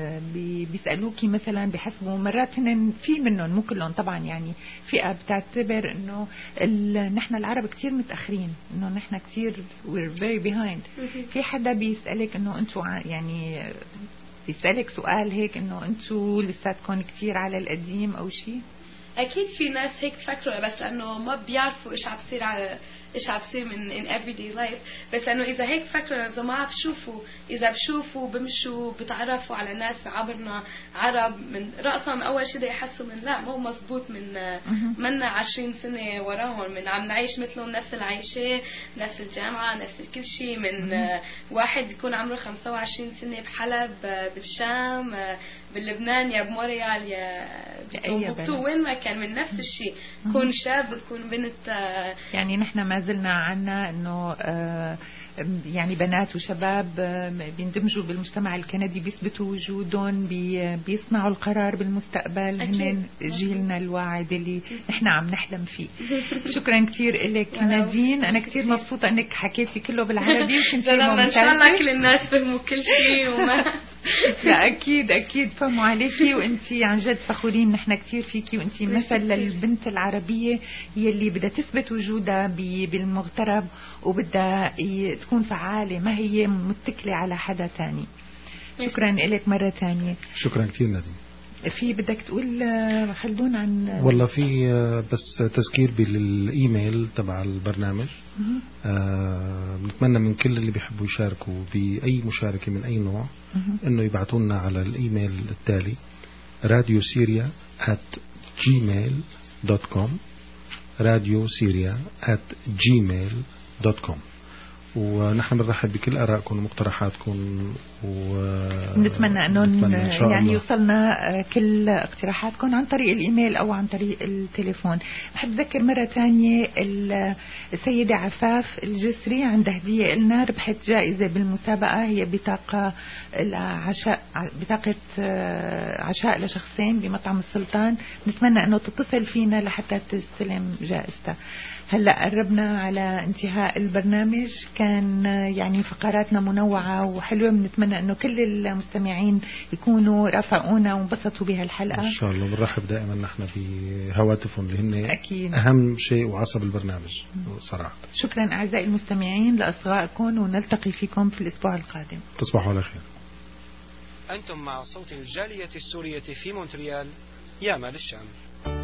بيسالوكي مثلا، بحسبوا مرات هن في منهم مو كلهم طبعا، يعني فئه بتعتبر انه نحن العرب كتير متاخرين، انه نحن كتير we're very behind. في حدا بيسالك انه انتوا يعني بيسالك سؤال هيك انه انتوا لساتكم كتير على القديم او شيء؟ اكيد في ناس هيك فكروا، بس انه ما بيعرفوا ايش عم بيصير ايش عم بيصير من everyday life، بس انه اذا هيك فكروا، اذا ما اذا بشوفوا بمشوا بتعرفوا على ناس بعبرنا عرب، من رأسا اول شيء يحسوا من لا مو مزبوط، منا 20 سنه وراهم، من عم نعيش مثلهم نفس العيشه، نفس الجامعه، نفس كل شيء، من واحد يكون عمره 25 سنه بحلب، بالشام، بلبنان، يا بموريال، يا بتومبكتو، وين ما كان، من نفس الشيء، تكون شاب تكون بنت. يعني نحن ما زلنا عنا انه يعني بنات وشباب بيندمجوا بالمجتمع الكندي، بيثبتوا وجودهم، بيصنعوا القرار بالمستقبل، هن جيلنا الواعد اللي نحن عم نحلم فيه. شكرا كثير لك نادين، انا كثير مبسوطه انك حكيتي كله بالعربي وكنتي ممتازه. ان شاء الله كل الناس فهموا كل شيء وما لا اكيد فهموا عليكي، وانتي عن جد فخورين نحن كثير فيكي، وانتي مثل للبنت العربية يلي بدها تثبت وجودها بالمغترب، وبدها تكون فعالة، ما هي متكلة على حدا تاني. شكرا لك مرة تانية. شكرا كثير نادين. في بدك تقول خلدون عن والله في بس تذكير بالايميل تبع البرنامج. بنتمنى من كل اللي بيحبوا يشاركوا بأي مشاركة من أي نوع إنه يبعثوا لنا على الإيميل التالي radiosyria@gmail.com radiosyria@gmail.com. ونحن بنرحب بكل آرائكم ومقترحاتكم، ونتمنى أنه يعني يوصلنا كل اقتراحاتكم عن طريق الإيميل أو عن طريق التليفون. بحب أذكر مرة تانية السيدة عفاف الجسري عندها هدية لنا، ربحت جائزة بالمسابقة، هي بطاقة عشاء لشخصين بمطعم السلطان. نتمنى أنه تتصل فينا لحتى تستلم جائزتها. هلأ قربنا على انتهاء البرنامج، كان يعني فقراتنا منوعة وحلوة، بنتمنى انه كل المستمعين يكونوا رافقونا وانبسطوا بهالحلقة ان شاء الله. بنرحب دائما نحن بهواتفهم اللي هن أكيد اهم شيء وعصب البرنامج صراحة. شكرا اعزائي المستمعين لاصغائكم، ونلتقي فيكم في الاسبوع القادم. تصبحوا على خير. أنتم مع صوت الجالية السورية في مونتريال، يا مال الشام.